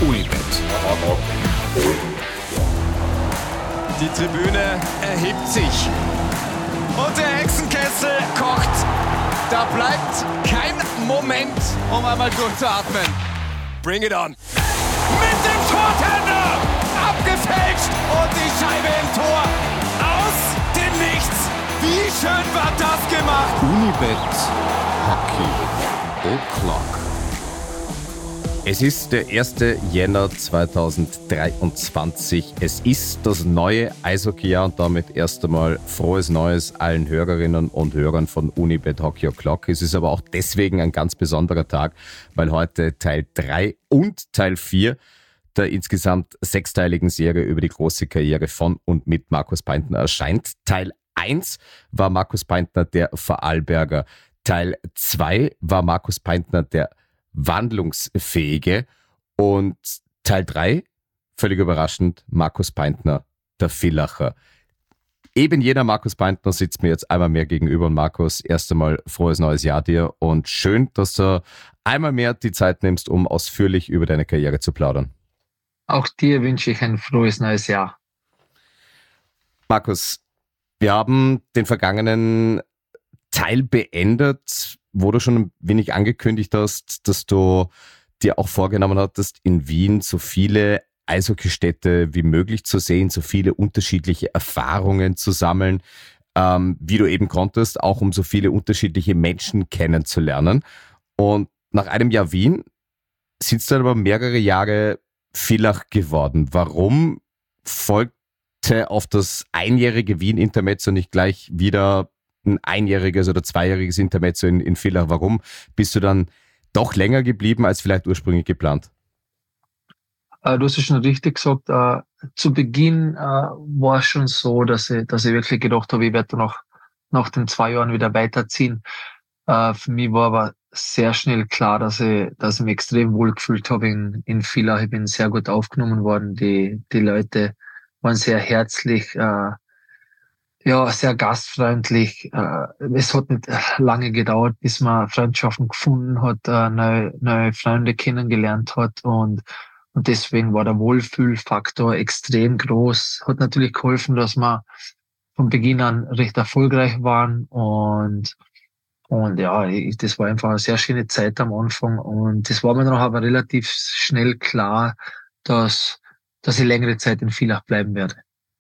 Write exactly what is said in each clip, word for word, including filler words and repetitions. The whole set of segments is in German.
Unibet. Die Tribüne erhebt sich und der Hexenkessel kocht. Da bleibt kein Moment, um einmal durchzuatmen. Bring it on. Mit dem Tortender abgefälscht und die Scheibe im Tor. Aus dem Nichts. Wie schön war das gemacht? Unibet Hockey O'Clock. Es ist der erste Jänner zweitausenddreiundzwanzig. Es ist das neue Eishockeyjahr und damit erst einmal frohes Neues allen Hörerinnen und Hörern von Unibet Hockey O'Clock. Es ist aber auch deswegen ein ganz besonderer Tag, weil heute Teil drei und Teil vier der insgesamt sechsteiligen Serie über die große Karriere von und mit Markus Peintner erscheint. Teil eins war Markus Peintner der Vorarlberger. Teil zwei war Markus Peintner der Wandlungsfähige und Teil drei, völlig überraschend, Markus Peintner, der Villacher. Eben jener Markus Peintner sitzt mir jetzt einmal mehr gegenüber und Markus, erst einmal frohes neues Jahr dir und schön, dass du einmal mehr die Zeit nimmst, um ausführlich über deine Karriere zu plaudern. Auch dir wünsche ich ein frohes neues Jahr. Markus, wir haben den vergangenen Teil beendet, wo du schon ein wenig angekündigt hast, dass du dir auch vorgenommen hattest, in Wien so viele Eishockeystädte wie möglich zu sehen, so viele unterschiedliche Erfahrungen zu sammeln, ähm, wie du eben konntest, auch um so viele unterschiedliche Menschen kennenzulernen. Und nach einem Jahr Wien sind es dann aber mehrere Jahre Villach geworden. Warum folgte auf das einjährige Wien-Intermezzo nicht gleich wieder ein einjähriges oder zweijähriges Intermezzo in, in Villach? Warum bist du dann doch länger geblieben als vielleicht ursprünglich geplant? Äh, du hast es schon richtig gesagt. Äh, zu Beginn äh, war es schon so, dass ich, dass ich wirklich gedacht habe, ich werde nach, nach den zwei Jahren wieder weiterziehen. Äh, für mich war aber sehr schnell klar, dass ich, dass ich mich extrem wohl gefühlt habe in, in Villach. Ich bin sehr gut aufgenommen worden. Die, die Leute waren sehr herzlich, äh, ja, sehr gastfreundlich. Es hat nicht lange gedauert, bis man Freundschaften gefunden hat, neue, neue Freunde kennengelernt hat und, und deswegen war der Wohlfühlfaktor extrem groß. Hat natürlich geholfen, dass wir von Beginn an recht erfolgreich waren und, und ja, ich, das war einfach eine sehr schöne Zeit am Anfang und das war mir dann aber relativ schnell klar, dass, dass ich längere Zeit in Villach bleiben werde.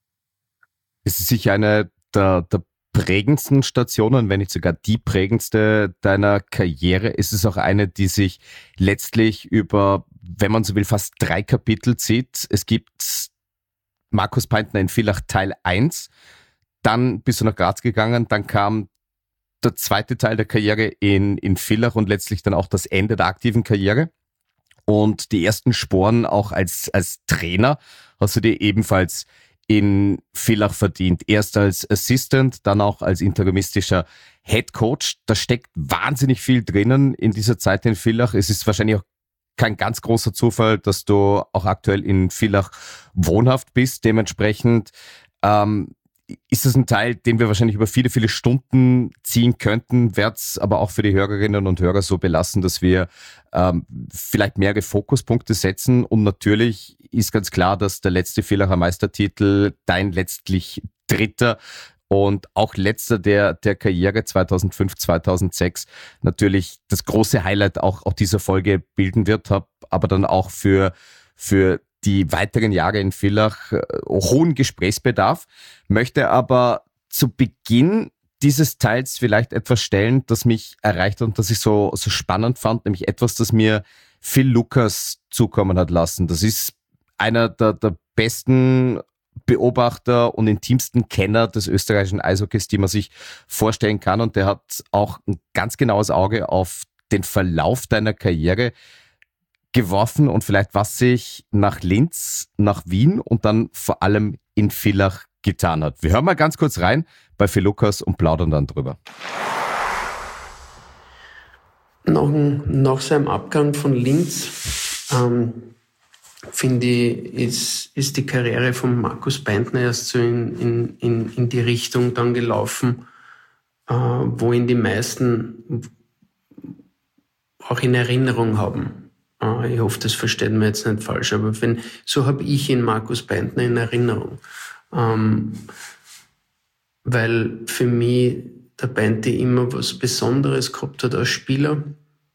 Es ist sicher eine der, der prägendsten Stationen, wenn nicht sogar die prägendste deiner Karriere. Es ist auch eine, die sich letztlich über, wenn man so will, fast drei Kapitel zieht. Es gibt Markus Peintner in Villach Teil eins, dann bist du nach Graz gegangen, dann kam der zweite Teil der Karriere in, in Villach und letztlich dann auch das Ende der aktiven Karriere. Und die ersten Sporen auch als, als Trainer hast du dir ebenfalls in Villach verdient. Erst als Assistant, dann auch als interimistischer Head Coach. Da steckt wahnsinnig viel drinnen in dieser Zeit in Villach. Es ist wahrscheinlich auch kein ganz großer Zufall, dass du auch aktuell in Villach wohnhaft bist. Dementsprechend ähm, ist das ein Teil, den wir wahrscheinlich über viele, viele Stunden ziehen könnten, werde es aber auch für die Hörerinnen und Hörer so belassen, dass wir ähm, vielleicht mehrere Fokuspunkte setzen. Und natürlich ist ganz klar, dass der letzte Villacher Meistertitel dein letztlich dritter und auch letzter der, der Karriere zweitausendfünf, zweitausendsechs natürlich das große Highlight auch, auch dieser Folge bilden wird, hab aber dann auch für, für die weiteren Jahre in Villach äh, hohen Gesprächsbedarf, möchte aber zu Beginn dieses Teils vielleicht etwas stellen, das mich erreicht und das ich so, so spannend fand, nämlich etwas, das mir Phil Lucas zukommen hat lassen. Das ist einer der, der besten Beobachter und intimsten Kenner des österreichischen Eishockeys, die man sich vorstellen kann, und der hat auch ein ganz genaues Auge auf den Verlauf deiner Karriere geworfen und vielleicht was sich nach Linz, nach Wien und dann vor allem in Villach getan hat. Wir hören mal ganz kurz rein bei Phil Lucas und plaudern dann drüber. Nach, nach seinem Abgang von Linz ähm, finde ich, ist, ist die Karriere von Markus Peintner erst so in, in, in, in die Richtung dann gelaufen, äh, wo ihn die meisten auch in Erinnerung haben. Ich hoffe, das versteht man jetzt nicht falsch, aber wenn, so habe ich ihn, Markus Beintner, in Erinnerung. Ähm, weil für mich der Beinti immer was Besonderes gehabt hat als Spieler,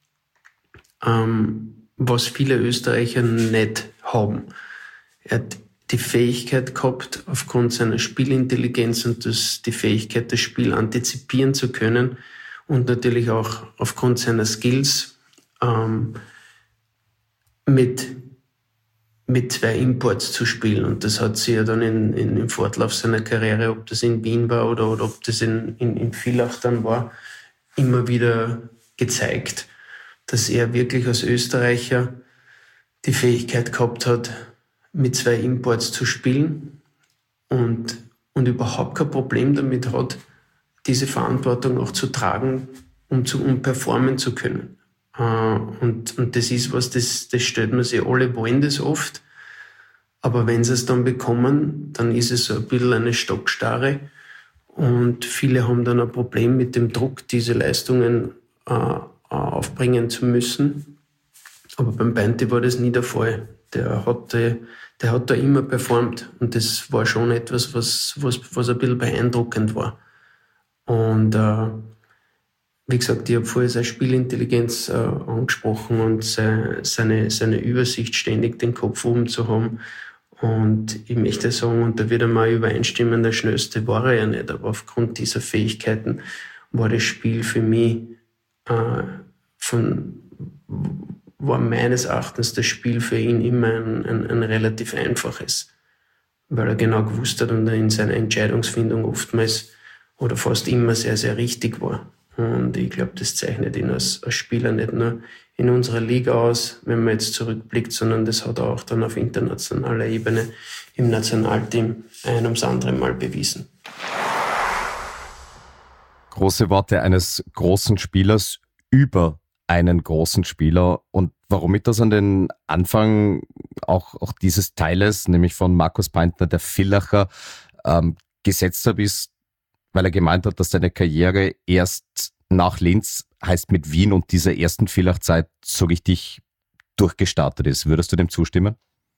ähm, was viele Österreicher nicht haben. Er hat die Fähigkeit gehabt, aufgrund seiner Spielintelligenz und das, die Fähigkeit, das Spiel antizipieren zu können und natürlich auch aufgrund seiner Skills ähm, mit, mit zwei Imports zu spielen. Und das hat sie ja dann in, in, im Fortlauf seiner Karriere, ob das in Wien war oder, oder ob das in, in, in Villach dann war, immer wieder gezeigt, dass er wirklich als Österreicher die Fähigkeit gehabt hat, mit zwei Imports zu spielen und, und überhaupt kein Problem damit hat, diese Verantwortung auch zu tragen, um zu um performen zu können. Und, und das ist was, das, das stellt man sich, alle wollen das oft, aber wenn sie es dann bekommen, dann ist es so ein bisschen eine Stockstarre und viele haben dann ein Problem mit dem Druck, diese Leistungen äh, aufbringen zu müssen. Aber beim Beinti war das nie der Fall. Der hat, der hat da immer performt und das war schon etwas, was, was, was ein bisschen beeindruckend war. Und äh, wie gesagt, ich habe vorher seine Spielintelligenz äh, angesprochen und seine, seine, seine Übersicht, ständig den Kopf oben zu haben. Und ich möchte sagen, und da wird einmal übereinstimmen, der Schnellste war er ja nicht, aber aufgrund dieser Fähigkeiten war das Spiel für mich äh, von, war meines Erachtens das Spiel für ihn immer ein, ein, ein relativ einfaches, weil er genau gewusst hat und er in seiner Entscheidungsfindung oftmals oder fast immer sehr, sehr richtig war. Und ich glaube, das zeichnet ihn als, als Spieler nicht nur in unserer Liga aus, wenn man jetzt zurückblickt, sondern das hat er auch dann auf internationaler Ebene im Nationalteam ein ums andere Mal bewiesen. Große Worte eines großen Spielers über einen großen Spieler. Und warum ich das an den Anfang auch, auch dieses Teiles, nämlich von Markus Beintner, der Villacher, ähm, gesetzt habe, ist, weil er gemeint hat, dass seine Karriere erst nach Linz, heißt mit Wien und dieser ersten Villach-Zeit so richtig durchgestartet ist. Würdest du dem zustimmen?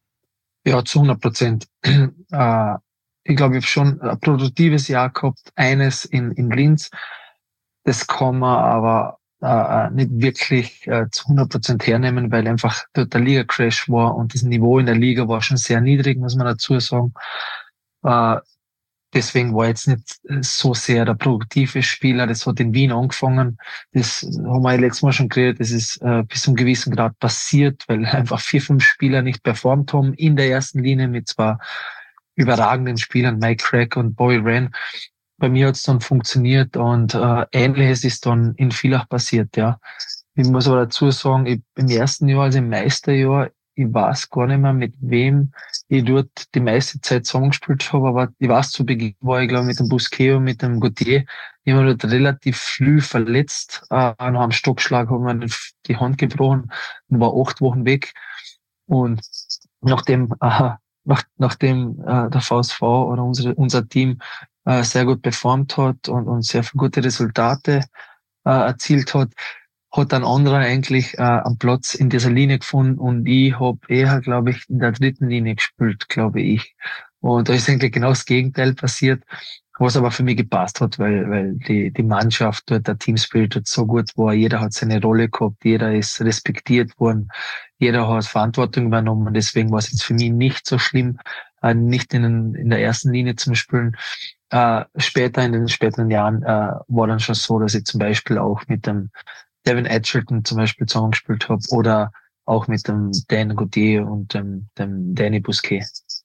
Ja, zu hundert Prozent. Äh, ich glaube, ich habe schon ein produktives Jahr gehabt, eines in, in Linz. Das kann man aber äh, nicht wirklich äh, zu hundert Prozent hernehmen, weil einfach dort der Liga-Crash war und das Niveau in der Liga war schon sehr niedrig, muss man dazu sagen. Äh, Deswegen war jetzt nicht so sehr der produktive Spieler. Das hat in Wien angefangen. Das haben wir letztes Mal schon geredet. Das ist äh, bis zu einem gewissen Grad passiert, weil einfach vier, fünf Spieler nicht performt haben in der ersten Linie mit zwei überragenden Spielern, Mike Crack und Bobby Wren. Bei mir hat es dann funktioniert und äh, Ähnliches ist dann in Villach passiert. Ja, ich muss aber dazu sagen, ich, im ersten Jahr, also im Meisterjahr, ich weiß gar nicht mehr, mit wem ich dort die meiste Zeit zusammengespielt habe, aber ich weiß, zu Beginn war ich, glaube ich, mit dem Busquets und mit dem Gauthier. Ich habe dort relativ früh verletzt. Äh, nach einem Stockschlag haben wir die Hand gebrochen und war acht Wochen weg. Und nachdem, äh, nach, nachdem äh, der V S V oder unsere, unser Team äh, sehr gut performt hat und, und sehr viele gute Resultate äh, erzielt hat, hat ein anderer eigentlich äh, einen Platz in dieser Linie gefunden und ich habe eher, glaube ich, in der dritten Linie gespielt, glaube ich. Und da ist eigentlich genau das Gegenteil passiert, was aber für mich gepasst hat, weil weil die die Mannschaft dort, der Teamspirit dort so gut war, jeder hat seine Rolle gehabt, jeder ist respektiert worden, jeder hat Verantwortung übernommen und deswegen war es jetzt für mich nicht so schlimm, äh, nicht in, in der ersten Linie zu spielen. Äh, später, in den späteren Jahren, äh, war dann schon so, dass ich zum Beispiel auch mit dem Devin Edgerton zum Beispiel zusammengespielt habe oder auch mit dem Dan Gauthier und dem, dem Danny Busquets.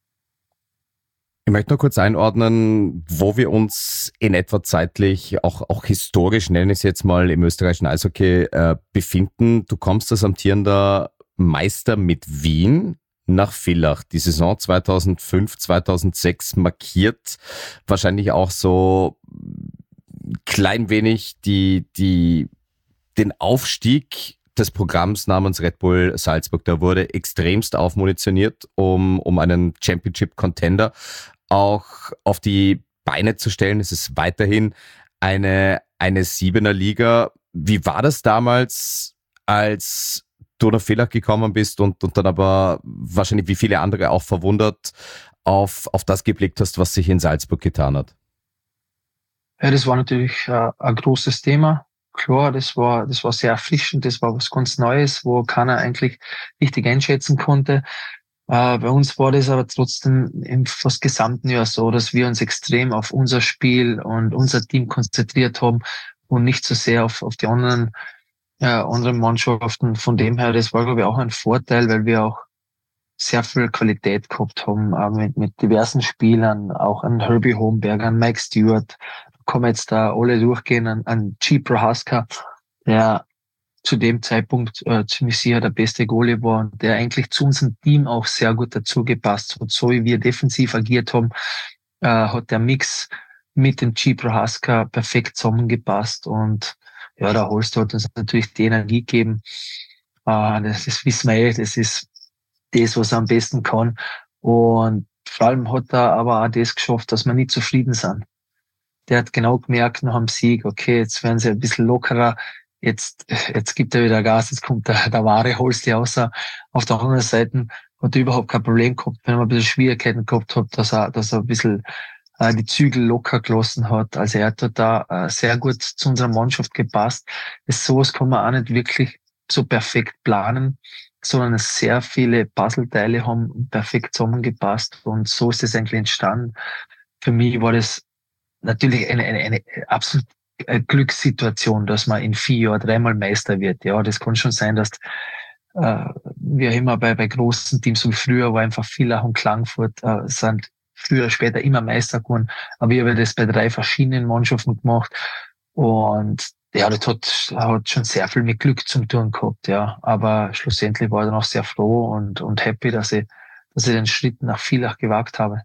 Ich möchte noch kurz einordnen, wo wir uns in etwa zeitlich, auch, auch historisch, nenne ich es jetzt mal, im österreichischen Eishockey äh, befinden. Du kommst als amtierender Meister mit Wien nach Villach. Die Saison zweitausendfünf, zweitausendsechs markiert wahrscheinlich auch so klein wenig die, die den Aufstieg des Programms namens Red Bull Salzburg. Da wurde extremst aufmunitioniert, um, um einen Championship-Contender auch auf die Beine zu stellen. Es ist weiterhin eine, eine Siebener Liga. Wie war das damals, als du nach Villach gekommen bist und, und dann aber wahrscheinlich wie viele andere auch verwundert auf, auf das geblickt hast, was sich in Salzburg getan hat. Ja, das war natürlich äh, ein großes Thema. Klar, das war, das war sehr erfrischend, das war was ganz Neues, wo keiner eigentlich richtig einschätzen konnte. Äh, bei uns war das aber trotzdem im fast gesamten Jahr so, dass wir uns extrem auf unser Spiel und unser Team konzentriert haben und nicht so sehr auf, auf die anderen, äh, anderen Mannschaften. Von dem her, das war, glaube ich, auch ein Vorteil, weil wir auch sehr viel Qualität gehabt haben, äh, mit, mit diversen Spielern, auch an Herbie Homberg, an Mike Stewart. Da kann man jetzt da alle durchgehen, an, an G. Prohaska, der zu dem Zeitpunkt äh, ziemlich sicher der beste Goalie war und der eigentlich zu unserem Team auch sehr gut dazu gepasst hat. So wie wir defensiv agiert haben, äh, hat der Mix mit dem G. Prohaska perfekt zusammengepasst und ja, der Holster hat uns natürlich die Energie gegeben. Äh, das, das wissen wir eh, das ist das, was er am besten kann. Und vor allem hat er aber auch das geschafft, dass wir nicht zufrieden sind. Der hat genau gemerkt nach dem Sieg, okay, jetzt werden sie ein bisschen lockerer, jetzt, jetzt gibt er wieder Gas, jetzt kommt der, der wahre Holsti außer. Auf der anderen Seite hat er überhaupt kein Problem gehabt, wenn er ein bisschen Schwierigkeiten gehabt hat, dass er, dass er ein bisschen äh, die Zügel locker gelassen hat. Also er hat da äh, sehr gut zu unserer Mannschaft gepasst. Das, sowas kann man auch nicht wirklich so perfekt planen, sondern sehr viele Puzzleteile haben perfekt zusammengepasst und so ist es eigentlich entstanden. Für mich war das natürlich eine, eine, eine absolut Glückssituation, dass man in vier Jahren dreimal Meister wird. Ja, das kann schon sein, dass äh, wir immer bei, bei großen Teams, so wie früher war einfach Villach und Klagenfurt, äh, sind früher, später immer Meister geworden. Aber ich habe das bei drei verschiedenen Mannschaften gemacht und ja, das hat, hat schon sehr viel mit Glück zum tun gehabt, ja. Aber schlussendlich war ich dann auch sehr froh und, und happy, dass ich, dass ich den Schritt nach Villach gewagt habe.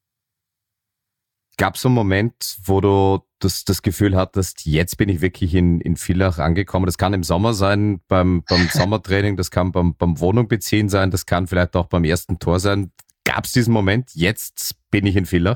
Gab es so einen Moment, wo du das, das Gefühl hattest, jetzt bin ich wirklich in, in Villach angekommen? Das kann im Sommer sein, beim, beim Sommertraining, das kann beim, beim Wohnung beziehen sein, das kann vielleicht auch beim ersten Tor sein. Gab es diesen Moment, jetzt bin ich in Villach?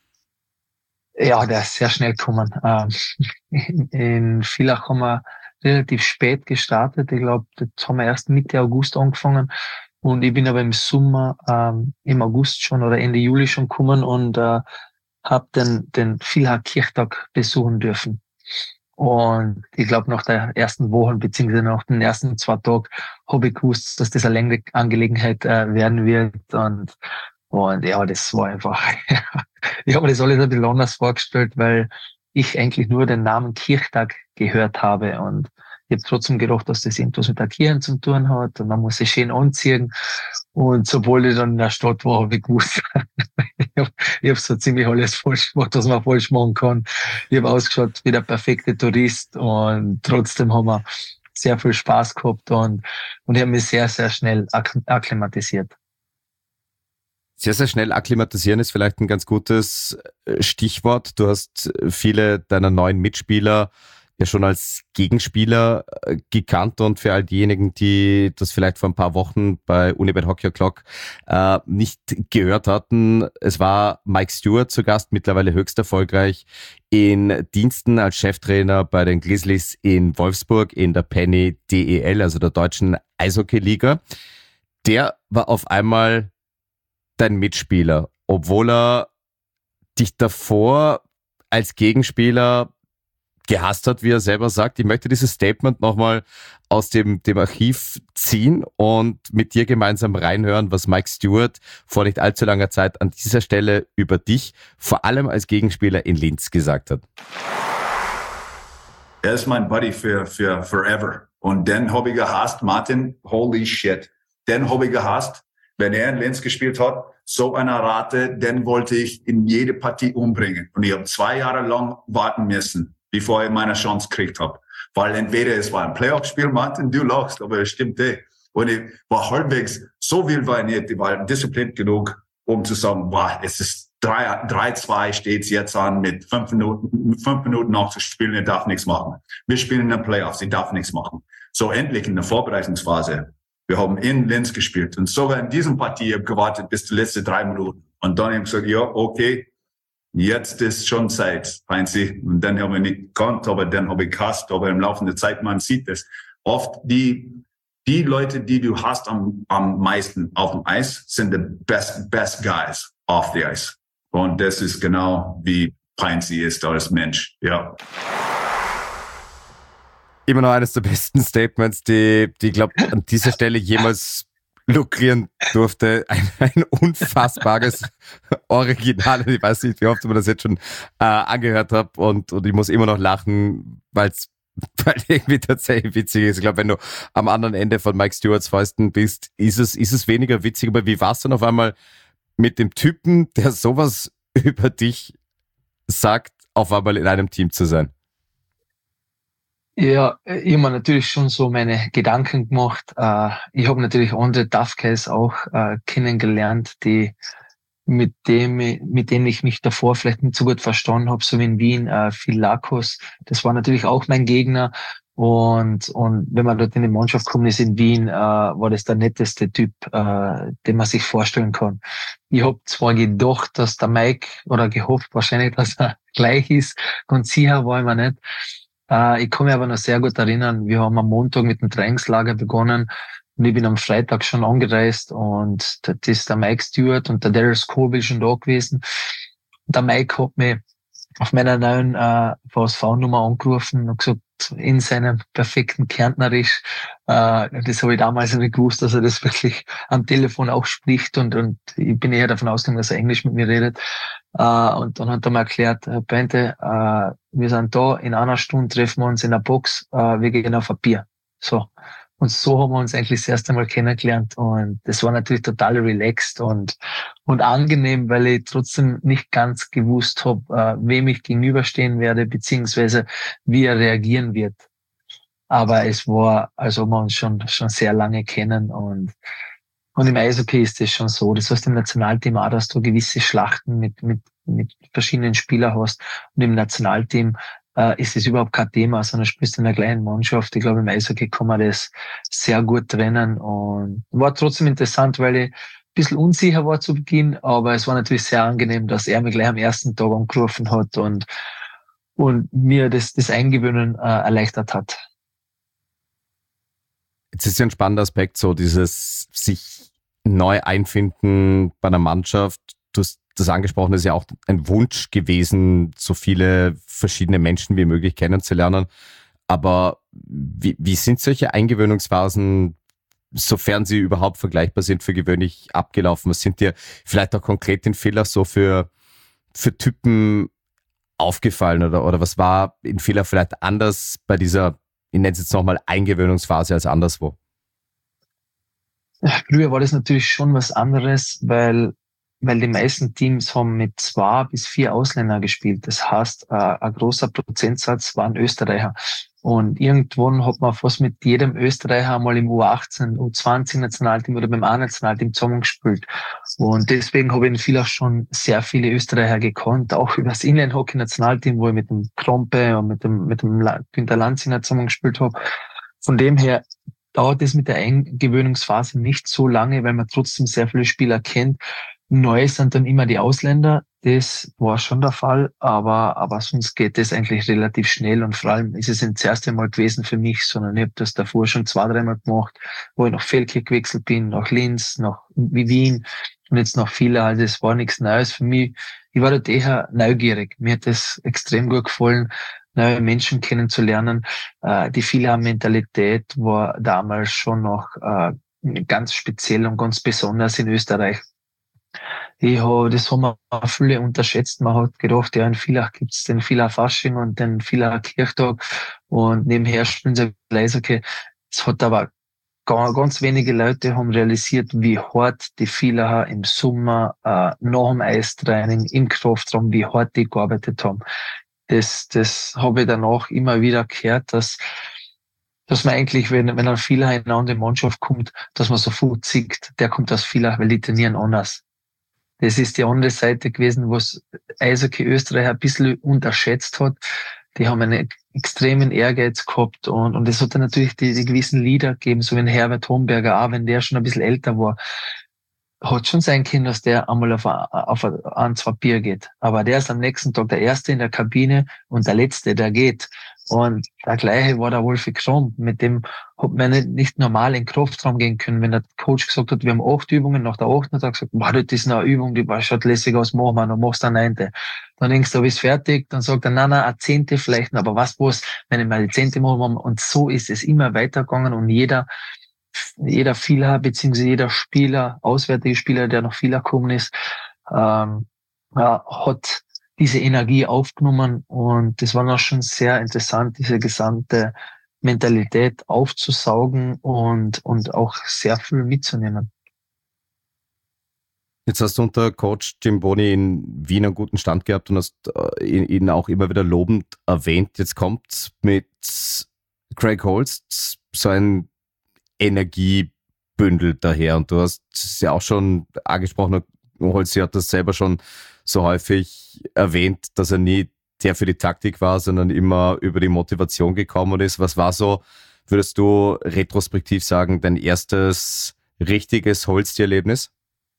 Ja, der ist sehr schnell gekommen. Ähm, in, in Villach haben wir relativ spät gestartet. Ich glaube, das haben wir erst Mitte August angefangen. Und ich bin aber im Sommer, ähm, im August schon oder Ende Juli schon gekommen und äh, habe den, den Villach Kirchtag besuchen dürfen. Und ich glaube, nach der ersten Woche, beziehungsweise nach den ersten zwei Tagen, habe ich gewusst, dass das eine längere Angelegenheit äh, werden wird. Und, und ja, das war einfach, ich habe mir das alles ein bisschen anders vorgestellt, weil ich eigentlich nur den Namen Kirchtag gehört habe. Und ich habe trotzdem gedacht, dass das irgendwas mit der Kirche zu tun hat und man muss sich schön anziehen. Und sobald ich dann in der Stadt war, habe ich gewusst, ich habe hab so ziemlich alles falsch gemacht, was man falsch machen kann. Ich habe ausgeschaut wie der perfekte Tourist und trotzdem haben wir sehr viel Spaß gehabt und, und ich habe mich sehr, sehr schnell ak- akklimatisiert. Sehr, sehr schnell akklimatisieren ist vielleicht ein ganz gutes Stichwort. Du hast viele deiner neuen Mitspieler ja schon als Gegenspieler gekannt und für all diejenigen, die das vielleicht vor ein paar Wochen bei Unibet Hockey O'Clock äh, nicht gehört hatten, es war Mike Stewart zu Gast, mittlerweile höchst erfolgreich in Diensten als Cheftrainer bei den Grizzlies in Wolfsburg in der Penny D E L, also der deutschen Eishockey-Liga. Der war auf einmal dein Mitspieler, obwohl er dich davor als Gegenspieler gehasst hat, wie er selber sagt. Ich möchte dieses Statement nochmal aus dem, dem Archiv ziehen und mit dir gemeinsam reinhören, was Mike Stewart vor nicht allzu langer Zeit an dieser Stelle über dich, vor allem als Gegenspieler in Linz, gesagt hat. Er ist mein Buddy für, für forever. Und dann habe ich gehasst, Martin, holy shit. Dann habe ich gehasst, wenn er in Linz gespielt hat, so eine Rate, dann wollte ich in jede Partie umbringen. Und ich habe zwei Jahre lang warten müssen, bevor ich meine Chance gekriegt habe. Weil entweder es war ein Playoff-Spiel, Martin, du lachst, aber es stimmt eh. Und ich war halbwegs, so viel war ich nicht, ich war diszipliniert genug, um zu sagen, boah, es ist drei zwei steht's jetzt an, mit fünf Minuten, fünf Minuten noch zu spielen, ich darf nichts machen. Wir spielen in den Playoffs, ich darf nichts machen. So endlich in der Vorbereitungsphase. Wir haben in Linz gespielt und sogar in diesem Partie habe ich gewartet bis die letzten drei Minuten. Und dann habe ich gesagt, ja, okay, jetzt ist schon Zeit, Heinzi. Und dann habe ich nicht gekannt, aber dann habe ich gehasst. Aber im Laufe der Zeit, man sieht es. Oft die, die Leute, die du hast am, am meisten auf dem Eis, sind the best, best guys off the ice. Und das ist genau wie Peinzi ist als Mensch, ja. Immer noch eines der besten Statements, die, die ich glaube, an dieser Stelle jemals lukrieren durfte. Ein, ein unfassbares Original. Ich weiß nicht, wie oft ich mir das jetzt schon äh, angehört habe und, und ich muss immer noch lachen, weil's, weil es irgendwie tatsächlich witzig ist. Ich glaube, wenn du am anderen Ende von Mike Stewarts Fäusten bist, ist es, ist es weniger witzig. Aber wie war es dann auf einmal mit dem Typen, der sowas über dich sagt, auf einmal in einem Team zu sein? Ja, ich habe mir natürlich schon so meine Gedanken gemacht. Äh, ich habe natürlich andere Tough Guys auch äh, kennengelernt, die mit dem, mit denen ich mich davor vielleicht nicht so gut verstanden habe, so wie in Wien, äh, Phil Lakos. Das war natürlich auch mein Gegner. Und und wenn man dort in die Mannschaft gekommen ist in Wien, äh, war das der netteste Typ, äh, den man sich vorstellen kann. Ich habe zwar gedacht, dass der Mike, oder gehofft wahrscheinlich, dass er gleich ist, ganz sicher war ich mir nicht. Uh, ich kann mich aber noch sehr gut erinnern, wir haben am Montag mit dem Trainingslager begonnen und ich bin am Freitag schon angereist und das ist der Mike Stewart und der Daryl Scobie schon da gewesen. Und der Mike hat mich auf meiner neuen uh, V S V-Nummer angerufen und gesagt, in seinem perfekten Kärntnerisch, uh, das habe ich damals nicht gewusst, dass er das wirklich am Telefon auch spricht und, und ich bin eher davon ausgegangen, dass er Englisch mit mir redet. Uh, und dann hat er mir erklärt, Bente, uh, wir sind da, in einer Stunde treffen wir uns in der Box, uh, wir gehen auf ein Bier. So. Und so haben wir uns eigentlich das erste Mal kennengelernt und das war natürlich total relaxed und und angenehm, weil ich trotzdem nicht ganz gewusst habe, uh, wem ich gegenüberstehen werde, beziehungsweise wie er reagieren wird. Aber es war, als ob wir uns schon schon sehr lange kennen und Und im Eishockey ist das schon so. Das heißt, im Nationalteam auch, dass du gewisse Schlachten mit, mit, mit verschiedenen Spielern hast. Und im Nationalteam äh, ist es überhaupt kein Thema, sondern spielst in einer kleinen Mannschaft. Ich glaube, im Eishockey kann man das sehr gut trennen. Und war trotzdem interessant, weil ich ein bisschen unsicher war zu Beginn. Aber es war natürlich sehr angenehm, dass er mich gleich am ersten Tag angerufen hat und, und mir das, das Eingewöhnen äh, erleichtert hat. Jetzt ist ja ein spannender Aspekt, so dieses sich neu einfinden bei einer Mannschaft. Du hast das angesprochen, das ist ja auch ein Wunsch gewesen, so viele verschiedene Menschen wie möglich kennenzulernen. Aber wie, wie sind solche Eingewöhnungsphasen, sofern sie überhaupt vergleichbar sind, für gewöhnlich abgelaufen? Was sind dir vielleicht auch konkret in Fehler so für, für Typen aufgefallen oder, oder was war in Fehler vielleicht anders bei dieser, ich nenne es jetzt nochmal Eingewöhnungsphase als anderswo? Früher war das natürlich schon was anderes, weil weil die meisten Teams haben mit zwei bis vier Ausländern gespielt. Das heißt, äh, ein großer Prozentsatz waren Österreicher. Und irgendwann hat man fast mit jedem Österreicher einmal im U achtzehn, U zwanzig Nationalteam oder beim A-Nationalteam zusammengespielt. Und deswegen habe ich in Villach schon sehr viele Österreicher gekannt, auch über das Inline-Hockey-Nationalteam, wo ich mit dem Krompe und mit dem, mit dem Günter Lanzinger zusammengespielt habe. Von dem her dauert es mit der Eingewöhnungsphase nicht so lange, weil man trotzdem sehr viele Spieler kennt. Neu sind dann immer die Ausländer. Das war schon der Fall, aber aber sonst geht das eigentlich relativ schnell und vor allem ist es nicht das erste Mal gewesen für mich, sondern ich habe das davor schon zwei, dreimal gemacht, wo ich nach Feldkirch gewechselt bin, nach Linz, nach Wien und jetzt nach Villach. Also es war nichts Neues für mich. Ich war dort eher neugierig. Mir hat das extrem gut gefallen, neue Menschen kennenzulernen. Äh, die Villach-Mentalität war damals schon noch äh, ganz speziell und ganz besonders in Österreich. Ich hab, das haben wir viele unterschätzt. Man hat gedacht, ja, in Villach gibt's den Villach Fasching und den Villach Kirchtag und nebenher spielen sie Eishockey. Es hat aber ganz wenige Leute haben realisiert, wie hart die Villacher im Sommer, äh, nach dem Eistraining, im Kraftraum, wie hart die gearbeitet haben. Das, das habe ich danach immer wieder gehört, dass dass man eigentlich, wenn, wenn ein Villacher in eine andere Mannschaft kommt, dass man sofort sieht, der kommt aus Villach, weil die trainieren anders. Das ist die andere Seite gewesen, was Eishockey Österreich ein bisschen unterschätzt hat. Die haben einen extremen Ehrgeiz gehabt und, und es hat dann natürlich die, die gewissen Lieder gegeben, so wie Herbert Homberger, auch wenn der schon ein bisschen älter war. Hat schon sein können, dass der einmal auf, ein, auf ein, zwei Bier geht. Aber der ist am nächsten Tag der Erste in der Kabine und der Letzte, der geht. Und der gleiche war der Wolfi Krom. Mit dem hat man nicht, nicht normal in den Kraftraum gehen können. Wenn der Coach gesagt hat, wir haben acht Übungen, nach der achten hat er gesagt, boah, das ist noch eine Übung, die war schaut lässig aus, machen wir, dann machst du eine neunte. Dann denkst du, bist fertig, dann sagt er, nein, nein, eine zehnte vielleicht noch, aber was, was, wenn ich mal die zehnte machen, und so ist es immer weitergegangen und jeder, jeder Fehler, beziehungsweise jeder Spieler, auswärtige Spieler, der noch Fehler gekommen ist, ähm, ja, hat diese Energie aufgenommen und das war noch schon sehr interessant, diese gesamte Mentalität aufzusaugen und, und auch sehr viel mitzunehmen. Jetzt hast du unter Coach Jim Boni in Wien einen guten Stand gehabt und hast ihn auch immer wieder lobend erwähnt. Jetzt kommt mit Craig Holst so ein Energiebündel daher und du hast es ja auch schon angesprochen, Holst hat das selber schon so häufig erwähnt, dass er nie der für die Taktik war, sondern immer über die Motivation gekommen ist. Was war so, würdest du retrospektiv sagen, dein erstes richtiges Holsti-Erlebnis?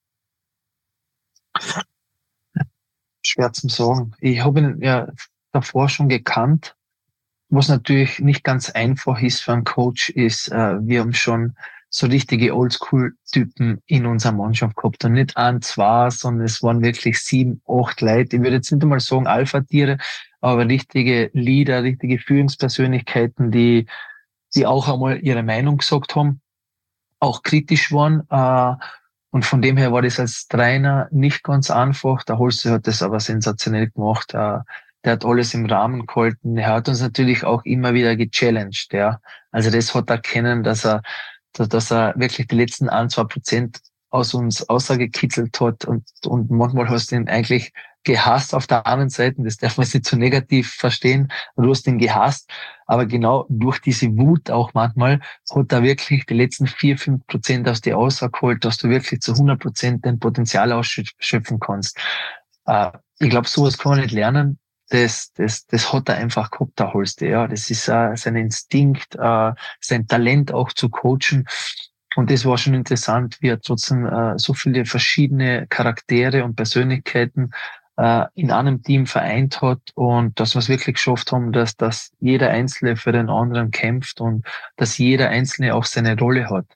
Schwer zu sagen. Ich habe ihn ja davor schon gekannt. Was natürlich nicht ganz einfach ist für einen Coach, ist, äh, wir haben schon so richtige Oldschool-Typen in unserer Mannschaft gehabt. Und nicht ein, zwei, sondern es waren wirklich sieben, acht Leute. Ich würde jetzt nicht einmal sagen Alpha-Tiere, aber richtige Leader, richtige Führungspersönlichkeiten, die, die auch einmal ihre Meinung gesagt haben, auch kritisch waren. Äh, und von dem her war das als Trainer nicht ganz einfach. Der Holste hat das aber sensationell gemacht. Äh, der hat alles im Rahmen gehalten. Er hat uns natürlich auch immer wieder gechallenged. Ja. Also das hat er erkennen, dass er dass er wirklich die letzten ein, zwei Prozent aus uns ausgekitzelt hat und, und manchmal hast du ihn eigentlich gehasst auf der anderen Seite, das darf man nicht so negativ verstehen, du hast ihn gehasst, aber genau durch diese Wut auch manchmal hat er wirklich die letzten vier, fünf Prozent aus dir rausgeholt, dass du wirklich zu hundert Prozent dein Potenzial ausschöpfen kannst. Äh, ich glaube, sowas kann man nicht lernen. Das, das, das hat er einfach gehabt, der Holste, ja. Das ist uh, sein Instinkt, uh, sein Talent auch zu coachen. Und das war schon interessant, wie er trotzdem uh, so viele verschiedene Charaktere und Persönlichkeiten uh, in einem Team vereint hat und dass wir es wirklich geschafft haben, dass, dass jeder Einzelne für den anderen kämpft und dass jeder Einzelne auch seine Rolle hat.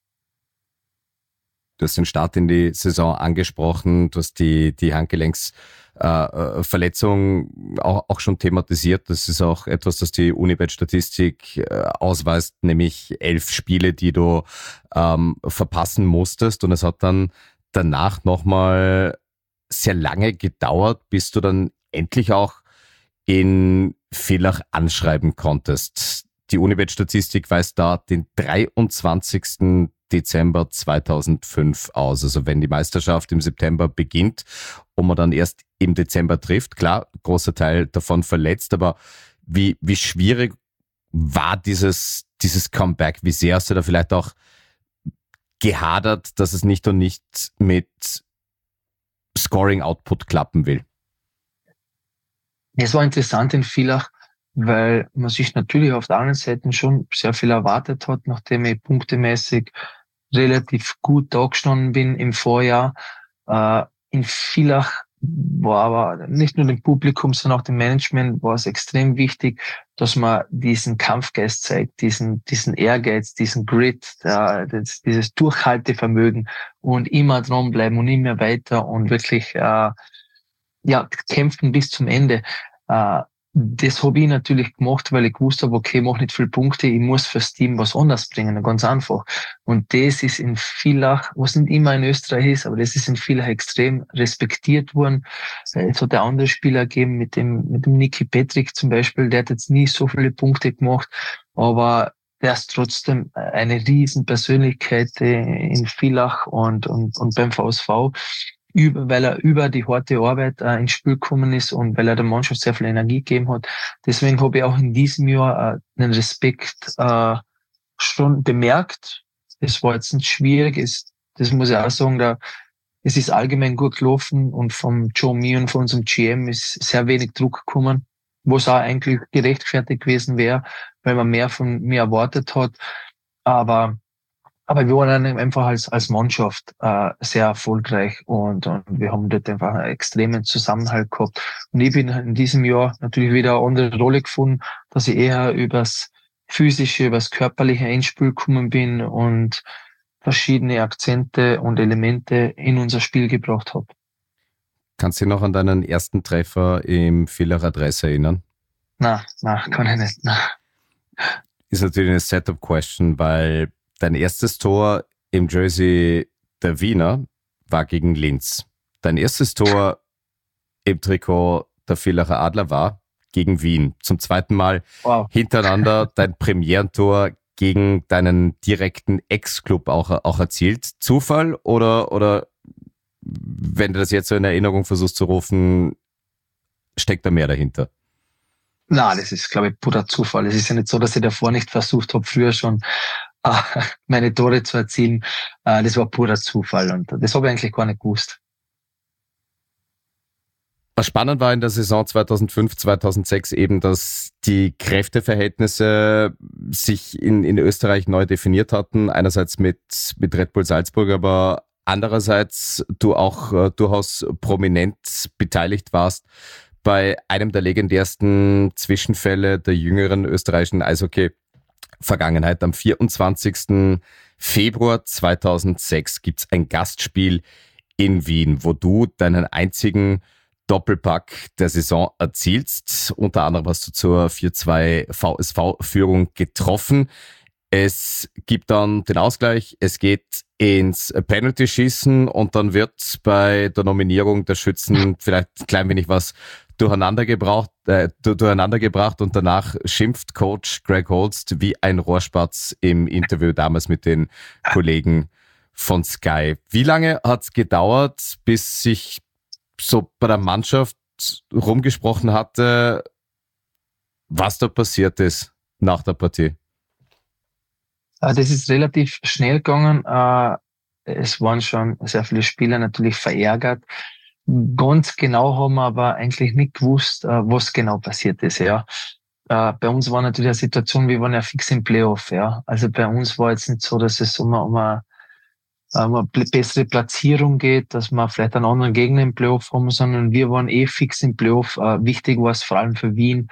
Du hast den Start in die Saison angesprochen, du hast die, die Handgelenksverletzung äh, auch, auch schon thematisiert. Das ist auch etwas, das die Unibet-Statistik äh, ausweist, nämlich elf Spiele, die du ähm, verpassen musstest. Und es hat dann danach nochmal sehr lange gedauert, bis du dann endlich auch in Villach anschreiben konntest. Die Unibet-Statistik weist da den dreiundzwanzigsten Dezember zweitausendfünf aus. Also wenn die Meisterschaft im September beginnt und man dann erst im Dezember trifft, klar, großer Teil davon verletzt, aber wie, wie schwierig war dieses, dieses Comeback? Wie sehr hast du da vielleicht auch gehadert, dass es nicht und nicht mit Scoring-Output klappen will? Es war interessant in Villach, weil man sich natürlich auf der anderen Seite schon sehr viel erwartet hat, nachdem ich punktemäßig relativ gut dagestanden bin im Vorjahr. Äh, in Villach war aber nicht nur dem Publikum, sondern auch dem Management war es extrem wichtig, dass man diesen Kampfgeist zeigt, diesen, diesen Ehrgeiz, diesen Grit, ja, das, dieses Durchhaltevermögen und immer dranbleiben und immer weiter und wirklich äh, ja kämpfen bis zum Ende. Äh, Das habe ich natürlich gemacht, weil ich gewusst habe, okay, ich mache nicht viele Punkte, ich muss fürs Team was anderes bringen, ganz einfach. Und das ist in Villach, was nicht immer in Österreich ist, aber das ist in Villach extrem respektiert worden. Es hat auch andere Spieler gegeben, mit dem, mit dem Niki Petrick zum Beispiel, der hat jetzt nie so viele Punkte gemacht, aber der ist trotzdem eine riesen Persönlichkeit in Villach und, und, und beim V S V. Über, weil er über die harte Arbeit äh, ins Spiel gekommen ist und weil er der Mannschaft sehr viel Energie gegeben hat. Deswegen habe ich auch in diesem Jahr äh, den Respekt äh, schon bemerkt. Es war jetzt nicht schwierig, es, das muss ich auch sagen, da, es ist allgemein gut gelaufen und vom Joe Mee und von unserem G M ist sehr wenig Druck gekommen, was auch eigentlich gerechtfertigt gewesen wäre, weil man mehr von mir erwartet hat. Aber aber wir waren einfach als, als Mannschaft äh, sehr erfolgreich und, und wir haben dort einfach einen extremen Zusammenhalt gehabt. Und ich bin in diesem Jahr natürlich wieder eine andere Rolle gefunden, dass ich eher übers physische, übers körperliche Einspiel gekommen bin und verschiedene Akzente und Elemente in unser Spiel gebracht habe. Kannst du dich noch an deinen ersten Treffer im Villacher Dress erinnern? Na, na, kann ich nicht. Na. Ist natürlich eine Setup-Question, weil dein erstes Tor im Jersey der Wiener war gegen Linz. Dein erstes Tor im Trikot der Villacher Adler war gegen Wien. Zum zweiten Mal wow. hintereinander dein Premierentor gegen deinen direkten Ex-Club auch, auch erzielt. Zufall oder, oder wenn du das jetzt so in Erinnerung versuchst zu rufen, steckt da mehr dahinter? Na, das ist, glaube ich, purer Zufall. Es ist ja nicht so, dass ich davor nicht versucht habe, früher schon äh, meine Tore zu erzielen. Äh, das war purer Zufall und das habe ich eigentlich gar nicht gewusst. Was spannend war in der Saison zweitausendfünf, zweitausendsechs eben, dass die Kräfteverhältnisse sich in, in Österreich neu definiert hatten. Einerseits mit, mit Red Bull Salzburg, aber andererseits du auch äh, durchaus prominent beteiligt warst bei einem der legendärsten Zwischenfälle der jüngeren österreichischen Eishockey-Vergangenheit. Am vierundzwanzigsten Februar zweitausendsechs gibt's ein Gastspiel in Wien, wo du deinen einzigen Doppelpack der Saison erzielst. Unter anderem hast du zur vier zwei V S V-Führung getroffen. Es gibt dann den Ausgleich, es geht ins Penalty-Schießen und dann wird bei der Nominierung der Schützen vielleicht ein klein wenig was durcheinander gebracht, äh, durcheinander gebracht und danach schimpft Coach Greg Holst wie ein Rohrspatz im Interview damals mit den Kollegen von Sky. Wie lange hat es gedauert, bis sich so bei der Mannschaft rumgesprochen hatte, was da passiert ist nach der Partie? Das ist relativ schnell gegangen. Es waren schon sehr viele Spieler natürlich verärgert. Ganz genau haben wir aber eigentlich nicht gewusst, was genau passiert ist. Ja, bei uns war natürlich eine Situation, wir waren ja fix im Playoff. Ja, also bei uns war jetzt nicht so, dass es um eine, um eine, um eine bessere Platzierung geht, dass wir vielleicht einen anderen Gegner im Playoff haben, sondern wir waren eh fix im Playoff. Wichtig war es vor allem für Wien.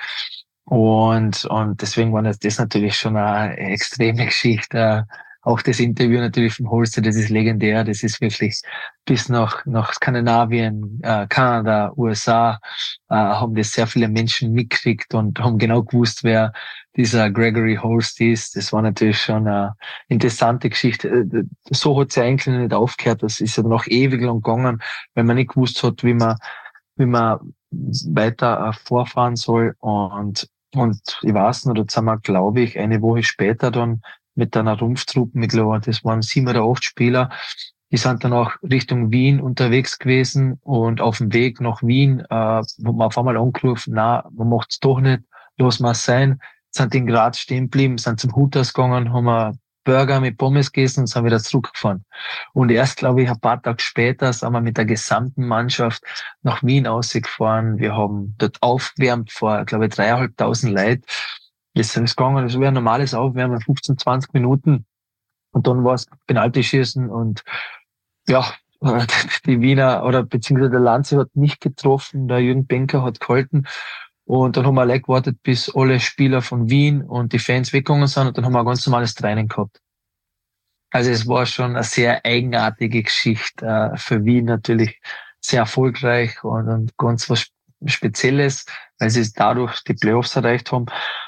Und, und deswegen war das, das natürlich schon eine extreme Geschichte. Auch das Interview natürlich vom Holster, das ist legendär. Das ist wirklich bis nach, nach Skandinavien, äh, Kanada, U S A, äh, haben das sehr viele Menschen mitgekriegt und haben genau gewusst, wer dieser Gregory Holst ist. Das war natürlich schon eine interessante Geschichte. So hat es ja eigentlich nicht aufgehört. Das ist ja noch ewig lang gegangen, weil man nicht gewusst hat, wie man, wie man weiter äh, vorfahren soll. Und, und ich weiß noch, da sind wir, glaube ich, eine Woche später dann mit einer Rumpftruppe, ich glaube, das waren sieben oder acht Spieler, die sind dann auch Richtung Wien unterwegs gewesen und auf dem Weg nach Wien, äh, wo man auf einmal angerufen, na, man macht's doch nicht, los mal sein, sind in Graz stehen geblieben, sind zum Hooters gegangen, haben wir Burger mit Pommes gegessen und sind wieder zurückgefahren. Und erst, glaube ich, ein paar Tage später sind wir mit der gesamten Mannschaft nach Wien ausgefahren. Wir haben dort aufgewärmt vor, glaube ich, dreieinhalbtausend Leuten. Jetzt ist es gegangen, das wäre ein normales Aufwärmen, fünfzehn, zwanzig Minuten. Und dann war es Penalty-Schießen und ja, die Wiener oder beziehungsweise der Lanze hat nicht getroffen, der Jürgen Benker hat gehalten. Und dann haben wir alle gewartet, bis alle Spieler von Wien und die Fans weggegangen sind und dann haben wir ein ganz normales Training gehabt. Also es war schon eine sehr eigenartige Geschichte, für Wien natürlich sehr erfolgreich und, und ganz was Spezielles, weil sie dadurch die Playoffs erreicht haben.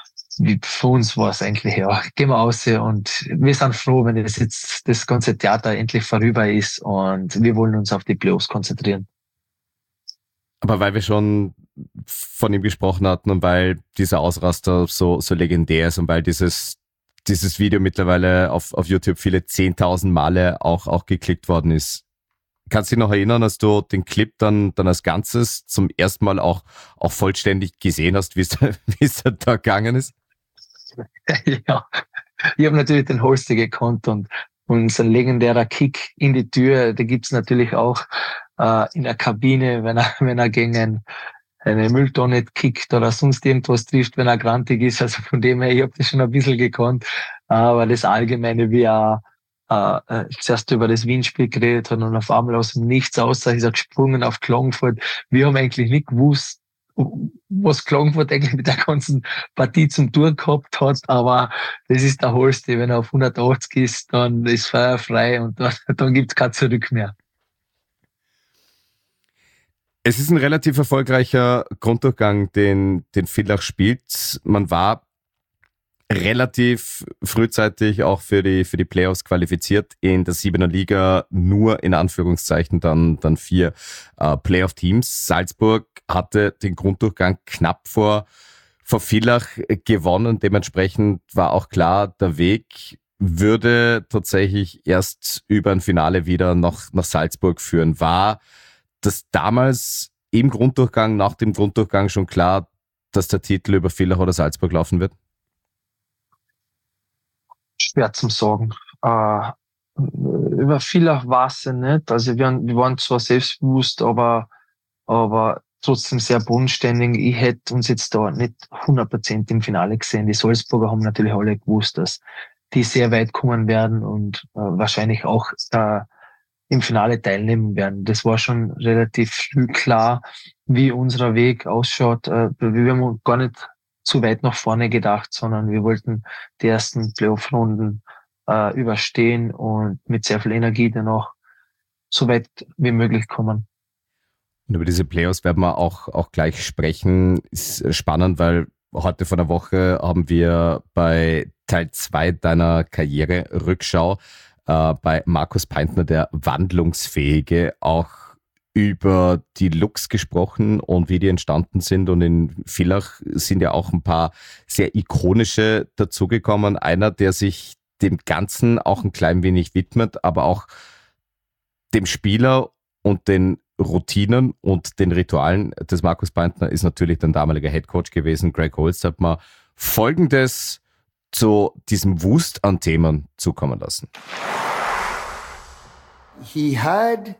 Für uns war es eigentlich, ja, gehen wir raus und wir sind froh, wenn das jetzt das ganze Theater endlich vorüber ist und wir wollen uns auf die Playoffs konzentrieren. Aber weil wir schon von ihm gesprochen hatten und weil dieser Ausraster so, so legendär ist und weil dieses, dieses Video mittlerweile auf, auf YouTube viele zehntausend Male auch, auch geklickt worden ist. Kannst du dich noch erinnern, als du den Clip dann, dann als Ganzes zum ersten Mal auch, auch vollständig gesehen hast, wie es, wie es da gegangen ist? Ja, ich habe natürlich den Holster gekannt und, und sein legendärer Kick in die Tür, da gibt's natürlich auch äh, in der Kabine, wenn er, wenn er gegen ein, eine Mülltonne kickt oder sonst irgendwas trifft, wenn er grantig ist. Also von dem her, ich habe das schon ein bisschen gekannt. Aber das Allgemeine, wie er äh, äh, zuerst über das Wien-Spiel geredet hat und auf einmal aus dem Nichts außer ist er gesprungen auf Klagenfurt. Wir haben eigentlich nicht gewusst, was Klagenfurt eigentlich mit der ganzen Partie zum Tun gehabt hat, aber das ist der Holste. Wenn er auf hundertachtzig ist, dann ist Feuer frei und dann, dann gibt's kein Zurück mehr. Es ist ein relativ erfolgreicher Grunddurchgang, den, den Villach spielt. Man war relativ frühzeitig auch für die, für die Playoffs qualifiziert. In der Siebener Liga nur in Anführungszeichen dann, dann vier äh, Playoff-Teams. Salzburg hatte den Grunddurchgang knapp vor, vor Villach gewonnen. Dementsprechend war auch klar, der Weg würde tatsächlich erst über ein Finale wieder nach, nach Salzburg führen. War das damals im Grunddurchgang, nach dem Grunddurchgang schon klar, dass der Titel über Villach oder Salzburg laufen wird? Schwer zum Sagen. Äh, über Villach war es ja nicht. Also wir, wir waren zwar selbstbewusst, aber, aber trotzdem sehr bodenständig. Ich hätte uns jetzt da nicht hundert Prozent im Finale gesehen. Die Salzburger haben natürlich alle gewusst, dass die sehr weit kommen werden und äh, wahrscheinlich auch äh, im Finale teilnehmen werden. Das war schon relativ früh klar, wie unser Weg ausschaut. Äh, wir haben gar nicht zu weit nach vorne gedacht, sondern wir wollten die ersten Playoff-Runden äh, überstehen und mit sehr viel Energie danach so weit wie möglich kommen. Und über diese Playoffs werden wir auch, auch gleich sprechen. Ist spannend, weil heute vor einer Woche haben wir bei Teil zwei deiner Karriere-Rückschau äh, bei Markus Peintner, der Wandlungsfähige, auch über die Looks gesprochen und wie die entstanden sind. Und in Villach sind ja auch ein paar sehr ikonische dazugekommen. Einer, der sich dem Ganzen auch ein klein wenig widmet, aber auch dem Spieler und den Routinen und den Ritualen des Markus Peintner, ist natürlich dein damaliger Headcoach gewesen, Greg Holst. Hat mal Folgendes zu diesem Wust an Themen zukommen lassen. He had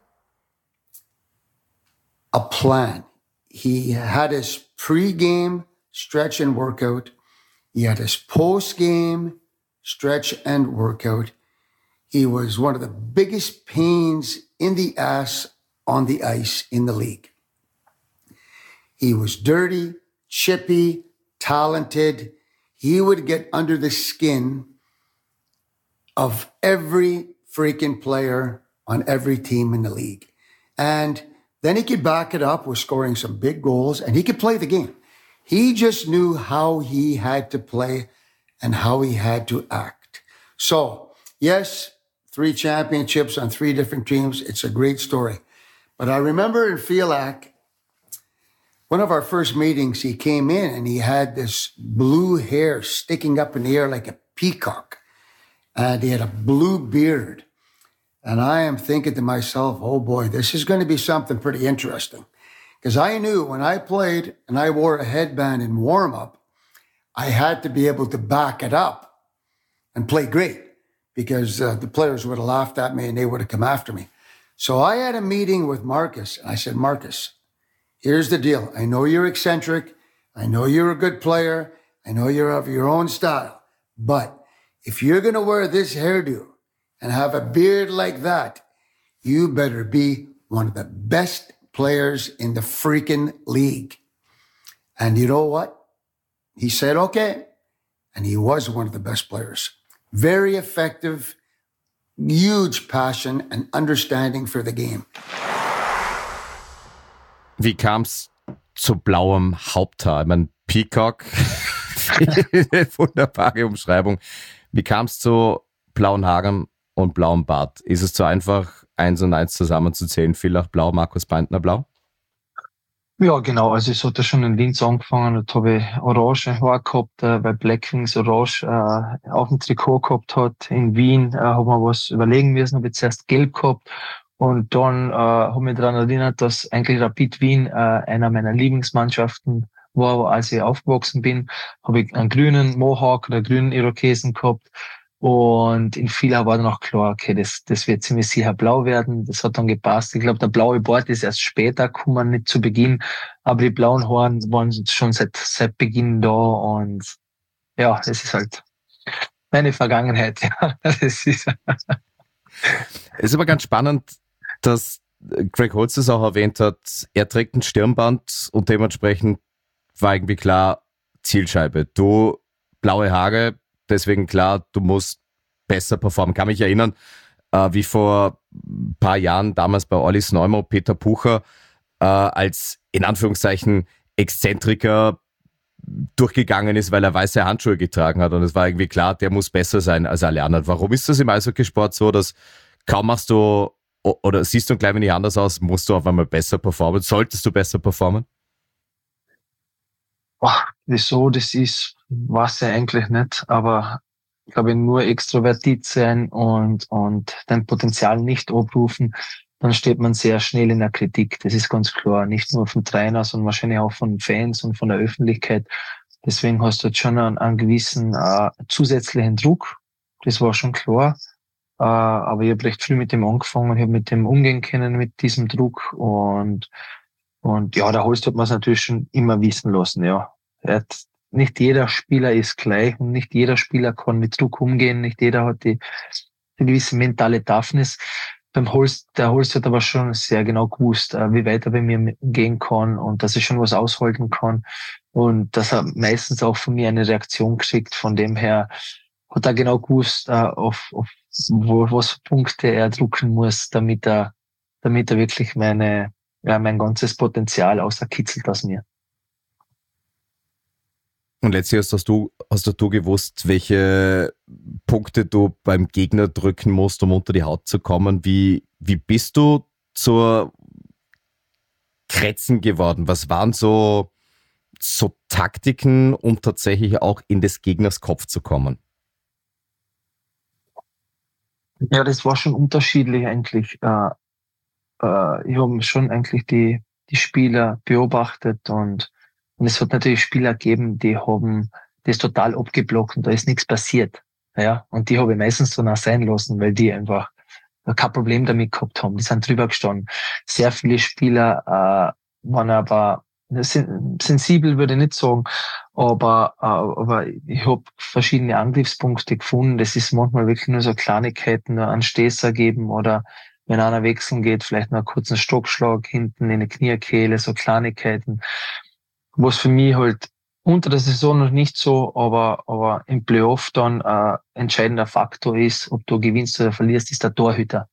a plan. He had his pre-game stretch and workout. He had his post-game stretch and workout. He was one of the biggest pains in the ass on the ice in the league. He was dirty, chippy, talented. He would get under the skin of every freaking player on every team in the league. And then he could back it up with scoring some big goals, and he could play the game. He just knew how he had to play and how he had to act. So, yes, three championships on three different teams. It's a great story. But I remember in Villach, one of our first meetings, he came in and he had this blue hair sticking up in the air like a peacock. And he had a blue beard. And I am thinking to myself, oh boy, this is going to be something pretty interesting. Because I knew when I played and I wore a headband in warm-up, I had to be able to back it up and play great. Because uh, the players would have laughed at me and they would have come after me. So I had a meeting with Marcus. And I said, Marcus, here's the deal. I know you're eccentric. I know you're a good player. I know you're of your own style. But if you're going to wear this hairdo and have a beard like that, you better be one of the best players in the freaking league. And you know what? He said, okay. And he was one of the best players. Very effective, huge passion and understanding for the game. Wie kam's zu blauem Haupthaar? Ich meine, Peacock, wunderbare Umschreibung. Wie kam's zu blauen Haaren und blauem Bart? Ist es zu einfach, eins und eins zusammenzuzählen? Villach blau, Markus Peintner blau? Ja, genau. Also es hat ja schon in Linz angefangen. Da habe ich orange Haar gehabt, äh, weil Black Wings orange äh, auf dem Trikot gehabt hat. In Wien äh, haben wir was überlegen müssen. Habe ich zuerst gelb gehabt. Und dann äh, habe ich mich daran erinnert, dass eigentlich Rapid Wien äh, einer meiner Lieblingsmannschaften war. Als ich aufgewachsen bin, habe ich einen grünen Mohawk oder grünen Irokesen gehabt. Und in Villach war dann auch klar, okay, das, das wird ziemlich sicher blau werden. Das hat dann gepasst. Ich glaube, der blaue Bart ist erst später gekommen, nicht zu Beginn. Aber die blauen Haaren waren schon seit, seit Beginn da. Und ja, das ist halt meine Vergangenheit. Ja, das ist Es ist aber ganz spannend, dass Greg Holtz das auch erwähnt hat. Er trägt ein Stirnband und dementsprechend war irgendwie klar, Zielscheibe. Du, blaue Haare, deswegen klar, du musst besser performen. Kann mich erinnern, äh, wie vor ein paar Jahren damals bei Ollis Neumann, Peter Pucher äh, als in Anführungszeichen Exzentriker durchgegangen ist, weil er weiße Handschuhe getragen hat und es war irgendwie klar, der muss besser sein als alle anderen. Warum ist das im Eishockeysport so, dass kaum machst du oder siehst du ein klein wenig anders aus, musst du auf einmal besser performen? Solltest du besser performen? Boah, wieso das ist, weiß ich eigentlich nicht, aber ich glaube, nur extrovertiert sein und, und dein Potenzial nicht abrufen, dann steht man sehr schnell in der Kritik. Das ist ganz klar. Nicht nur vom Trainer, sondern wahrscheinlich auch von Fans und von der Öffentlichkeit. Deswegen hast du jetzt schon einen, einen gewissen äh, zusätzlichen Druck. Das war schon klar. Äh, aber ich habe recht früh mit dem angefangen. Ich habe mit dem umgehen können, mit diesem Druck. Und, und ja, der Holst hat man es natürlich schon immer wissen lassen. Ja, er hat, nicht jeder Spieler ist gleich und nicht jeder Spieler kann mit Druck umgehen. Nicht jeder hat die, die gewisse mentale Toughness. Beim Holst, der Holst hat aber schon sehr genau gewusst, wie weit er bei mir gehen kann und dass ich schon was aushalten kann und dass er meistens auch von mir eine Reaktion kriegt. Von dem her hat er genau gewusst, auf, auf wo, was Punkte er drucken muss, damit er, damit er wirklich meine, ja, mein ganzes Potenzial außerkitzelt aus mir. Und letztlich hast du, hast du gewusst, welche Punkte du beim Gegner drücken musst, um unter die Haut zu kommen. Wie, wie bist du zur Kretzen geworden? Was waren so, so Taktiken, um tatsächlich auch in des Gegners Kopf zu kommen? Ja, das war schon unterschiedlich eigentlich. Äh, äh, ich habe schon eigentlich die, die Spieler beobachtet und Und es hat natürlich Spieler gegeben, die haben das total abgeblockt und da ist nichts passiert. Ja, und die habe ich meistens dann auch sein lassen, weil die einfach kein Problem damit gehabt haben. Die sind drüber gestanden. Sehr viele Spieler äh, waren aber sensibel, würde ich nicht sagen, aber, äh, aber ich habe verschiedene Angriffspunkte gefunden. Das ist manchmal wirklich nur so Kleinigkeiten, nur einen Stößer geben oder wenn einer wechseln geht, vielleicht noch einen kurzen Stockschlag hinten in die Kniekehle, so Kleinigkeiten. Was für mich halt unter der Saison noch nicht so, aber, aber im Playoff dann ein entscheidender Faktor ist, ob du gewinnst oder verlierst, ist der Torhüter.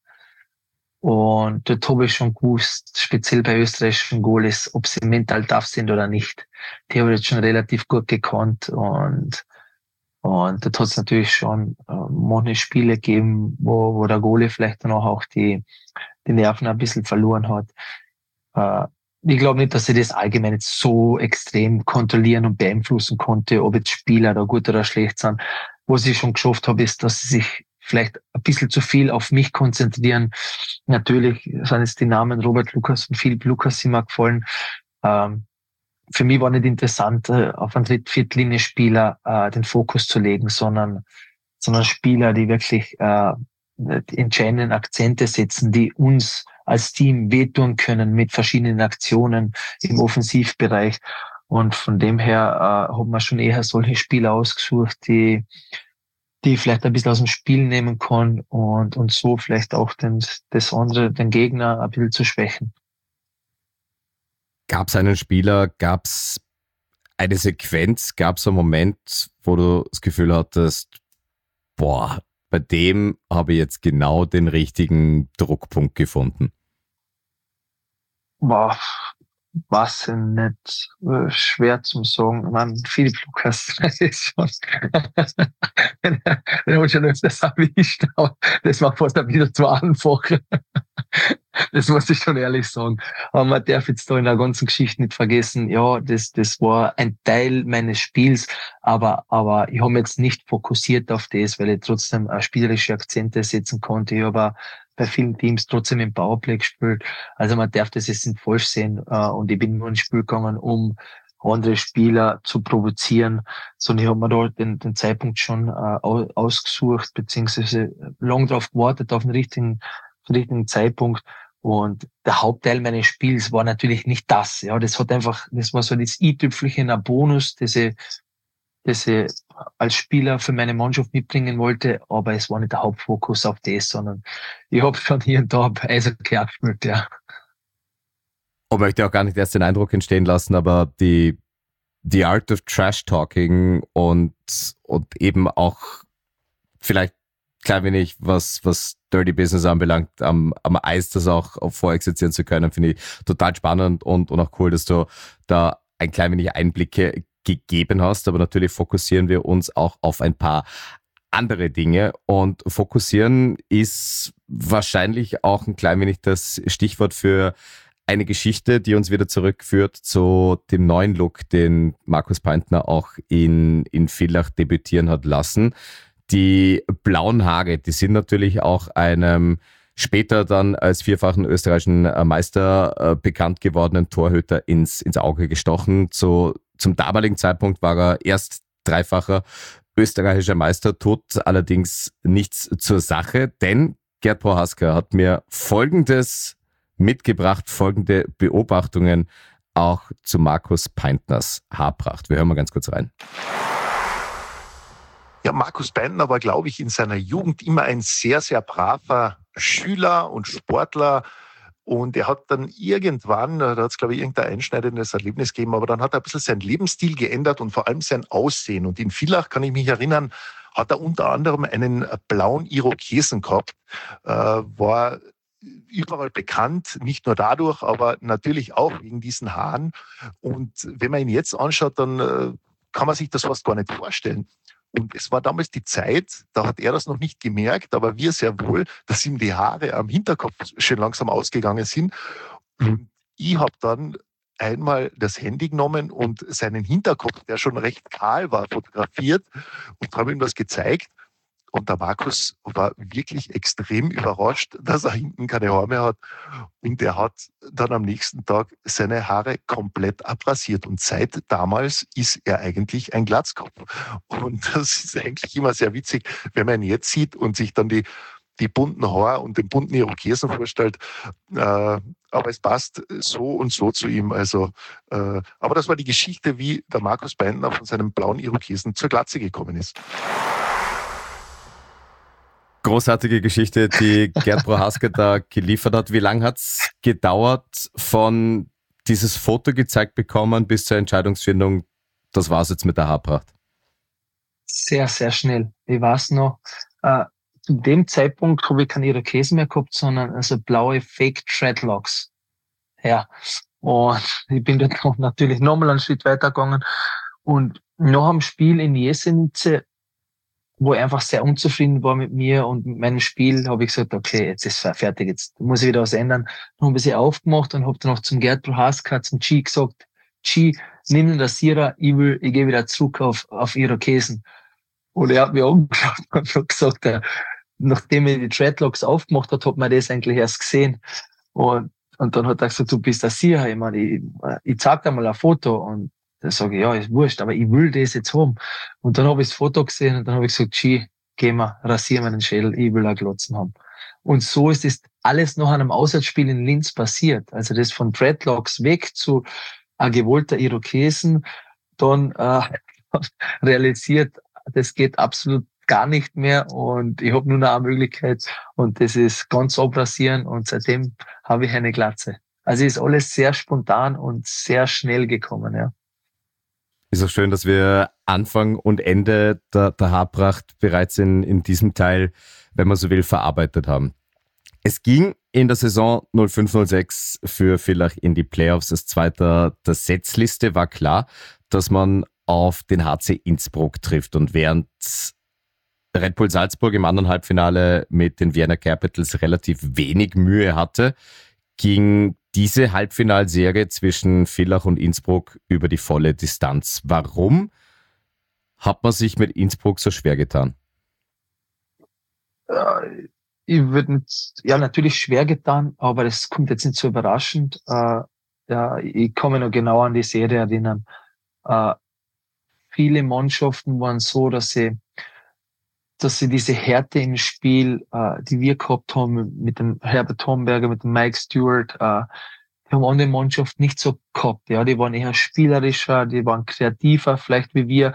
Und dort habe ich schon gewusst, speziell bei österreichischen Goalies, ob sie mental tough sind oder nicht. Die habe ich jetzt schon relativ gut gekannt und, und dort hat es natürlich schon äh, manche Spiele gegeben, wo, wo der Goalie vielleicht dann auch die, die Nerven ein bisschen verloren hat. Äh, Ich glaube nicht, dass ich das allgemein jetzt so extrem kontrollieren und beeinflussen konnte, ob jetzt Spieler da gut oder schlecht sind. Was ich schon geschafft habe, ist, dass sie sich vielleicht ein bisschen zu viel auf mich konzentrieren. Natürlich sind jetzt die Namen Robert Lukas und Philipp Lukas immer gefallen. Ähm, für mich war nicht interessant, auf einen Dritt-Viertlinie-Spieler äh, den Fokus zu legen, sondern, sondern Spieler, die wirklich äh, die entscheidenden Akzente setzen, die uns als Team wehtun können mit verschiedenen Aktionen im Offensivbereich. Und von dem her äh, hat man schon eher solche Spieler ausgesucht, die die vielleicht ein bisschen aus dem Spiel nehmen kann und und so vielleicht auch den, das andere, den Gegner ein bisschen zu schwächen. Gab es einen Spieler, gab es eine Sequenz, gab es einen Moment, wo du das Gefühl hattest, boah, bei dem habe ich jetzt genau den richtigen Druckpunkt gefunden? Boah, weiß ich nicht. Schwer zum sagen. Ich meine, Philipp Lukas, das ist schon, den habe ich schon öfters erwischt, aber das war fast ein bisschen zu einfach. Das muss ich schon ehrlich sagen. Aber man darf jetzt da in der ganzen Geschichte nicht vergessen, ja, das, das war ein Teil meines Spiels, aber, aber ich habe mich jetzt nicht fokussiert auf das, weil ich trotzdem spielerische Akzente setzen konnte. Ich habe bei vielen Teams trotzdem im Powerplay gespielt. Also man darf das jetzt nicht falsch sehen. Und ich bin nur ins Spiel gegangen, um andere Spieler zu provozieren, sondern ich habe mir da den, den Zeitpunkt schon äh, ausgesucht, beziehungsweise lang drauf gewartet, auf den richtigen, den richtigen Zeitpunkt. Und der Hauptteil meines Spiels war natürlich nicht das. Ja, das hat einfach, das war so das i-Tüpfelchen, ein Bonus, diese, diese als Spieler für meine Mannschaft mitbringen wollte, aber es war nicht der Hauptfokus auf das, sondern ich habe schon hier und da Eishockey gespielt, ja. Und möchte auch gar nicht erst den Eindruck entstehen lassen, aber die, die Art of Trash Talking und, und eben auch vielleicht klein wenig, was, was Dirty Business anbelangt, am, am Eis das auch vorexerzieren zu können, finde ich total spannend und, und auch cool, dass du da ein klein wenig Einblicke gegeben hast. Aber natürlich fokussieren wir uns auch auf ein paar andere Dinge, und fokussieren ist wahrscheinlich auch ein klein wenig das Stichwort für eine Geschichte, die uns wieder zurückführt zu dem neuen Look, den Markus Peintner auch in, in Villach debütieren hat lassen. Die blauen Haare, die sind natürlich auch einem später dann als vierfachen österreichischen Meister äh, bekannt gewordenen Torhüter ins, ins Auge gestochen. Zu, zum damaligen Zeitpunkt war er erst dreifacher österreichischer Meister, tut allerdings nichts zur Sache, denn Gerd Prohaska hat mir Folgendes mitgebracht, folgende Beobachtungen auch zu Markus Peintners Haarpracht. Wir hören mal ganz kurz rein. Ja, Markus Peintner war, glaube ich, in seiner Jugend immer ein sehr, sehr braver Schüler und Sportler. Und er hat dann irgendwann, da hat es, glaube ich, irgendein einschneidendes Erlebnis gegeben, aber dann hat er ein bisschen seinen Lebensstil geändert und vor allem sein Aussehen. Und in Villach, kann ich mich erinnern, hat er unter anderem einen blauen Irokesen gehabt, äh, war überall bekannt, nicht nur dadurch, aber natürlich auch wegen diesen Haaren. Und wenn man ihn jetzt anschaut, dann äh, kann man sich das fast gar nicht vorstellen. Und es war damals die Zeit, da hat er das noch nicht gemerkt, aber wir sehr wohl, dass ihm die Haare am Hinterkopf schön langsam ausgegangen sind. Und ich habe dann einmal das Handy genommen und seinen Hinterkopf, der schon recht kahl war, fotografiert und habe ihm das gezeigt. Und der Markus war wirklich extrem überrascht, dass er hinten keine Haare mehr hat. Und er hat dann am nächsten Tag seine Haare komplett abrasiert. Und seit damals ist er eigentlich ein Glatzkopf. Und das ist eigentlich immer sehr witzig, wenn man ihn jetzt sieht und sich dann die, die bunten Haare und den bunten Irokesen vorstellt. Äh, aber es passt so und so zu ihm. Also, äh, aber das war die Geschichte, wie der Markus Peintner von seinem blauen Irokesen zur Glatze gekommen ist. Großartige Geschichte, die Gerd Prohaska da geliefert hat. Wie lange hat es gedauert von dieses Foto gezeigt bekommen bis zur Entscheidungsfindung, das war's jetzt mit der Haarpracht? Sehr, sehr schnell. Ich weiß noch, äh, zu dem Zeitpunkt habe ich keine Irokesen mehr gehabt, sondern also blaue Fake Dreadlocks. Ja. Und ich bin dort noch natürlich nochmal einen Schritt weitergegangen. Und nach dem Spiel in Jesenice, wo ich einfach sehr unzufrieden war mit mir und mit meinem Spiel, habe ich gesagt, okay, jetzt ist es fertig, jetzt muss ich wieder was ändern. Dann habe ich sie aufgemacht und habe dann noch zum Gerd Prohaska, zum G gesagt, G, nimm den Rasierer, ich will, ich gehe wieder zurück auf, auf Irokesen. Und er hat mich angeschaut und hat gesagt, äh, nachdem er die Dreadlocks aufgemacht hat, hat man das eigentlich erst gesehen. Und, und dann hat er gesagt, du bist Rasierer, ich meine, ich, ich zeig dir mal ein Foto. Und da sage ich, ja, ist wurscht, aber ich will das jetzt haben. Und dann habe ich das Foto gesehen und dann habe ich gesagt, G, geh mal, rasier meinen Schädel, ich will auch Glotzen haben. Und so ist das alles nach einem Auswärtsspiel in Linz passiert. Also das von Dreadlocks weg zu ein gewollter Irokesen, dann äh, realisiert, das geht absolut gar nicht mehr und ich habe nur noch eine Möglichkeit und das ist ganz abrasieren und seitdem habe ich eine Glatze. Also ist alles sehr spontan und sehr schnell gekommen, ja. Ist auch schön, dass wir Anfang und Ende der, der Haarpracht bereits in, in diesem Teil, wenn man so will, verarbeitet haben. Es ging in der Saison null fünf null sechs für Villach in die Playoffs. Als Zweiter der Setzliste war klar, dass man auf den H C Innsbruck trifft. Und während Red Bull Salzburg im anderen Halbfinale mit den Vienna Capitals relativ wenig Mühe hatte, ging diese Halbfinalserie zwischen Villach und Innsbruck über die volle Distanz. Warum hat man sich mit Innsbruck so schwer getan? Äh, ich würde ja natürlich schwer getan, aber das kommt jetzt nicht so überraschend. Äh, ja, ich kann mich noch genau an die Serie erinnern. Äh, viele Mannschaften waren so, dass sie dass sie diese Härte im Spiel, äh, die wir gehabt haben mit dem Herbert Homberger, mit dem Mike Stewart, äh, die haben andere Mannschaften nicht so gehabt. Ja, die waren eher spielerischer, die waren kreativer, vielleicht wie wir.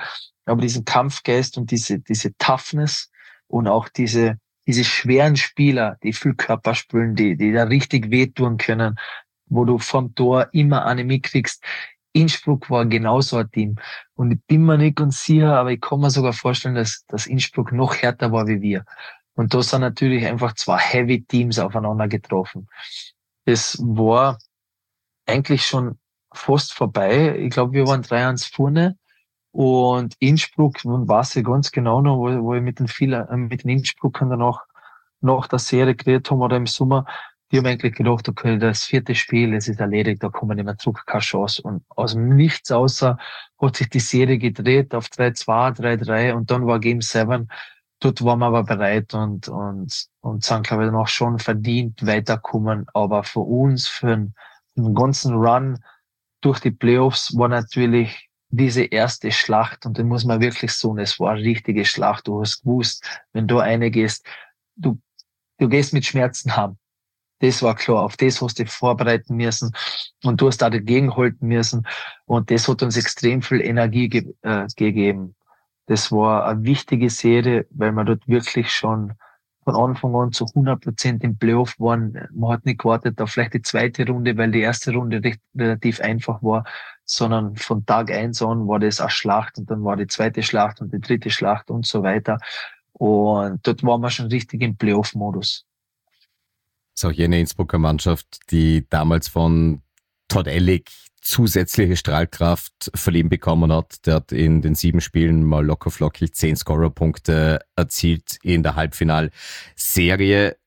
aber diesen Kampfgeist und diese, diese Toughness und auch diese, diese schweren Spieler, die viel Körper spielen, die, die da richtig wehtun können, wo du vom Tor immer eine mitkriegst. Innsbruck war genauso ein Team. Und ich bin mir nicht ganz sicher, aber ich kann mir sogar vorstellen, dass, dass Innsbruck noch härter war wie wir. Und da sind natürlich einfach zwei Heavy Teams aufeinander getroffen. Das war eigentlich schon fast vorbei. Ich glaube, wir waren drei eins vorne. Und Innsbruck, man weiß ich ganz genau noch, wo, wo ich mit den vielen, äh, mit den Innsbruckern danach, nach der Serie geredet haben oder im Sommer, die haben eigentlich gedacht, okay, das vierte Spiel, es ist erledigt, da kommen wir nicht mehr zurück, keine Chance. Und aus dem Nichts außer hat sich die Serie gedreht auf drei zwei, drei drei und dann war Game sieben. Dort waren wir aber bereit und, und, und sind, glaube ich, dann auch schon verdient weiterkommen. Aber für uns, für den, für den ganzen Run durch die Playoffs war natürlich diese erste Schlacht, und den muss man wirklich sagen, es war eine richtige Schlacht. Du hast gewusst, wenn du eine gehst, du, du gehst mit Schmerzen heim. Das war klar, auf das hast du dich vorbereiten müssen und du hast da dagegenhalten müssen und das hat uns extrem viel Energie ge äh, gegeben. Das war eine wichtige Serie, weil wir dort wirklich schon von Anfang an zu hundert Prozent im Playoff waren. Man hat nicht gewartet auf vielleicht die zweite Runde, weil die erste Runde recht, relativ einfach war, sondern von Tag eins an war das eine Schlacht und dann war die zweite Schlacht und die dritte Schlacht und so weiter. Und dort waren wir schon richtig im Playoff-Modus. Das ist auch jene Innsbrucker Mannschaft, die damals von Todd Ellig zusätzliche Strahlkraft verliehen bekommen hat. Der hat in den sieben Spielen mal locker flockig zehn Scorerpunkte erzielt in der Halbfinalserie.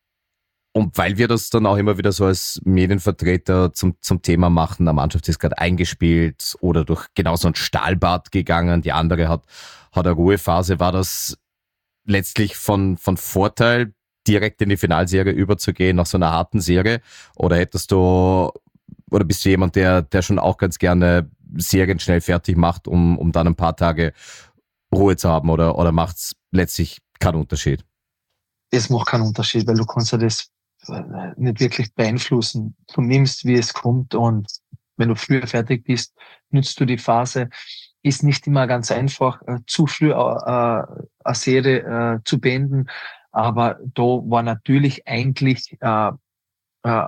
Und weil wir das dann auch immer wieder so als Medienvertreter zum, zum Thema machen, eine Mannschaft ist gerade eingespielt oder durch genau so ein Stahlbad gegangen, die andere hat, hat eine Ruhephase, war das letztlich von, von Vorteil, direkt in die Finalserie überzugehen nach so einer harten Serie? Oder hättest du, oder bist du jemand, der, der schon auch ganz gerne Serien schnell fertig macht, um, um dann ein paar Tage Ruhe zu haben? Oder, oder macht es letztlich keinen Unterschied? Es macht keinen Unterschied, weil du kannst ja das nicht wirklich beeinflussen. Du nimmst, wie es kommt, und wenn du früher fertig bist, nützt du die Phase. Ist nicht immer ganz einfach, zu früh äh, eine Serie äh, zu beenden. Aber da war natürlich eigentlich äh, äh,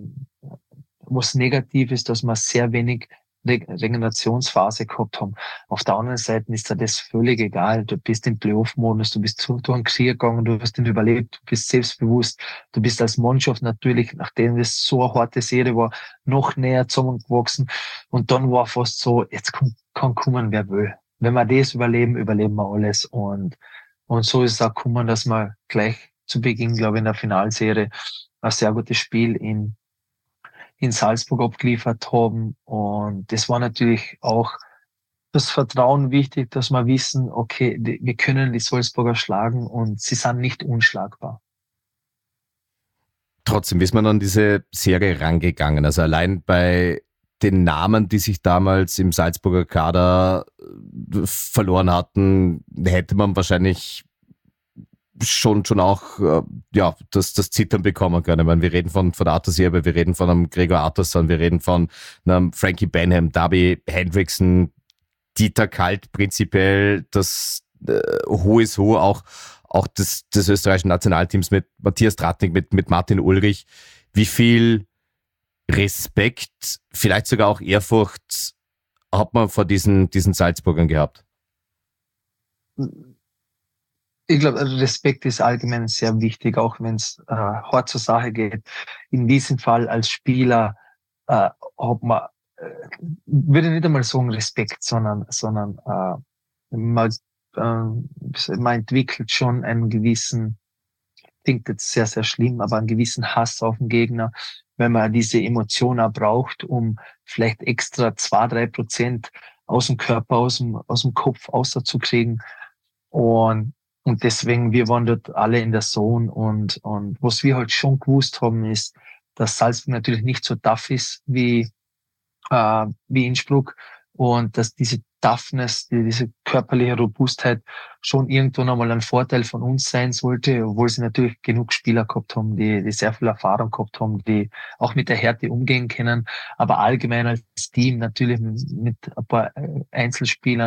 was Negatives, dass wir sehr wenig Re- Regenerationsphase gehabt haben. Auf der anderen Seite ist dir das völlig egal. Du bist im Playoff-Modus, du bist zu, durch den Krieg gegangen, du hast ihn überlebt, du bist selbstbewusst. Du bist als Mannschaft natürlich, nachdem es so eine harte Serie war, noch näher zusammengewachsen. Und dann war fast so, jetzt kann, kann kommen, wer will. Wenn wir das überleben, überleben wir alles. Und Und so ist es auch gekommen, dass wir gleich zu Beginn, glaube ich, in der Finalserie ein sehr gutes Spiel in, in Salzburg abgeliefert haben. Und das war natürlich auch das Vertrauen wichtig, dass wir wissen, okay, die, wir können die Salzburger schlagen und sie sind nicht unschlagbar. Trotzdem, wie ist man an diese Serie rangegangen? Also allein bei den Namen, die sich damals im Salzburger Kader verloren hatten, hätte man wahrscheinlich schon schon auch äh, ja das das Zittern bekommen können. Ich meine, wir reden von von Arthur Sierbe, wir reden von einem Gregor Artursson, wir reden von einem Frankie Benham, Darby Hendrickson, Dieter Kalt, prinzipiell das äh, Who is Who auch auch des des österreichischen Nationalteams mit Matthias Tratnik, mit mit Martin Ulrich. Wie viel Respekt, vielleicht sogar auch Ehrfurcht hat man vor diesen, diesen Salzburgern gehabt? Ich glaube, Respekt ist allgemein sehr wichtig, auch wenn es äh, hart zur Sache geht. In diesem Fall als Spieler äh, hat man, äh, würde nicht einmal sagen Respekt, sondern, sondern äh, man, äh, man entwickelt schon einen gewissen, klingt jetzt sehr, sehr schlimm, aber einen gewissen Hass auf den Gegner, wenn man diese Emotionen auch braucht, um vielleicht extra zwei, drei Prozent aus dem Körper, aus dem, aus dem Kopf auszukriegen. Und, und deswegen, wir waren dort alle in der Zone. Und, und was wir halt schon gewusst haben, ist, dass Salzburg natürlich nicht so tough ist wie, äh, wie Innsbruck. Und dass diese Toughness, die, diese körperliche Robustheit schon irgendwann einmal ein Vorteil von uns sein sollte, obwohl sie natürlich genug Spieler gehabt haben, die, die sehr viel Erfahrung gehabt haben, die auch mit der Härte umgehen können, aber allgemein als Team natürlich mit ein paar Einzelspielern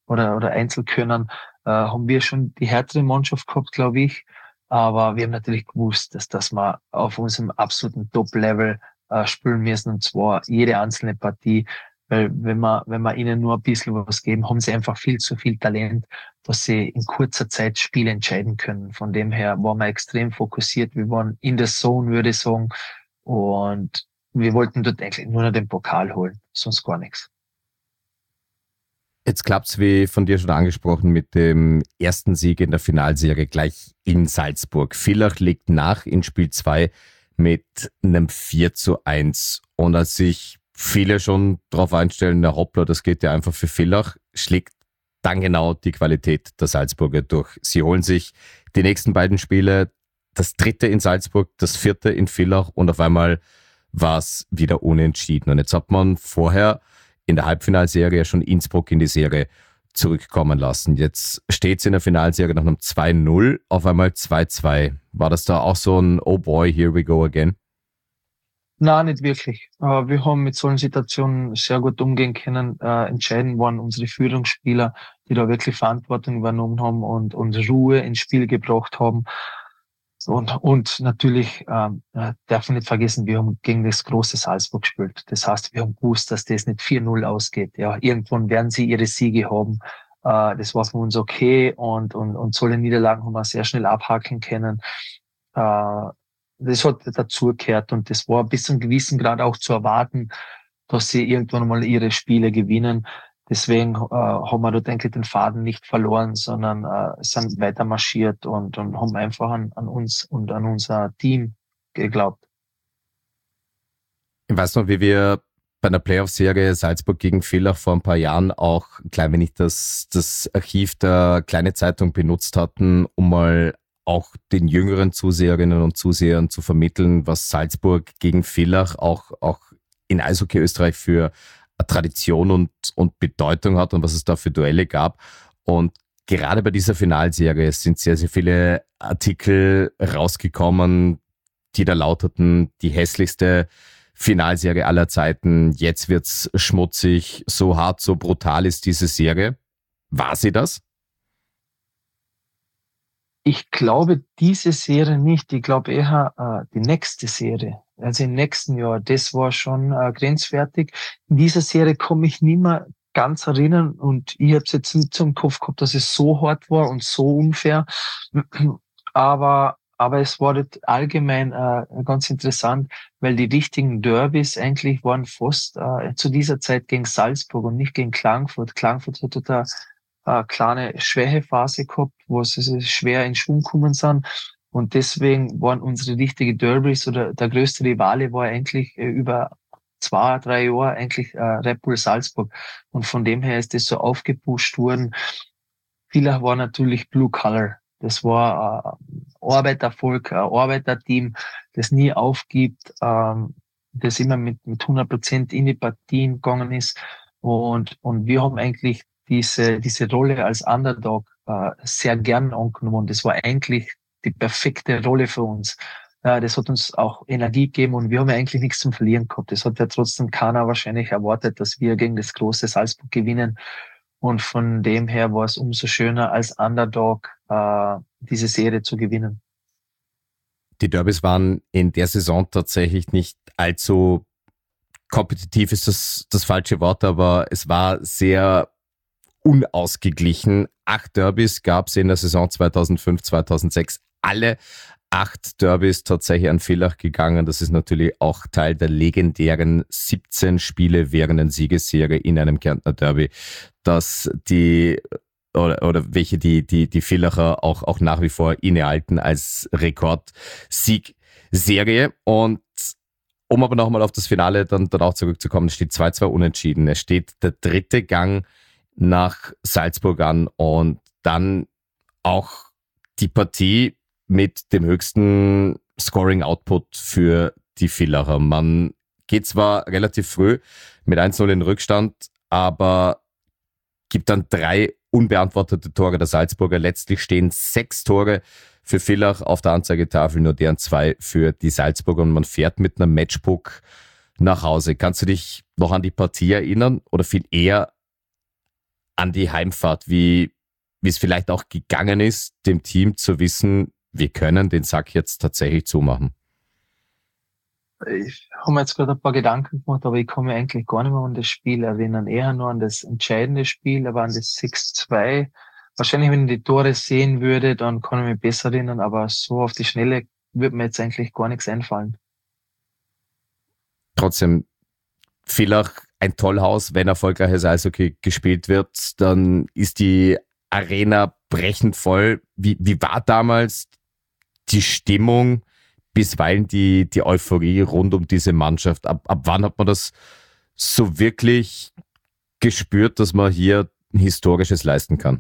oder, oder Einzelkönnern, äh, haben wir schon die härtere Mannschaft gehabt, glaube ich. Aber wir haben natürlich gewusst, dass, dass wir auf unserem absoluten Top-Level äh, spielen müssen, und zwar jede einzelne Partie. Weil wenn wir, wenn wir ihnen nur ein bisschen was geben, haben sie einfach viel zu viel Talent, dass sie in kurzer Zeit Spiele entscheiden können. Von dem her waren wir extrem fokussiert. Wir waren in der Zone, würde ich sagen. Und wir wollten dort eigentlich nur noch den Pokal holen, sonst gar nichts. Jetzt klappt's, wie von dir schon angesprochen, mit dem ersten Sieg in der Finalserie gleich in Salzburg. Villach legt nach in Spiel zwei mit einem vier zu eins. Und als sich viele schon darauf einstellen, na hoppla, das geht ja einfach für Villach, schlägt dann genau die Qualität der Salzburger durch. Sie holen sich die nächsten beiden Spiele, das dritte in Salzburg, das vierte in Villach, und auf einmal war es wieder unentschieden. Und jetzt hat man vorher in der Halbfinalserie schon Innsbruck in die Serie zurückkommen lassen. Jetzt steht es in der Finalserie nach einem zwei null, auf einmal zwei zwei. War das da auch so ein Oh boy, here we go again? Nein, nicht wirklich. Wir haben mit solchen Situationen sehr gut umgehen können. Entscheidend waren unsere Führungsspieler, die da wirklich Verantwortung übernommen haben und, und Ruhe ins Spiel gebracht haben. Und, und natürlich ähm, darf man nicht vergessen, wir haben gegen das große Salzburg gespielt. Das heißt, wir haben gewusst, dass das nicht vier null ausgeht. Ja, irgendwann werden sie ihre Siege haben. Äh, das war für uns okay, und, und, und solche Niederlagen haben wir sehr schnell abhaken können. Äh, das hat dazugehört, und das war bis zu einem gewissen Grad auch zu erwarten, dass sie irgendwann mal ihre Spiele gewinnen. Deswegen äh, haben wir dort eigentlich den Faden nicht verloren, sondern äh, sind weiter marschiert und, und haben einfach an, an uns und an unser Team geglaubt. Ich weiß noch, wie wir bei einer Playoff-Serie Salzburg gegen Villach vor ein paar Jahren auch ein klein wenig das, das Archiv der Kleine Zeitung benutzt hatten, um mal auch den jüngeren Zuseherinnen und Zusehern zu vermitteln, was Salzburg gegen Villach auch, auch in Eishockey Österreich für Tradition und, und Bedeutung hat und was es da für Duelle gab. Und gerade bei dieser Finalserie sind sehr, sehr viele Artikel rausgekommen, die da lauteten, die hässlichste Finalserie aller Zeiten, jetzt wird's schmutzig, so hart, so brutal ist diese Serie. War sie das? Ich glaube diese Serie nicht. Ich glaube eher äh, die nächste Serie. Also im nächsten Jahr, das war schon äh, grenzwertig. In dieser Serie kann mich nicht mehr ganz erinnern, und ich habe es jetzt nicht so im Kopf gehabt, dass es so hart war und so unfair. Aber aber es war allgemein äh, ganz interessant, weil die richtigen Derbys eigentlich waren fast äh, zu dieser Zeit gegen Salzburg und nicht gegen Klagenfurt. Klagenfurt hat dort eine kleine Schwächephase gehabt, wo sie schwer in Schwung gekommen sind. Und deswegen waren unsere richtigen Derbys, oder der größte Rivale war eigentlich äh, über zwei, drei Jahre eigentlich äh, Red Bull Salzburg. Und von dem her ist das so aufgepusht worden. Villach war natürlich Blue Color. Das war ein Arbeitervolk, ein Arbeiterteam, das nie aufgibt, ähm, das immer mit, mit hundert Prozent in die Partien gegangen ist. Und, und wir haben eigentlich diese, diese Rolle als Underdog äh, sehr gern angenommen. Und das war eigentlich die perfekte Rolle für uns. Äh, das hat uns auch Energie gegeben, und wir haben ja eigentlich nichts zum Verlieren gehabt. Das hat ja trotzdem keiner wahrscheinlich erwartet, dass wir gegen das große Salzburg gewinnen. Und von dem her war es umso schöner, als Underdog äh, diese Serie zu gewinnen. Die Derbys waren in der Saison tatsächlich nicht allzu kompetitiv, ist das das falsche Wort, aber es war sehr unausgeglichen. Acht Derbys gab es in der Saison zweitausendfünf, zweitausendsechs. Alle acht Derbys tatsächlich an Villach gegangen. Das ist natürlich auch Teil der legendären siebzehn Spiele währenden Siegesserie in einem Kärntner Derby, dass die oder, oder welche die, die, die Villacher auch, auch nach wie vor innehalten als Rekordsiegserie. Und um aber nochmal auf das Finale dann, dann auch zurückzukommen, es steht zwei zwei unentschieden. Es steht der dritte Gang nach Salzburg an, und dann auch die Partie mit dem höchsten Scoring-Output für die Villacher. Man geht zwar relativ früh mit eins null in Rückstand, aber gibt dann drei unbeantwortete Tore der Salzburger. Letztlich stehen sechs Tore für Villach auf der Anzeigetafel, nur deren zwei für die Salzburger, und man fährt mit einem Matchbook nach Hause. Kannst du dich noch an die Partie erinnern oder viel eher an die Heimfahrt, wie, wie es vielleicht auch gegangen ist, dem Team zu wissen, wir können den Sack jetzt tatsächlich zumachen? Ich habe mir jetzt gerade ein paar Gedanken gemacht, aber ich kann mich eigentlich gar nicht mehr an das Spiel erinnern. Eher nur an das entscheidende Spiel, aber an das sechs zwei. Wahrscheinlich, wenn ich die Tore sehen würde, dann kann ich mich besser erinnern, aber so auf die Schnelle würde mir jetzt eigentlich gar nichts einfallen. Trotzdem, Villach ein Tollhaus, wenn erfolgreiches Eishockey gespielt wird, dann ist die Arena brechend voll. Wie, wie war damals die Stimmung, bisweilen die, die Euphorie rund um diese Mannschaft? Ab, ab wann hat man das so wirklich gespürt, dass man hier ein Historisches leisten kann?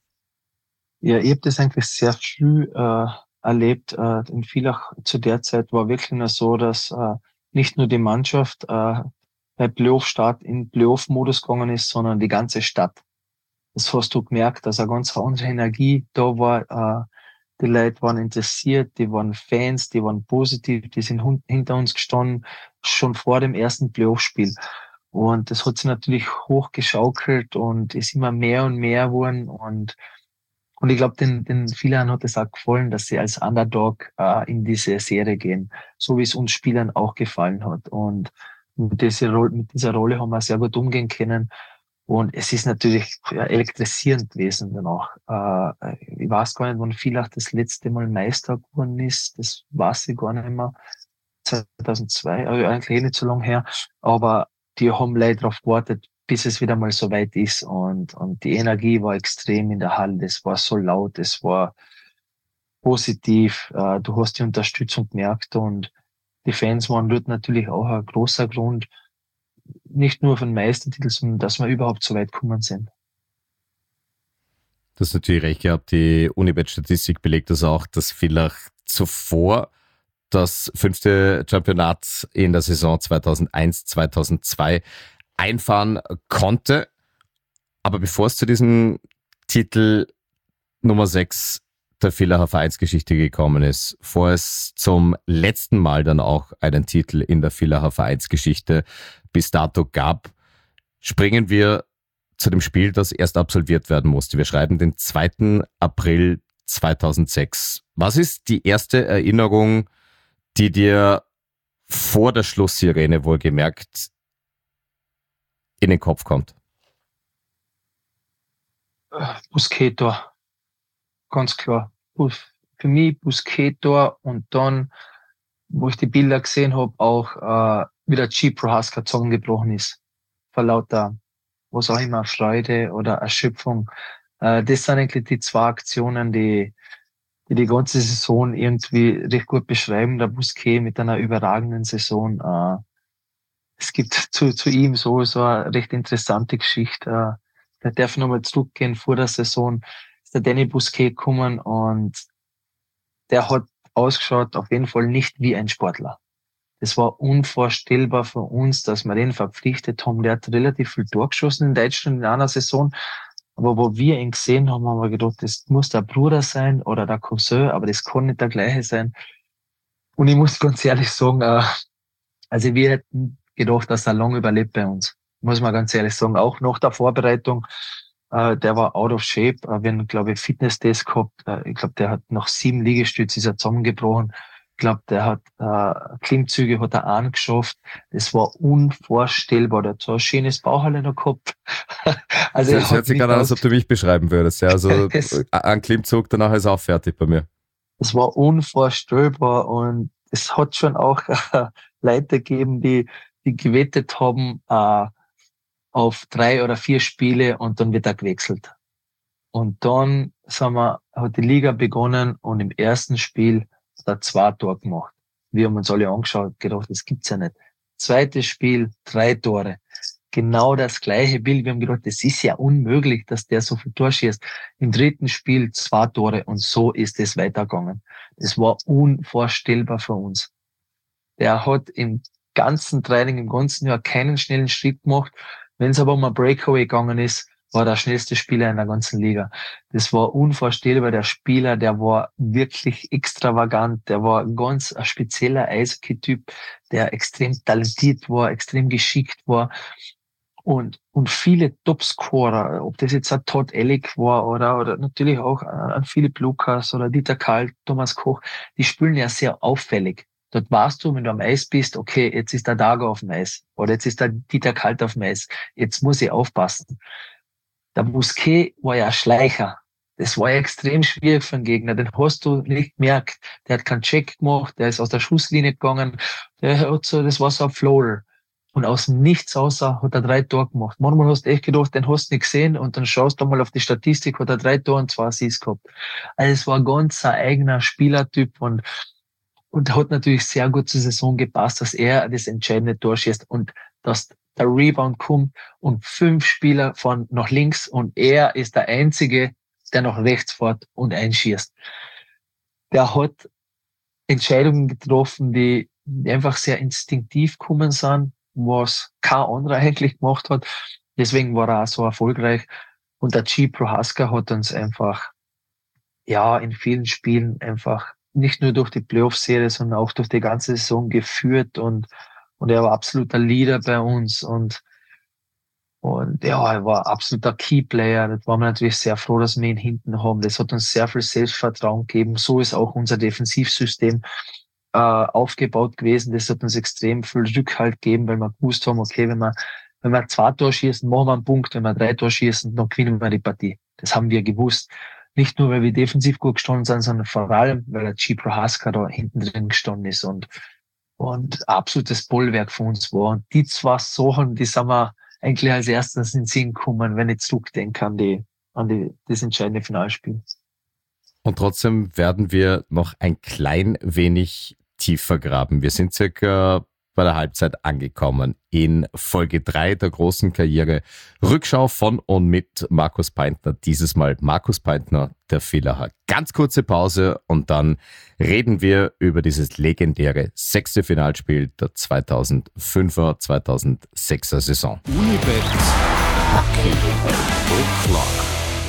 Ja, ich habe das eigentlich sehr früh äh, erlebt. Äh, in Villach zu der Zeit war wirklich nur so, dass äh, nicht nur die Mannschaft äh, bei Playoff-Start in Playoff-Modus gegangen ist, sondern die ganze Stadt. Das hast du gemerkt, dass eine ganz andere Energie da war. Äh, die Leute waren interessiert, die waren Fans, die waren positiv, die sind hun- hinter uns gestanden, schon vor dem ersten Playoff-Spiel. Und das hat sich natürlich hochgeschaukelt und ist immer mehr und mehr geworden. Und Und ich glaube, den, den vielen hat es auch gefallen, dass sie als Underdog äh, in diese Serie gehen, so wie es uns Spielern auch gefallen hat. Und mit dieser, Rolle, mit dieser Rolle haben wir sehr gut umgehen können. Und es ist natürlich ja, elektrisierend gewesen danach. Äh, ich weiß gar nicht, wann Villach das letzte Mal Meister geworden ist. Das weiß ich gar nicht mehr. zweitausendzwei, also eigentlich eh nicht so lange her. Aber die haben leider darauf gewartet, bis es wieder mal so weit ist. Und, und die Energie war extrem in der Halle. Das war so laut, es war positiv. Äh, du hast die Unterstützung gemerkt und die Fans waren dort natürlich auch ein großer Grund, nicht nur für den Meistertitel, sondern dass wir überhaupt so weit gekommen sind. Du hast natürlich recht gehabt. Die Unibet-Statistik belegt das auch, dass Villach zuvor das fünfte Championat in der Saison zweitausendeins zweitausendzwei einfahren konnte. Aber bevor es zu diesem Titel Nummer sechs der Villacher Vereinsgeschichte gekommen ist, bevor es zum letzten Mal dann auch einen Titel in der Villacher Vereinsgeschichte bis dato gab, springen wir zu dem Spiel, das erst absolviert werden musste. Wir schreiben den zweiten April zweitausendsechs. Was ist die erste Erinnerung, die dir vor der Schlusssirene wohlgemerkt in den Kopf kommt? Busquets-Tor. Ganz klar. Für mich Busquets-Tor und dann, wo ich die Bilder gesehen habe, auch äh, wie der G. Prohaska zusammengebrochen ist. Vor lauter, was auch immer, Freude oder Erschöpfung. Äh, das sind eigentlich die zwei Aktionen, die die die ganze Saison irgendwie recht gut beschreiben. Der Busquets mit einer überragenden Saison. Äh, es gibt zu zu ihm so so eine recht interessante Geschichte. Äh, da darf ich nochmal zurückgehen. Vor der Saison ist der Danny Busquets gekommen und der hat ausgeschaut auf jeden Fall nicht wie ein Sportler. Das war unvorstellbar für uns, dass wir den verpflichtet haben. Der hat relativ viel durchgeschossen in Deutschland in einer Saison. Aber wo wir ihn gesehen haben, haben wir gedacht, das muss der Bruder sein oder der Cousin, aber das kann nicht der gleiche sein. Und ich muss ganz ehrlich sagen, äh, also wir hätten gedacht, dass er lange überlebt bei uns. Muss man ganz ehrlich sagen. Auch nach der Vorbereitung, äh, der war out of shape. Äh, wir haben, glaube ich, Fitness-Test gehabt. Äh, ich glaube, der hat nach sieben Liegestützen ist er zusammengebrochen. Ich glaube, der hat äh, Klimmzüge hat er angeschafft. Das war unvorstellbar. Der hat so ein schönes Bauchhalle noch gehabt. Also das hört sich gerade an, als ob du mich beschreiben würdest. Ja, also ein Klimmzug, danach ist auch fertig bei mir. Das war unvorstellbar und es hat schon auch äh, Leute gegeben, die die gewettet haben äh, auf drei oder vier Spiele und dann wird er gewechselt. Und dann sagen wir, hat die Liga begonnen und im ersten Spiel hat er zwei Tore gemacht. Wir haben uns alle angeschaut, gedacht, das gibt's ja nicht. Zweites Spiel, drei Tore. Genau das gleiche Bild. Wir haben gedacht, das ist ja unmöglich, dass der so viel Tor schießt. Im dritten Spiel zwei Tore und so ist es weitergegangen. Das war unvorstellbar für uns. Der hat im ganzen Training, im ganzen Jahr keinen schnellen Schritt gemacht. Wenn es aber um ein Breakaway gegangen ist, war der schnellste Spieler in der ganzen Liga. Das war unvorstellbar. Der Spieler, der war wirklich extravagant. Der war ganz ein spezieller Eishockey-Typ, der extrem talentiert war, extrem geschickt war. Und, und viele Topscorer, ob das jetzt ein Todd Ellick war oder, oder natürlich auch ein Philipp Lukas oder Dieter Kalt, Thomas Koch, die spielen ja sehr auffällig. Dort weißt du, wenn du am Eis bist, okay, jetzt ist der Dago auf dem Eis oder jetzt ist der Dieter Kalt auf dem Eis. Jetzt muss ich aufpassen. Der Bousquet war ja ein Schleicher. Das war ja extrem schwierig für den Gegner. Den hast du nicht gemerkt. Der hat keinen Check gemacht, der ist aus der Schusslinie gegangen. Der hat so, das war so ein Floater. Und aus dem Nichts außer hat er drei Tore gemacht. Manchmal hast du echt gedacht, den hast du nicht gesehen und dann schaust du mal auf die Statistik, hat er drei Tore und zwei Assists gehabt. Also es war ganz ein eigener Spielertyp und und hat natürlich sehr gut zur Saison gepasst, dass er das entscheidende Tor schießt und dass der Rebound kommt und fünf Spieler fahren nach links und er ist der Einzige, der nach rechts fährt und einschießt. Der hat Entscheidungen getroffen, die einfach sehr instinktiv gekommen sind, was kein anderer eigentlich gemacht hat. Deswegen war er auch so erfolgreich. Und der G. Prohaska hat uns einfach, ja, in vielen Spielen einfach nicht nur durch die Playoff-Serie, sondern auch durch die ganze Saison geführt und, und er war absoluter Leader bei uns und, und ja, er war absoluter Keyplayer. Da waren wir natürlich sehr froh, dass wir ihn hinten haben. Das hat uns sehr viel Selbstvertrauen gegeben. So ist auch unser Defensivsystem äh, aufgebaut gewesen. Das hat uns extrem viel Rückhalt gegeben, weil wir gewusst haben, okay, wenn wir, wenn wir zwei Tore schießen, machen wir einen Punkt. Wenn wir drei Tore schießen, dann gewinnen wir die Partie. Das haben wir gewusst. Nicht nur, weil wir defensiv gut gestanden sind, sondern vor allem, weil der G. Prohaska da hinten drin gestanden ist und, und absolutes Bollwerk von uns war. Und die zwei Sachen, die sind wir eigentlich als erstes in den Sinn gekommen, wenn ich zurückdenke an die, an die, das entscheidende Finalspiel. Und trotzdem werden wir noch ein klein wenig tiefer graben. Wir sind circa bei der Halbzeit angekommen in Folge drei der großen Karriere. Rückschau von und mit Markus Peintner. Dieses Mal Markus Peintner, der Villacher. Ganz kurze Pause und dann reden wir über dieses legendäre sechste Finalspiel der zweitausendfünfer zweitausendsechser Saison. Unibet Hockey O'Clock.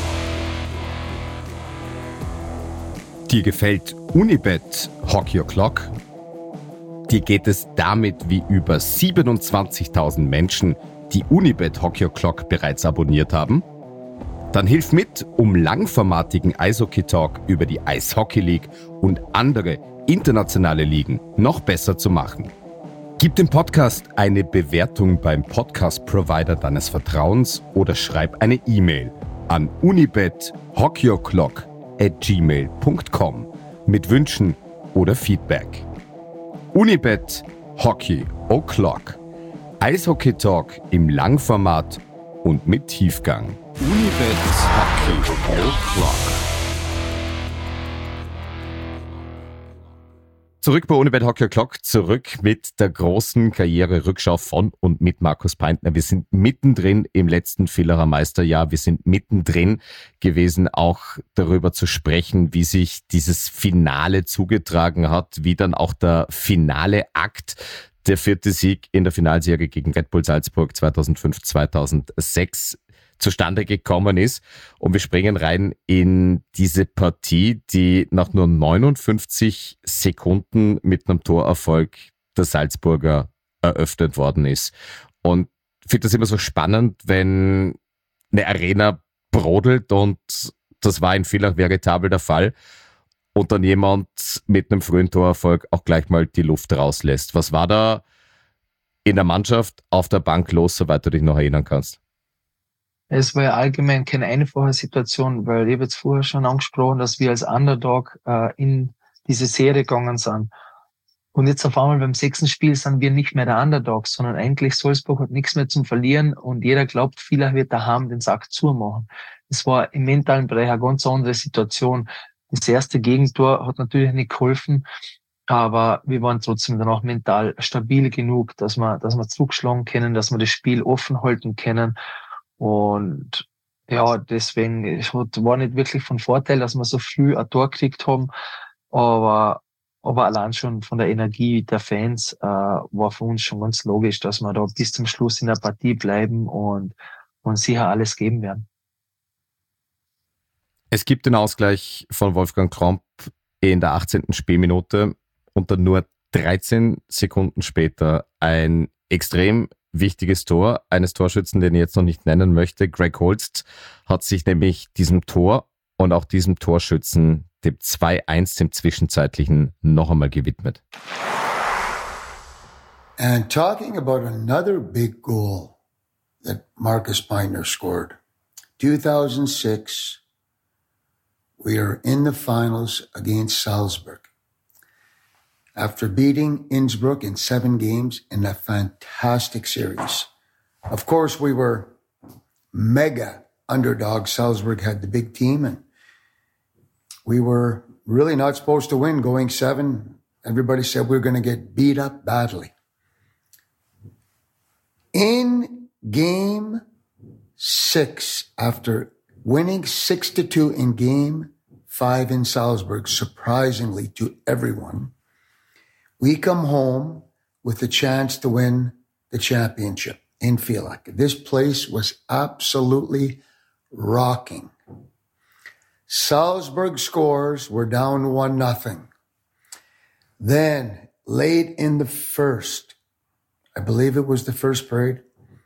Dir gefällt Unibet Hockey O'Clock? Dir geht es damit wie über siebenundzwanzigtausend Menschen, die Unibet Hockey O'Clock bereits abonniert haben? Dann hilf mit, um langformatigen Eishockey-Talk über die Eishockey League und andere internationale Ligen noch besser zu machen. Gib dem Podcast eine Bewertung beim Podcast-Provider deines Vertrauens oder schreib eine E-Mail an unibethockeyoclock at gmail punkt com mit Wünschen oder Feedback. Unibet Hockey O'Clock. Eishockey-Talk im Langformat und mit Tiefgang. Unibet Hockey O'Clock. Zurück bei Unibet Hockey O'Clock, zurück mit der großen Karriere-Rückschau von und mit Markus Peintner. Wir sind mittendrin im letzten Villacher Meisterjahr. Wir sind mittendrin gewesen, auch darüber zu sprechen, wie sich dieses Finale zugetragen hat, wie dann auch der finale Akt, der vierte Sieg in der Finalserie gegen Red Bull Salzburg zweitausendfünf zweitausendsechs zustande gekommen ist. Und wir springen rein in diese Partie, die nach nur neunundfünfzig Sekunden mit einem Torerfolg der Salzburger eröffnet worden ist. Und ich finde das immer so spannend, wenn eine Arena brodelt, und das war in Villach veritabel der Fall, und dann jemand mit einem frühen Torerfolg auch gleich mal die Luft rauslässt. Was war da in der Mannschaft auf der Bank los, soweit du dich noch erinnern kannst? Es war ja allgemein keine einfache Situation, weil ich habe jetzt vorher schon angesprochen, dass wir als Underdog äh, in diese Serie gegangen sind. Und jetzt auf einmal beim sechsten Spiel sind wir nicht mehr der Underdog, sondern eigentlich Salzburg hat nichts mehr zum Verlieren und jeder glaubt, Villach wird daheim den Sack zumachen. Es war im mentalen Bereich eine ganz andere Situation. Das erste Gegentor hat natürlich nicht geholfen, aber wir waren trotzdem dann auch mental stabil genug, dass wir, dass wir zurückschlagen können, dass wir das Spiel offen halten können. Und ja, deswegen, es war nicht wirklich von Vorteil, dass wir so früh ein Tor gekriegt haben, aber, aber allein schon von der Energie der Fans äh, war für uns schon ganz logisch, dass wir da bis zum Schluss in der Partie bleiben und, und sicher alles geben werden. Es gibt den Ausgleich von Wolfgang Kromp in der achtzehnten Spielminute und dann nur dreizehn Sekunden später ein extrem wichtiges Tor eines Torschützen, den ich jetzt noch nicht nennen möchte. Greg Holst hat sich nämlich diesem Tor und auch diesem Torschützen, dem zwei eins, dem Zwischenzeitlichen, noch einmal gewidmet. And talking about another big goal that Marcus Beintner scored. two thousand six, we are in the finals against Salzburg. After beating Innsbruck in seven games in a fantastic series. Of course, we were mega underdogs. Salzburg had the big team, and we were really not supposed to win going seven. Everybody said we were going to get beat up badly. In game six, after winning six to two in game five in Salzburg, surprisingly to everyone, we come home with a chance to win the championship in Villach. This place was absolutely rocking. Salzburg scores, we're down one nothing. Then, late in the first, I believe it was the first period,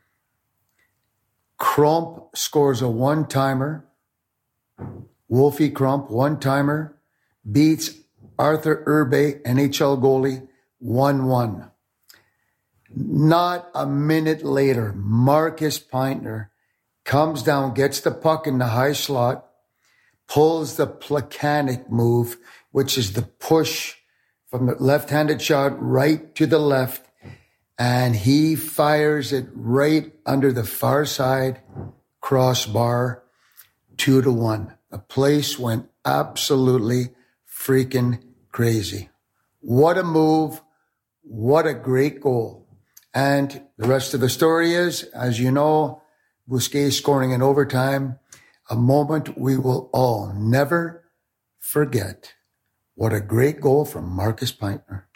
Krump scores a one-timer. Wolfie Krump, one-timer, beats Arthur Urbe, N H L goalie, one one. Not a minute later, Marcus Beintner comes down, gets the puck in the high slot, pulls the Plekanec move, which is the push from the left-handed shot right to the left, and he fires it right under the far side crossbar, two to one. The place went absolutely freaking crazy. What a move. What a great goal. And the rest of the story is, as you know, Bousquet scoring in overtime, a moment we will all never forget. What a great goal from Marcus Beintner.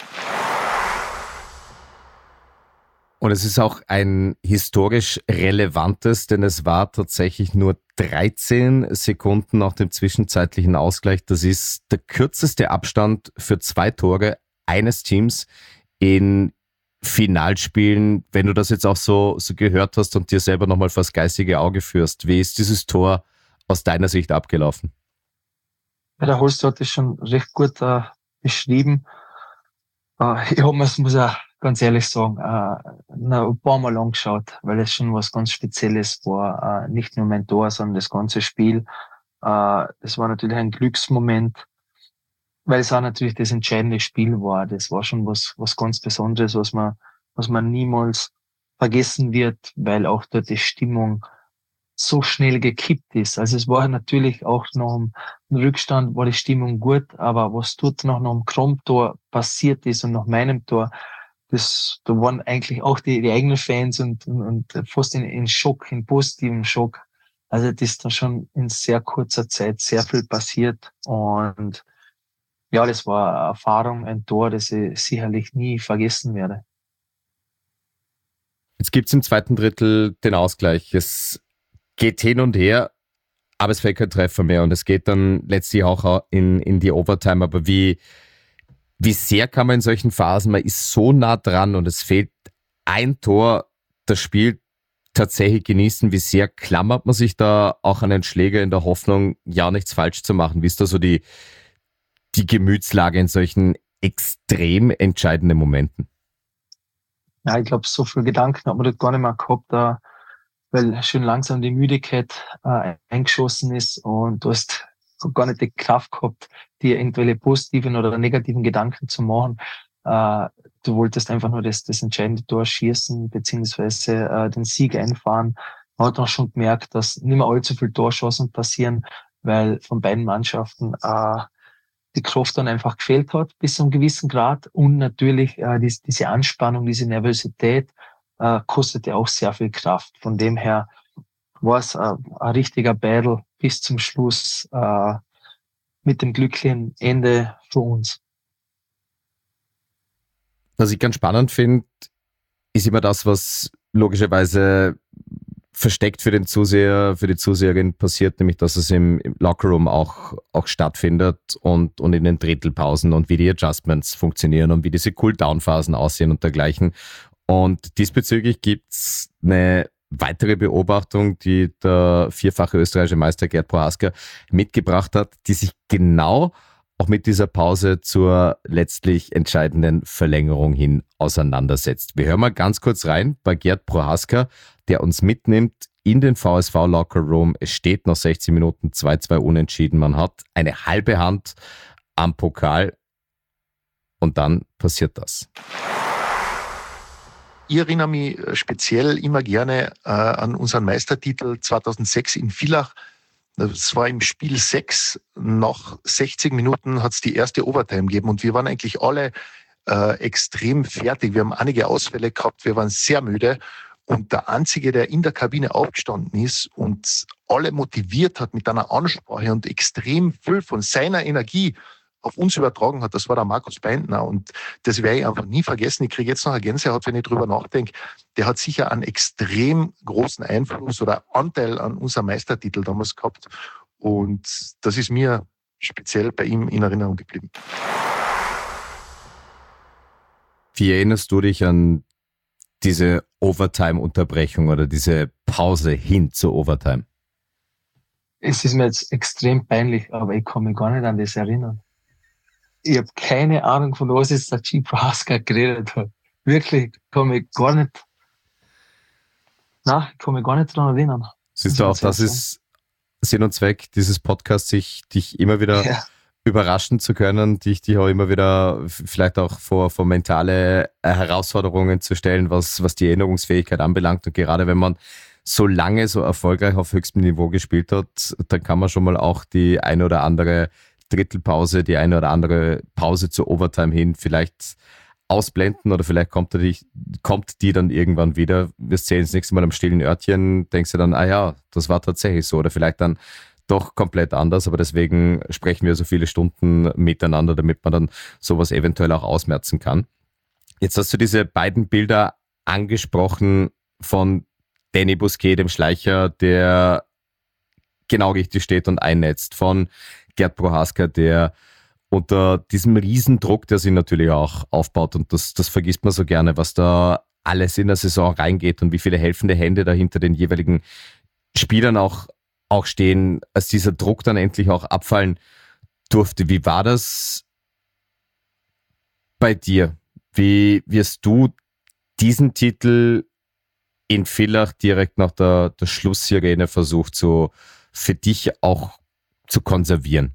Und es ist auch ein historisch relevantes, denn es war tatsächlich nur dreizehn Sekunden nach dem zwischenzeitlichen Ausgleich. Das ist der kürzeste Abstand für zwei Tore eines Teams in Finalspielen. Wenn du das jetzt auch so, so gehört hast und dir selber nochmal vors geistige Auge führst, wie ist dieses Tor aus deiner Sicht abgelaufen? Ja, der Holst hat es schon recht gut äh, beschrieben. Äh, ich habe mir, muss auch ganz ehrlich sagen, äh, noch ein paar Mal angeschaut, weil es schon was ganz Spezielles war. Äh, nicht nur mein Tor, sondern das ganze Spiel. Äh, das war natürlich ein Glücksmoment, weil es auch natürlich das entscheidende Spiel war. Das war schon was, was ganz Besonderes, was man, was man niemals vergessen wird, weil auch dort die Stimmung so schnell gekippt ist. Also es war natürlich auch nach dem Rückstand war die Stimmung gut, aber was dort noch nach dem Krump-Tor passiert ist und nach meinem Tor, das, da waren eigentlich auch die, die eigenen Fans und, und, und fast in, in Schock, in positivem Schock. Also das ist da schon in sehr kurzer Zeit sehr viel passiert und ja, das war eine Erfahrung, ein Tor, das ich sicherlich nie vergessen werde. Jetzt gibt's im zweiten Drittel den Ausgleich. Es geht hin und her, aber es fällt kein Treffer mehr und es geht dann letztlich auch in, in die Overtime. Aber wie, wie sehr kann man in solchen Phasen, man ist so nah dran und es fehlt ein Tor, das Spiel tatsächlich genießen. Wie sehr klammert man sich da auch an den Schläger in der Hoffnung, ja nichts falsch zu machen? Wie ist da so die, die Gemütslage in solchen extrem entscheidenden Momenten? Ja, ich glaube, so viel Gedanken hat man dort gar nicht mehr gehabt, äh, weil schön langsam die Müdigkeit äh, eingeschossen ist und du hast gar nicht die Kraft gehabt, dir irgendwelche positiven oder negativen Gedanken zu machen. Äh, du wolltest einfach nur das, das entscheidende Tor schießen, beziehungsweise äh, den Sieg einfahren. Man hat auch schon gemerkt, dass nicht mehr allzu viele Torchancen passieren, weil von beiden Mannschaften äh, die Kraft dann einfach gefehlt hat, bis zu einem gewissen Grad. Und natürlich äh, die, diese Anspannung, diese Nervosität äh, kostete auch sehr viel Kraft. Von dem her war es äh, ein richtiger Battle bis zum Schluss äh, mit dem glücklichen Ende für uns. Was ich ganz spannend finde, ist immer das, was logischerweise versteckt für den Zuseher, für die Zuseherin passiert, nämlich dass es im, im Lockerroom auch, auch stattfindet und, und in den Drittelpausen und wie die Adjustments funktionieren und wie diese Cool-Down-Phasen aussehen und dergleichen. Und diesbezüglich gibt's eine weitere Beobachtung, die der vierfache österreichische Meister Gerd Prohaska mitgebracht hat, die sich genau auch mit dieser Pause zur letztlich entscheidenden Verlängerung hin auseinandersetzt. Wir hören mal ganz kurz rein bei Gerd Prohaska, der uns mitnimmt in den V S V Locker Room. Es steht nach sechzehn Minuten zwei zwei unentschieden. Man hat eine halbe Hand am Pokal und dann passiert das. Ich erinnere mich speziell immer gerne äh, an unseren Meistertitel zweitausendsechs in Villach. Das war im Spiel sechs. Nach sechzig Minuten hat es die erste Overtime gegeben und wir waren eigentlich alle äh, extrem fertig. Wir haben einige Ausfälle gehabt, wir waren sehr müde. Und der Einzige, der in der Kabine aufgestanden ist und alle motiviert hat mit einer Ansprache und extrem viel von seiner Energie auf uns übertragen hat, das war der Markus Beintner. Und das werde ich einfach nie vergessen. Ich kriege jetzt noch eine Gänsehaut, wenn ich drüber nachdenke. Der hat sicher einen extrem großen Einfluss oder Anteil an unserem Meistertitel damals gehabt. Und das ist mir speziell bei ihm in Erinnerung geblieben. Wie erinnerst du dich an diese Overtime-Unterbrechung oder diese Pause hin zur Overtime? Es ist mir jetzt extrem peinlich, aber ich kann mich gar nicht an das erinnern. Ich habe keine Ahnung, von was jetzt der Gerd Prohaska geredet hat. Wirklich, kann mich gar nicht, nein, ich kann mich gar nicht daran erinnern. Siehst du, auch das ist Sinn und Zweck dieses Podcasts, sich, dich immer wieder ja. überraschen zu können, dich, dich auch immer wieder vielleicht auch vor, vor mentale Herausforderungen zu stellen, was, was die Erinnerungsfähigkeit anbelangt. Und gerade wenn man so lange, so erfolgreich auf höchstem Niveau gespielt hat, dann kann man schon mal auch die eine oder andere Drittelpause, die eine oder andere Pause zur Overtime hin vielleicht ausblenden oder vielleicht kommt die, kommt die dann irgendwann wieder. Wir sehen das nächste Mal am stillen Örtchen, denkst du dann, ah ja, das war tatsächlich so oder vielleicht dann doch komplett anders, aber deswegen sprechen wir so viele Stunden miteinander, damit man dann sowas eventuell auch ausmerzen kann. Jetzt hast du diese beiden Bilder angesprochen von Danny Bousquet, dem Schleicher, der genau richtig steht und einnetzt, von Gerd Prohaska, der unter diesem Riesendruck, der sich natürlich auch aufbaut, und das, das vergisst man so gerne, was da alles in der Saison reingeht und wie viele helfende Hände da hinter den jeweiligen Spielern auch, auch stehen, als dieser Druck dann endlich auch abfallen durfte. Wie war das bei dir? Wie wirst du diesen Titel in Villach direkt nach der, der Schlusssirene versucht, so für dich auch zu konservieren?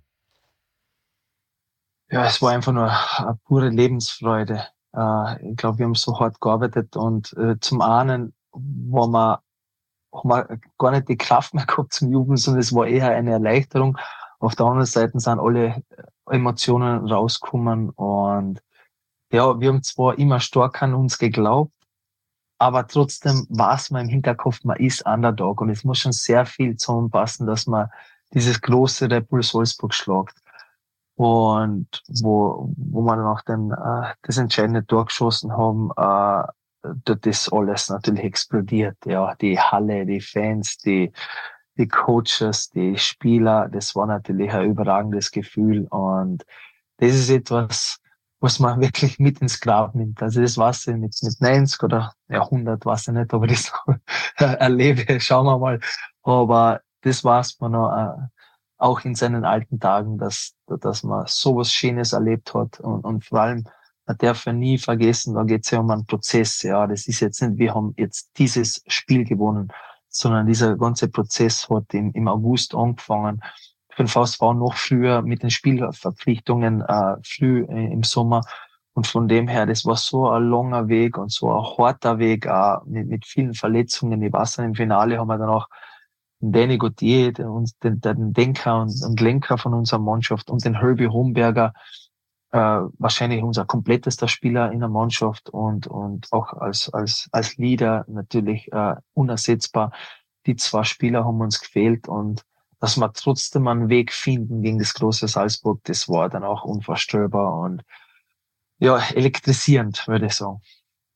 Ja, es war einfach nur eine pure Lebensfreude. Äh, ich glaube, wir haben so hart gearbeitet und äh, zum einen war man, haben wir gar nicht die Kraft mehr gehabt zum Jubeln, sondern es war eher eine Erleichterung. Auf der anderen Seite sind alle Emotionen rausgekommen und ja, wir haben zwar immer stark an uns geglaubt, aber trotzdem weiß man im Hinterkopf, man ist Underdog und es muss schon sehr viel zusammenpassen, dass man dieses große Red Bull Salzburg schlagt. Und wo, wo wir nach dem, äh, das entscheidende Tor geschossen haben, äh, dort ist alles natürlich explodiert. Ja, die Halle, die Fans, die, die Coaches, die Spieler, das war natürlich ein überragendes Gefühl. Und das ist etwas, was man wirklich mit ins Grab nimmt. Also das weiß ich mit, mit neunzig oder ja, hundert, weiß ich nicht, ob ich das erlebe, schauen wir mal. Aber das weiß man noch, äh, auch in seinen alten Tagen, dass, dass man sowas Schönes erlebt hat. Und, und vor allem, man darf ja nie vergessen, da geht es ja um einen Prozess. Ja, das ist jetzt nicht, wir haben jetzt dieses Spiel gewonnen, sondern dieser ganze Prozess hat im, im August angefangen. Für den V S V noch früher mit den Spielverpflichtungen, äh, früh äh, im Sommer. Und von dem her, das war so ein langer Weg und so ein harter Weg, äh, mit, mit vielen Verletzungen. Ich weiß nicht, im Finale haben wir dann auch den Danny Gauthier, den, den, den Denker und, und Lenker von unserer Mannschaft und den Herbie Homberger, äh, wahrscheinlich unser komplettester Spieler in der Mannschaft und, und auch als, als, als Leader natürlich äh, unersetzbar. Die zwei Spieler haben uns gefehlt und dass wir trotzdem einen Weg finden gegen das große Salzburg, das war dann auch unvorstellbar und ja, elektrisierend, würde ich sagen.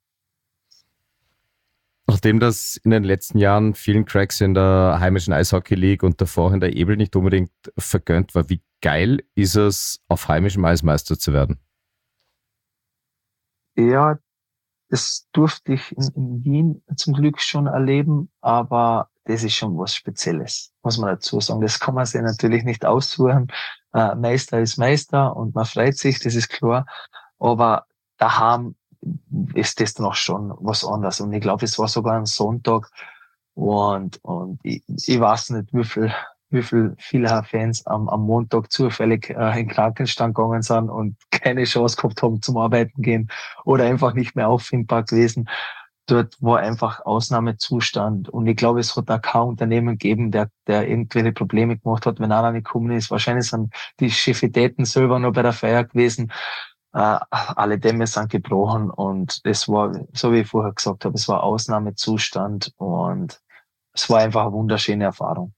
Nachdem das in den letzten Jahren vielen Cracks in der heimischen Eishockey League und davor in der Ebel nicht unbedingt vergönnt war, wie geil ist es, auf heimischem Eis Meister zu werden? Ja, das durfte ich in, in Wien zum Glück schon erleben, aber das ist schon was Spezielles, muss man dazu sagen. Das kann man sich natürlich nicht aussuchen. Äh, Meister ist Meister und man freut sich, das ist klar. Aber daheim ist das noch schon was anderes. Und ich glaube, es war sogar ein Sonntag und, und ich, ich weiß nicht, wie viel, wie viel viele Fans am, am Montag zufällig äh, in den Krankenstand gegangen sind und keine Chance gehabt haben zum Arbeiten gehen oder einfach nicht mehr auffindbar gewesen. Dort war einfach Ausnahmezustand. Und ich glaube, es hat auch kein Unternehmen gegeben, der, der irgendwelche Probleme gemacht hat, wenn einer nicht gekommen ist. Wahrscheinlich sind die Chefitäten selber noch bei der Feier gewesen. Äh, alle Dämme sind gebrochen. Und das war, so wie ich vorher gesagt habe, es war Ausnahmezustand. Und es war einfach eine wunderschöne Erfahrung.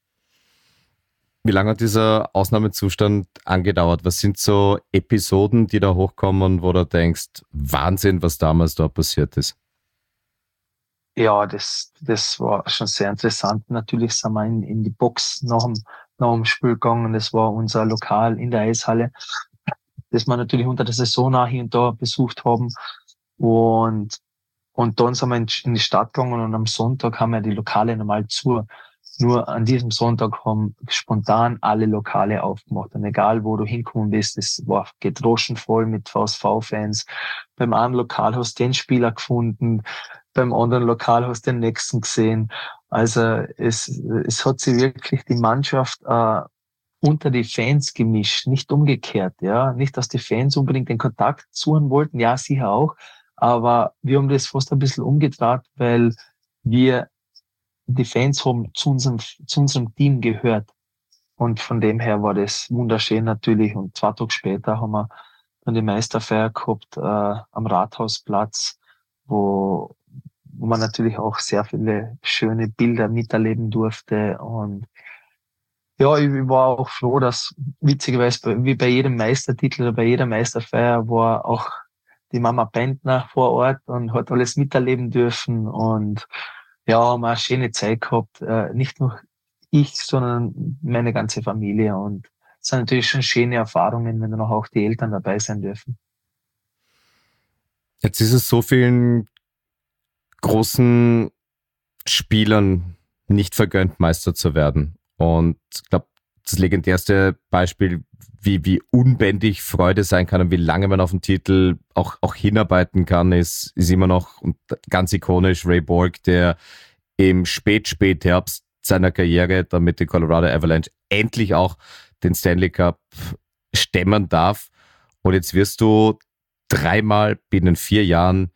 Wie lange hat dieser Ausnahmezustand angedauert? Was sind so Episoden, die da hochkommen, wo du denkst, Wahnsinn, was damals da passiert ist? Ja, das, das war schon sehr interessant. Natürlich sind wir in, in die Box nach dem, nach dem Spiel gegangen. Das war unser Lokal in der Eishalle, das wir natürlich unter der Saison auch hier und da besucht haben. Und, und dann sind wir in, in die Stadt gegangen und am Sonntag haben wir die Lokale normal zu. Nur an diesem Sonntag haben spontan alle Lokale aufgemacht. Und egal, wo du hinkommen bist, es war gedroschen voll mit V S V-Fans. Beim einen Lokal hast du den Spieler gefunden, beim anderen Lokal hast du den nächsten gesehen. Also es, es hat sich wirklich die Mannschaft äh, unter die Fans gemischt, nicht umgekehrt. Ja, nicht, dass die Fans unbedingt den Kontakt suchen wollten, ja, sicher auch. Aber wir haben das fast ein bisschen umgedreht, weil wir die Fans haben zu unserem, zu unserem Team gehört. Und von dem her war das wunderschön natürlich. Und zwei Tage später haben wir dann die Meisterfeier gehabt äh, am Rathausplatz, wo, wo man natürlich auch sehr viele schöne Bilder miterleben durfte. Und ja, ich war auch froh, dass witzigerweise wie bei jedem Meistertitel oder bei jeder Meisterfeier war auch die Mama Bentner vor Ort und hat alles miterleben dürfen. Und ja, haben wir eine schöne Zeit gehabt. Äh, nicht nur ich, sondern meine ganze Familie. Und es sind natürlich schon schöne Erfahrungen, wenn dann auch die Eltern dabei sein dürfen. Jetzt ist es so vielen großen Spielern nicht vergönnt, Meister zu werden. Und ich glaube, das legendärste Beispiel, wie, wie unbändig Freude sein kann und wie lange man auf den Titel auch, auch hinarbeiten kann, ist, ist immer noch ganz ikonisch Ray Borg, der im Spät-Spätherbst seiner Karriere dann mit den Colorado Avalanche endlich auch den Stanley Cup stemmen darf. Und jetzt wirst du dreimal binnen vier Jahren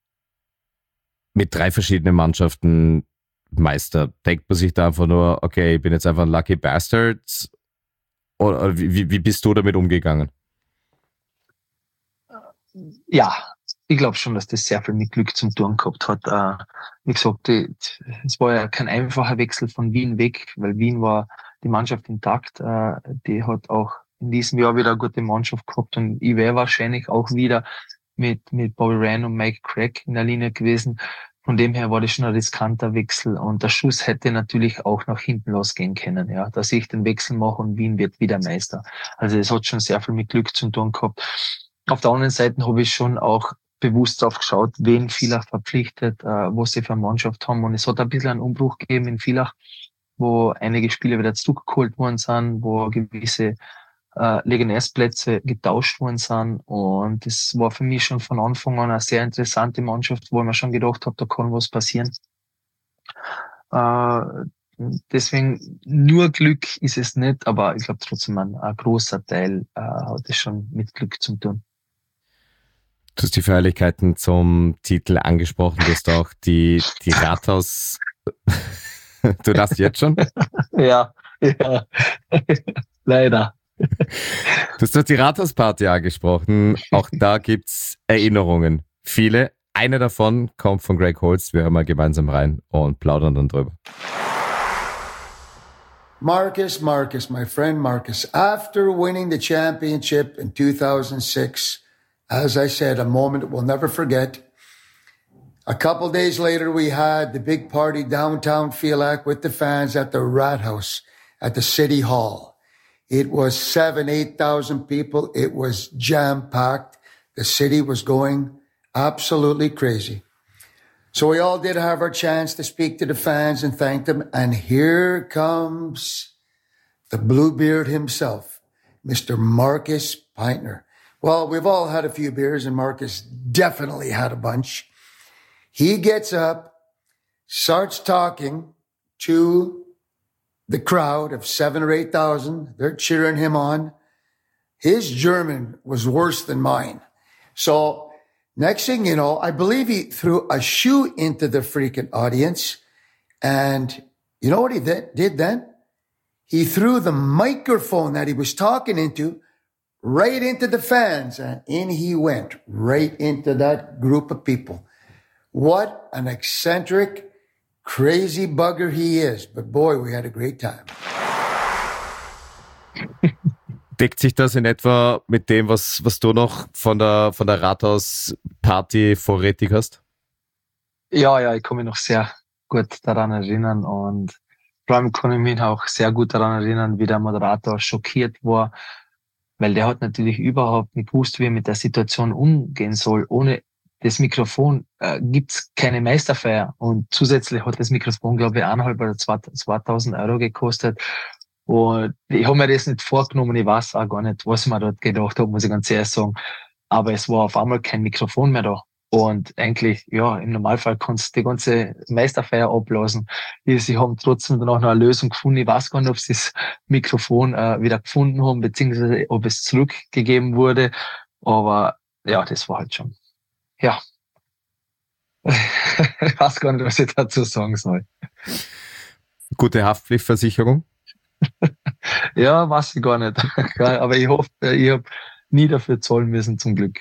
mit drei verschiedenen Mannschaften Meister. Denkt man sich da einfach nur, okay, ich bin jetzt einfach ein Lucky Bastard? Oder wie, wie bist du damit umgegangen? Ja, ich glaube schon, dass das sehr viel mit Glück zum Tun gehabt hat. Äh, wie gesagt, die, es war ja kein einfacher Wechsel von Wien weg, weil Wien war die Mannschaft intakt. Äh, die hat auch in diesem Jahr wieder eine gute Mannschaft gehabt und ich wäre wahrscheinlich auch wieder mit, mit Bobby Ryan und Mike Craig in der Linie gewesen. Von dem her war das schon ein riskanter Wechsel und der Schuss hätte natürlich auch nach hinten losgehen können, ja, dass ich den Wechsel mache und Wien wird wieder Meister. Also es hat schon sehr viel mit Glück zu tun gehabt. Auf der anderen Seite habe ich schon auch bewusst drauf geschaut, wen Villach verpflichtet, äh, was sie für eine Mannschaft haben und es hat ein bisschen einen Umbruch gegeben in Villach, wo einige Spieler wieder zurückgeholt worden sind, wo gewisse äh, Legionärsplätze getauscht worden sind und das war für mich schon von Anfang an eine sehr interessante Mannschaft, wo ich mir schon gedacht habe, da kann was passieren. Äh, deswegen nur Glück ist es nicht, aber ich glaube trotzdem ein, ein großer Teil äh, hat es schon mit Glück zu tun. Du hast die Feierlichkeiten zum Titel angesprochen, du hast auch die, die Rathaus... Du darfst jetzt schon? Ja, ja. Leider. Du hast die Rathausparty angesprochen. Auch da gibt's Erinnerungen. Viele. Eine davon kommt von Greg Holst. Wir hören mal gemeinsam rein und plaudern dann drüber. Marcus, Marcus, my friend Marcus, after winning the championship in two thousand six, as I said, a moment we'll never forget. A couple days later, we had the big party downtown Pheelack with the fans at the Rathouse at the City Hall. It was seven, eight thousand people. It was jam-packed. The city was going Absolutely crazy. So we all did have our chance to speak to the fans and thank them. And here comes the Bluebeard himself, Mister Marcus Pintner. Well, we've all had a few beers, and Marcus definitely had a bunch. He gets up, starts talking to the crowd of seven or eight thousand. They're cheering him on. His German was worse than mine. So next thing you know, I believe he threw a shoe into the freaking audience. And you know what he th- did then? He threw the microphone that he was talking into right into the fans. And in he went, right into that group of people. What an eccentric, crazy bugger he is. But boy, we had a great time. Deckt sich das in etwa mit dem, was, was du noch von der, von der Rathaus-Party vorrätig hast? Ja, ja, ich kann mich noch sehr gut daran erinnern und vor allem kann ich mich auch sehr gut daran erinnern, wie der Moderator schockiert war, weil der hat natürlich überhaupt nicht gewusst, wie er mit der Situation umgehen soll. Ohne das Mikrofon äh, gibt's keine Meisterfeier und zusätzlich hat das Mikrofon, glaube ich, eineinhalb oder zwei, zweitausend Euro gekostet. Und ich habe mir das nicht vorgenommen, ich weiß auch gar nicht, was ich mir dort gedacht habe, muss ich ganz ehrlich sagen. Aber es war auf einmal kein Mikrofon mehr da. Und eigentlich, ja, im Normalfall kannst du die ganze Meisterfeier abblasen. Sie haben trotzdem danach noch eine Lösung gefunden. Ich weiß gar nicht, ob sie das Mikrofon äh, wieder gefunden haben, beziehungsweise ob es zurückgegeben wurde. Aber ja, das war halt schon, ja. Ich weiß gar nicht, was ich dazu sagen soll. Gute Haftpflichtversicherung? Ja, weiß ich gar nicht. Aber ich hoffe, ich habe nie dafür zahlen müssen, zum Glück.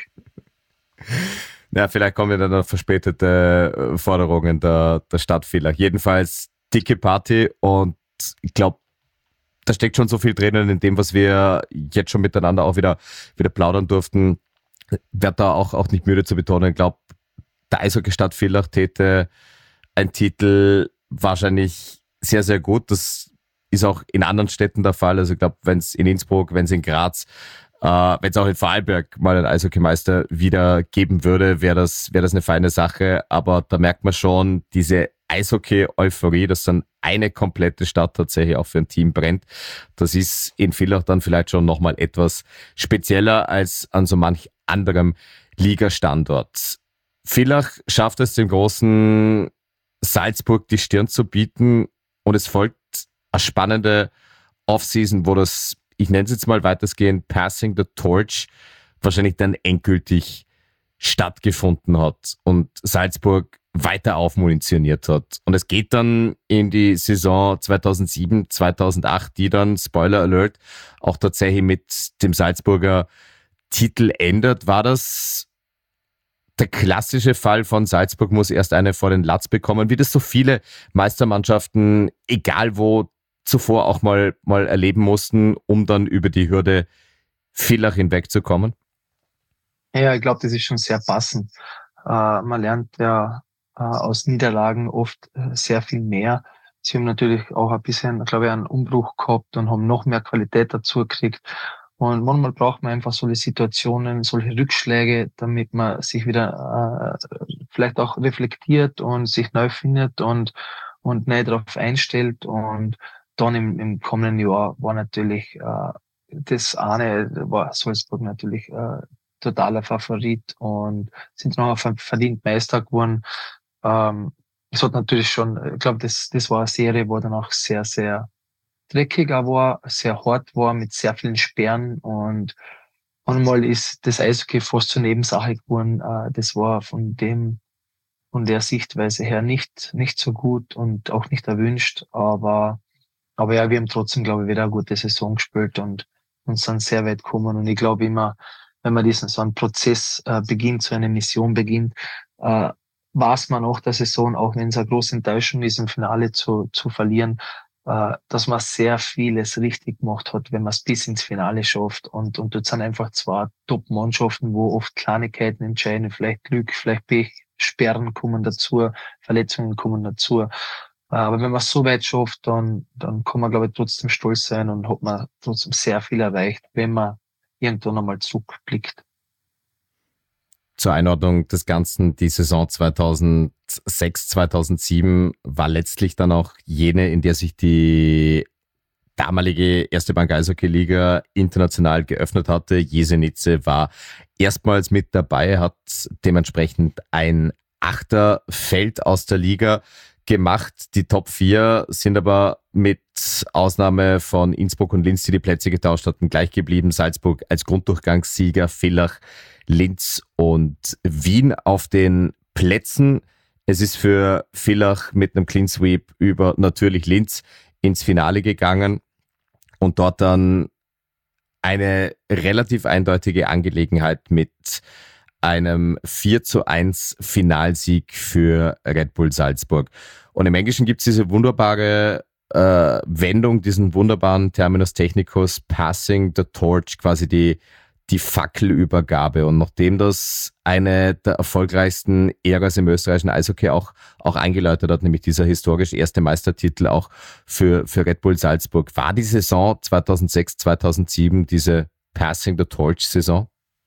Ja, vielleicht kommen ja dann noch verspätete Forderungen der, der Stadtfehler. Jedenfalls dicke Party und ich glaube, da steckt schon so viel drinnen in dem, was wir jetzt schon miteinander auch wieder, wieder plaudern durften. Werd da auch, auch nicht müde zu betonen. Ich glaube, der Eishockey-Stadt Villach täte ein Titel wahrscheinlich sehr, sehr gut. Das ist auch in anderen Städten der Fall. Also ich glaube, wenn es in Innsbruck, wenn es in Graz, äh, wenn es auch in Vorarlberg mal einen Eishockeymeister wieder geben würde, wäre das, wäre das eine feine Sache. Aber da merkt man schon diese Eishockey-Euphorie, dass dann eine komplette Stadt tatsächlich auch für ein Team brennt. Das ist in Villach dann vielleicht schon nochmal etwas spezieller als an so manch anderem Ligastandort. Villach schafft es dem großen Salzburg die Stirn zu bieten und es folgt eine spannende Offseason, wo das, ich nenne es jetzt mal weitestgehend, Passing the Torch wahrscheinlich dann endgültig stattgefunden hat und Salzburg weiter aufmunitioniert hat. Und es geht dann in die Saison zweitausendsieben, zweitausendacht, die dann, Spoiler Alert, auch tatsächlich mit dem Salzburger Titel endet. War das der klassische Fall von Salzburg muss erst eine vor den Latz bekommen, wie das so viele Meistermannschaften, egal wo, zuvor auch mal, mal erleben mussten, um dann über die Hürde Villach hinwegzukommen? Ja, ich glaube, das ist schon sehr passend. Äh, man lernt ja äh, aus Niederlagen oft äh, sehr viel mehr. Sie haben natürlich auch ein bisschen, glaube ich, einen Umbruch gehabt und haben noch mehr Qualität dazu gekriegt. Und manchmal braucht man einfach solche Situationen, solche Rückschläge, damit man sich wieder äh, vielleicht auch reflektiert und sich neu findet und und neu darauf einstellt. Und dann im, im kommenden Jahr war natürlich äh, das eine, war Salzburg natürlich äh, totaler Favorit und sind noch verdient Meister geworden. Ähm, es hat natürlich schon, ich glaube, das, das war eine Serie, wo dann auch sehr, sehr dreckiger war, sehr hart war, mit sehr vielen Sperren und einmal ist das Eishockey fast zur Nebensache geworden. Äh, das war von dem, von der Sichtweise her nicht, nicht so gut und auch nicht erwünscht, aber Aber ja, wir haben trotzdem, glaube ich, wieder eine gute Saison gespielt und, und sind sehr weit gekommen. Und ich glaube immer, wenn man diesen so einen Prozess äh, beginnt, so eine Mission beginnt, äh, weiß man nach der Saison, auch wenn es eine große Enttäuschung ist, im Finale zu, zu verlieren, äh, dass man sehr vieles richtig gemacht hat, wenn man es bis ins Finale schafft. Und, und dort sind einfach zwei Top-Mannschaften, wo oft Kleinigkeiten entscheiden, vielleicht Glück, vielleicht Pech, Sperren kommen dazu, Verletzungen kommen dazu. Aber wenn man es so weit schafft, dann, dann kann man, glaube ich, trotzdem stolz sein und hat man trotzdem sehr viel erreicht, wenn man irgendwann einmal zurückblickt. zur Einordnung des Ganzen, die Saison zweitausendsechs, zweitausendsieben war letztlich dann auch jene, in der sich die damalige erste Bank Eishockey-Liga international geöffnet hatte. Jesenice war erstmals mit dabei, hat dementsprechend ein Achterfeld aus der Liga gemacht. Die Top vier sind aber mit Ausnahme von Innsbruck und Linz, die die Plätze getauscht hatten, gleich geblieben. Salzburg als Grunddurchgangssieger, Villach, Linz und Wien auf den Plätzen. Es ist für Villach mit einem Clean Sweep über natürlich Linz ins Finale gegangen und dort dann eine relativ eindeutige Angelegenheit mit einem vier zu eins Finalsieg für Red Bull Salzburg. Und im Englischen gibt es diese wunderbare äh, Wendung, diesen wunderbaren Terminus technicus, passing the torch, quasi die, die Fackelübergabe. Und nachdem das eine der erfolgreichsten Äras im österreichischen Eishockey auch, auch eingeläutet hat, nämlich dieser historisch erste Meistertitel auch für, für Red Bull Salzburg, war die Saison zweitausendsechs, zweitausendsieben diese Passing the Torch Saison?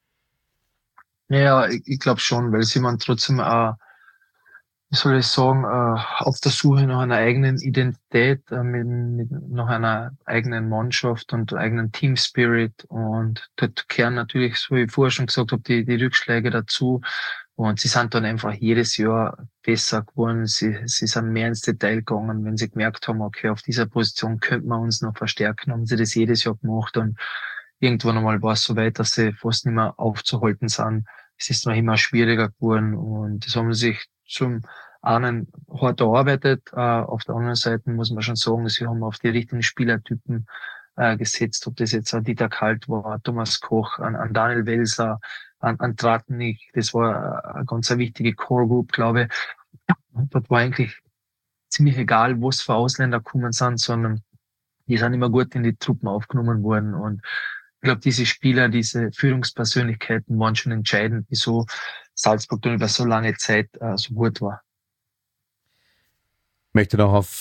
Ja, ich, ich glaube schon, weil sie man trotzdem, äh, wie soll ich sagen, äh, auf der Suche nach einer eigenen Identität, äh, mit, mit nach einer eigenen Mannschaft und eigenen Team Spirit, und dort kehren natürlich, so wie ich vorher schon gesagt habe, die, die Rückschläge dazu, und sie sind dann einfach jedes Jahr besser geworden. Sie, sie sind mehr ins Detail gegangen, wenn sie gemerkt haben, okay, auf dieser Position könnte man uns noch verstärken, haben sie das jedes Jahr gemacht, und irgendwann einmal war es so weit, dass sie fast nicht mehr aufzuhalten sind. Es ist noch immer schwieriger geworden, und das haben sie sich zum einen hart erarbeitet. Äh, auf der anderen Seite muss man schon sagen, sie haben auf die richtigen Spielertypen äh, gesetzt, ob das jetzt ein Dieter Kalt war, Thomas Koch, an, an Daniel Welser, an, an Tratnik. Das war eine ganz eine wichtige Core Group, glaube ich. Und dort war eigentlich ziemlich egal, was für Ausländer gekommen sind, sondern die sind immer gut in die Truppen aufgenommen worden, und ich glaube, diese Spieler, diese Führungspersönlichkeiten waren schon entscheidend, wieso Salzburg dann über so lange Zeit äh, so gut war. Ich möchte noch auf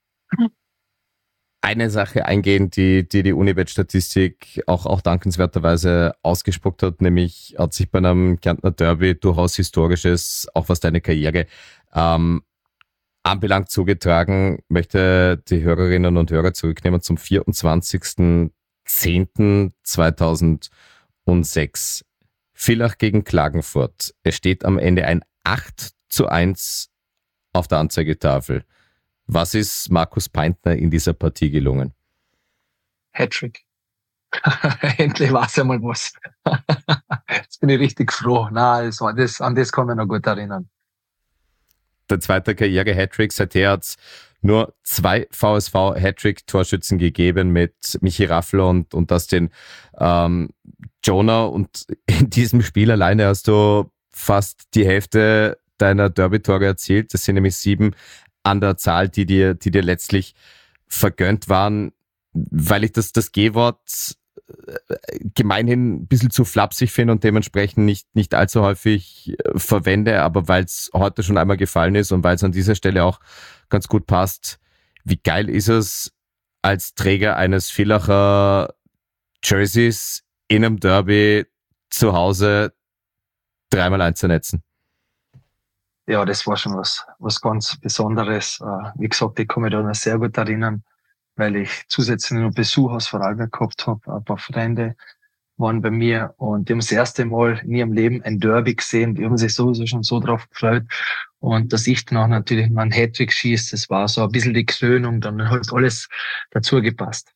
eine Sache eingehen, die die, die Unibet-Statistik auch, auch dankenswerterweise ausgespuckt hat, nämlich hat sich bei einem Kärntner Derby durchaus Historisches, auch was deine Karriere ähm, anbelangt, zugetragen. Ich möchte die Hörerinnen und Hörer zurücknehmen zum vierundzwanzigsten zehnten zweitausendsechs. Villach gegen Klagenfurt. Es steht am Ende ein acht zu eins auf der Anzeigetafel. Was ist Markus Peintner in dieser Partie gelungen? Hattrick. Endlich war es einmal was. Jetzt bin ich richtig froh. Nein, das war das, an das kann ich mich noch gut erinnern. Der zweite Karriere-Hattrick. Seither hat es nur zwei V S V-Hattrick-Torschützen gegeben mit Michi Raffler und, und Dustin ähm, Jonah. Und in diesem Spiel alleine hast du fast die Hälfte deiner Derby-Tore erzielt. Das sind nämlich sieben an der Zahl, die dir, die dir letztlich vergönnt waren. Weil ich das, das G-Wort gemeinhin ein bisschen zu flapsig finde und dementsprechend nicht, nicht allzu häufig verwende, aber weil es heute schon einmal gefallen ist und weil es an dieser Stelle auch ganz gut passt. Wie geil ist es, als Träger eines Villacher Jerseys in einem Derby zu Hause dreimal einzunetzen? Ja, das war schon was, was ganz Besonderes. Wie gesagt, ich kann mich da noch sehr gut erinnern, weil ich zusätzlich noch Besuch aus Vorarlberg gehabt habe. Ein paar Freunde waren bei mir und die haben das erste Mal in ihrem Leben ein Derby gesehen. Die haben sich sowieso schon so drauf gefreut. Und dass ich dann auch natürlich mal einen Hattrick schieße, das war so ein bisschen die Krönung. Dann hat alles dazu gepasst.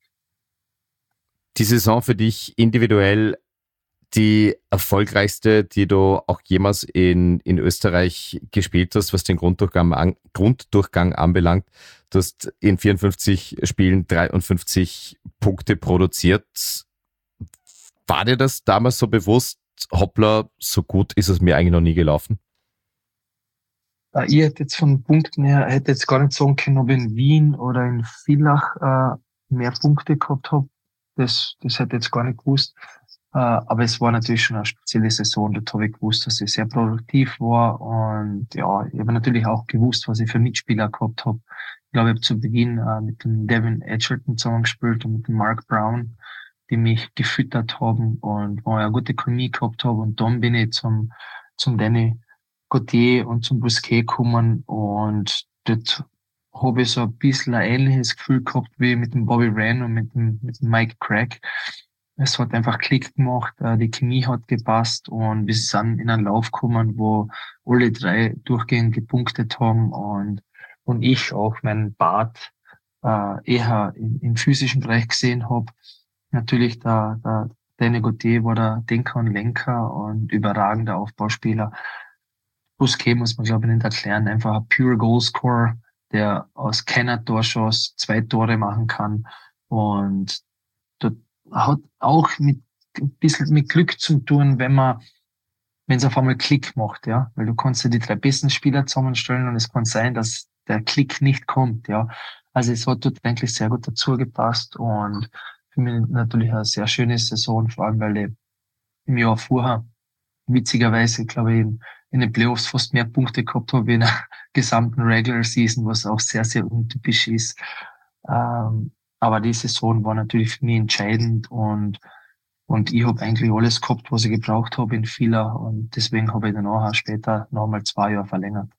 Die Saison für dich individuell die erfolgreichste, die du auch jemals in, in Österreich gespielt hast, was den Grunddurchgang, an, Grunddurchgang anbelangt. Du hast in vierundfünfzig Spielen dreiundfünfzig Punkte produziert. War dir das damals so bewusst? Hoppla, so gut ist es mir eigentlich noch nie gelaufen? Ich hätte jetzt von Punkten her, hätte jetzt gar nicht sagen können, ob ich in Wien oder in Villach äh, mehr Punkte gehabt habe. Das, das hätte ich jetzt gar nicht gewusst. Uh, aber es war natürlich schon eine spezielle Saison. Dort habe ich gewusst, dass ich sehr produktiv war. Und ja, ich habe natürlich auch gewusst, was ich für Mitspieler gehabt habe. Ich glaube, ich habe zu Beginn uh, mit dem Devin Edgerton zusammengespielt und mit dem Mark Brown. die mich gefüttert haben und wo ich eine gute Chemie gehabt habe. Und dann bin ich zum, zum Danny Gauthier und zum Bousquet gekommen und dort habe ich so ein bisschen ein ähnliches Gefühl gehabt wie mit dem Bobby Wren und mit dem, mit dem Mike Craig. Es hat einfach Klick gemacht, die Chemie hat gepasst und wir sind in einen Lauf gekommen, wo alle drei durchgehend gepunktet haben und, und ich auch meinen Bart äh, eher im, im physischen Bereich gesehen habe. Natürlich der, der Danny Gauthier war der Denker und Lenker und überragender Aufbauspieler. Bousquet muss man, glaube ich, nicht erklären. Einfach ein pure Goalscorer, der aus keiner Torschuss zwei Tore machen kann. Und das hat auch mit ein bisschen mit Glück zu tun, wenn man, wenn es auf einmal Klick macht, ja. Weil du kannst ja die drei besten Spieler zusammenstellen und es kann sein, dass der Klick nicht kommt, ja. Also es hat dort eigentlich sehr gut dazu gepasst und für mich natürlich eine sehr schöne Saison, vor allem weil ich im Jahr vorher witzigerweise, glaube ich, in, in den Playoffs fast mehr Punkte gehabt habe wie in der gesamten Regular Season, was auch sehr, sehr untypisch ist. Ähm, aber die Saison war natürlich für mich entscheidend und und ich habe eigentlich alles gehabt, was ich gebraucht habe in Fila und deswegen habe ich dann auch später nochmal zwei Jahre verlängert.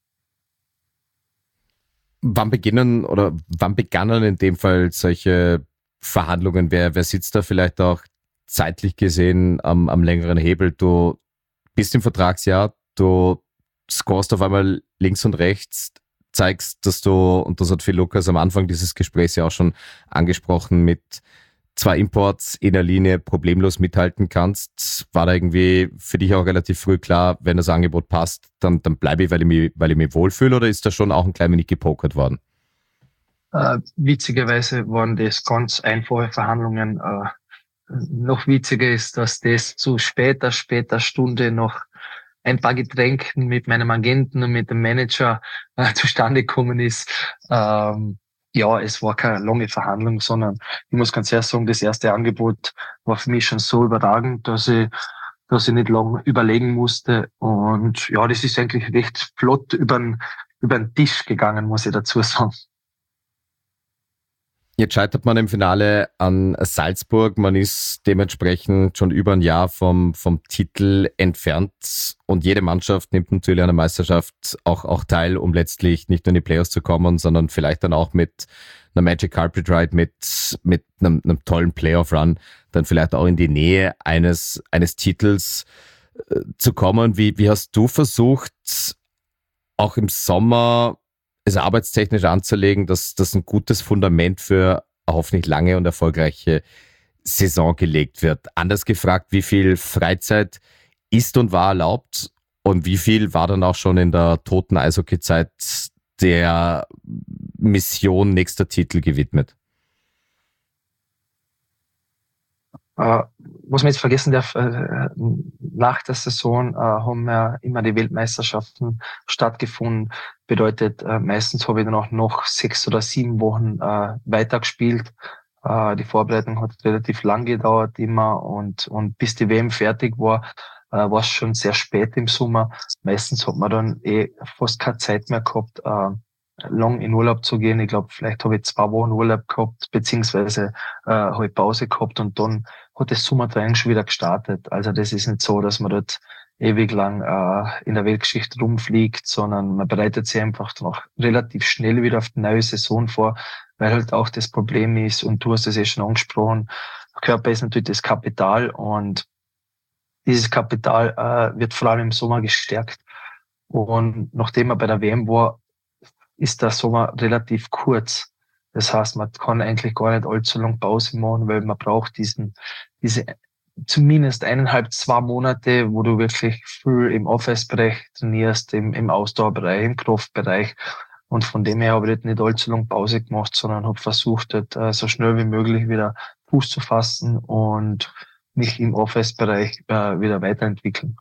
Wann beginnen oder wann begannen in dem Fall solche Verhandlungen? Wer, wer sitzt da vielleicht auch zeitlich gesehen am, am längeren Hebel? Du bist im Vertragsjahr, du scorest auf einmal links und rechts, zeigst, dass du, und das hat Phil Lucas am Anfang dieses Gesprächs ja auch schon angesprochen, mit zwei Imports in der Linie problemlos mithalten kannst. War da irgendwie für dich auch relativ früh klar, wenn das Angebot passt, dann, dann bleibe ich, weil ich mich, weil ich mich wohlfühle, oder ist da schon auch ein klein wenig gepokert worden? Äh, witzigerweise waren das ganz einfache Verhandlungen. Äh, noch witziger ist, dass das zu später, später Stunde noch ein paar Getränken mit meinem Agenten und mit dem Manager äh, zustande gekommen ist. Ähm, ja, es war keine lange Verhandlung, sondern ich muss ganz ehrlich sagen, das erste Angebot war für mich schon so überragend, dass ich, dass ich nicht lange überlegen musste. Und ja, das ist eigentlich recht flott über den, über den Tisch gegangen, muss ich dazu sagen. Jetzt scheitert man im Finale an Salzburg. Man ist dementsprechend schon über ein Jahr vom, vom Titel entfernt. Und jede Mannschaft nimmt natürlich an der Meisterschaft auch, auch teil, um letztlich nicht nur in die Playoffs zu kommen, sondern vielleicht dann auch mit einer Magic Carpet Ride, mit, mit einem, einem tollen Playoff-Run, dann vielleicht auch in die Nähe eines, eines Titels äh, zu kommen. Wie, wie hast du versucht, auch im Sommer es arbeitstechnisch anzulegen, dass das ein gutes Fundament für eine hoffentlich lange und erfolgreiche Saison gelegt wird? Anders gefragt, wie viel Freizeit ist und war erlaubt und wie viel war dann auch schon in der toten Eishockey-Zeit der Mission nächster Titel gewidmet? Uh, was man jetzt vergessen darf, uh, nach der Saison uh, haben ja immer die Weltmeisterschaften stattgefunden. Bedeutet, uh, meistens habe ich dann auch noch sechs oder sieben Wochen uh, weitergespielt. Uh, die Vorbereitung hat relativ lang gedauert immer und und bis die W M fertig war, uh, war es schon sehr spät im Sommer. Meistens hat man dann eh fast keine Zeit mehr gehabt, uh, lang in Urlaub zu gehen. Ich glaube, vielleicht habe ich zwei Wochen Urlaub gehabt, beziehungsweise äh, habe ich Pause gehabt und dann hat das Sommertraining schon wieder gestartet. Also das ist nicht so, dass man dort ewig lang äh, in der Weltgeschichte rumfliegt, sondern man bereitet sich einfach dann auch relativ schnell wieder auf die neue Saison vor, weil halt auch das Problem ist, und du hast es eh schon angesprochen, der Körper ist natürlich das Kapital und dieses Kapital äh, wird vor allem im Sommer gestärkt. Und nachdem man bei der W M war, ist der Sommer relativ kurz. Das heißt, man kann eigentlich gar nicht allzu lang Pause machen, weil man braucht diesen, diese zumindest eineinhalb, zwei Monate, wo du wirklich viel im Office-Bereich trainierst, im, im Ausdauerbereich, im Kraftbereich. Und von dem her habe ich nicht allzu lang Pause gemacht, sondern habe versucht, dort, so schnell wie möglich wieder Fuß zu fassen und mich im Office-Bereich äh, wieder weiterentwickeln.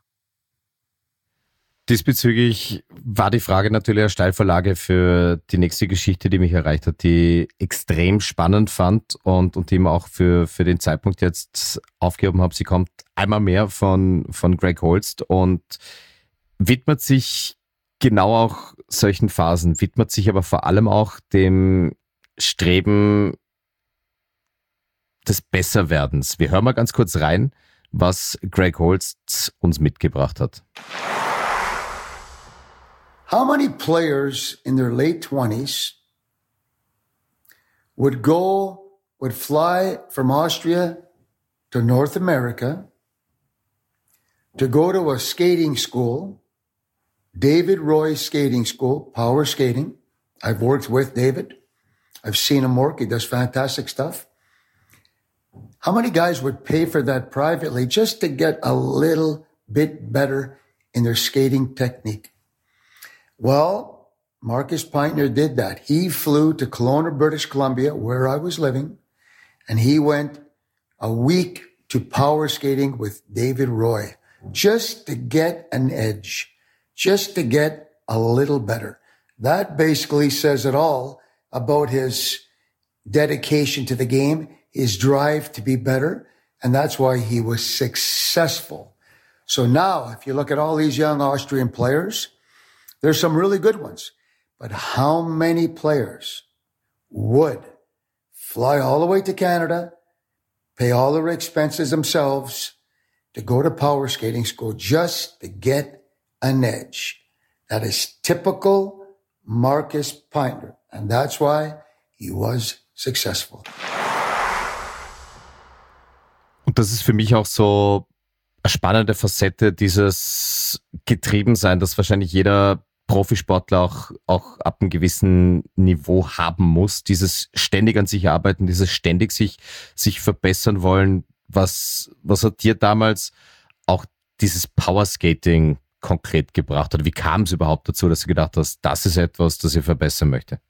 Diesbezüglich war die Frage natürlich eine Steilvorlage für die nächste Geschichte, die mich erreicht hat, die ich extrem spannend fand und, und die ich mir auch für, für den Zeitpunkt jetzt aufgehoben habe. Sie kommt einmal mehr von, von Greg Holst und widmet sich genau auch solchen Phasen, widmet sich aber vor allem auch dem Streben, des Besserwerdens. Wir hören mal ganz kurz rein, was Greg Holst uns mitgebracht hat. How many players in their late twenties would go, would fly from Austria to North America to go to a skating school, David Roy Skating School, power skating. I've worked with David. I've seen him work. He does fantastic stuff. How many guys would pay for that privately just to get a little bit better in their skating technique? Well, Marcus Pintner did that. He flew to Kelowna, British Columbia, where I was living, and he went a week to power skating with David Roy just to get an edge, just to get a little better. That basically says it all about his dedication to the game, his drive to be better, and that's why he was successful. So now, if you look at all these young Austrian players, there's some really good ones. But how many players would fly all the way to Canada, pay all their expenses themselves to go to power skating school just to get an edge? That is typical Marcus Pintner. And that's why he was successful. Und das ist für mich auch so eine spannende Facette, dieses Getriebensein, das wahrscheinlich jeder Profisportler auch, auch ab einem gewissen Niveau haben muss. Dieses ständig an sich arbeiten, dieses ständig sich, sich verbessern wollen. Was, was hat dir damals auch dieses Powerskating konkret gebracht? Oder wie kam es überhaupt dazu, dass du gedacht hast, das ist etwas, das ich verbessern möchte?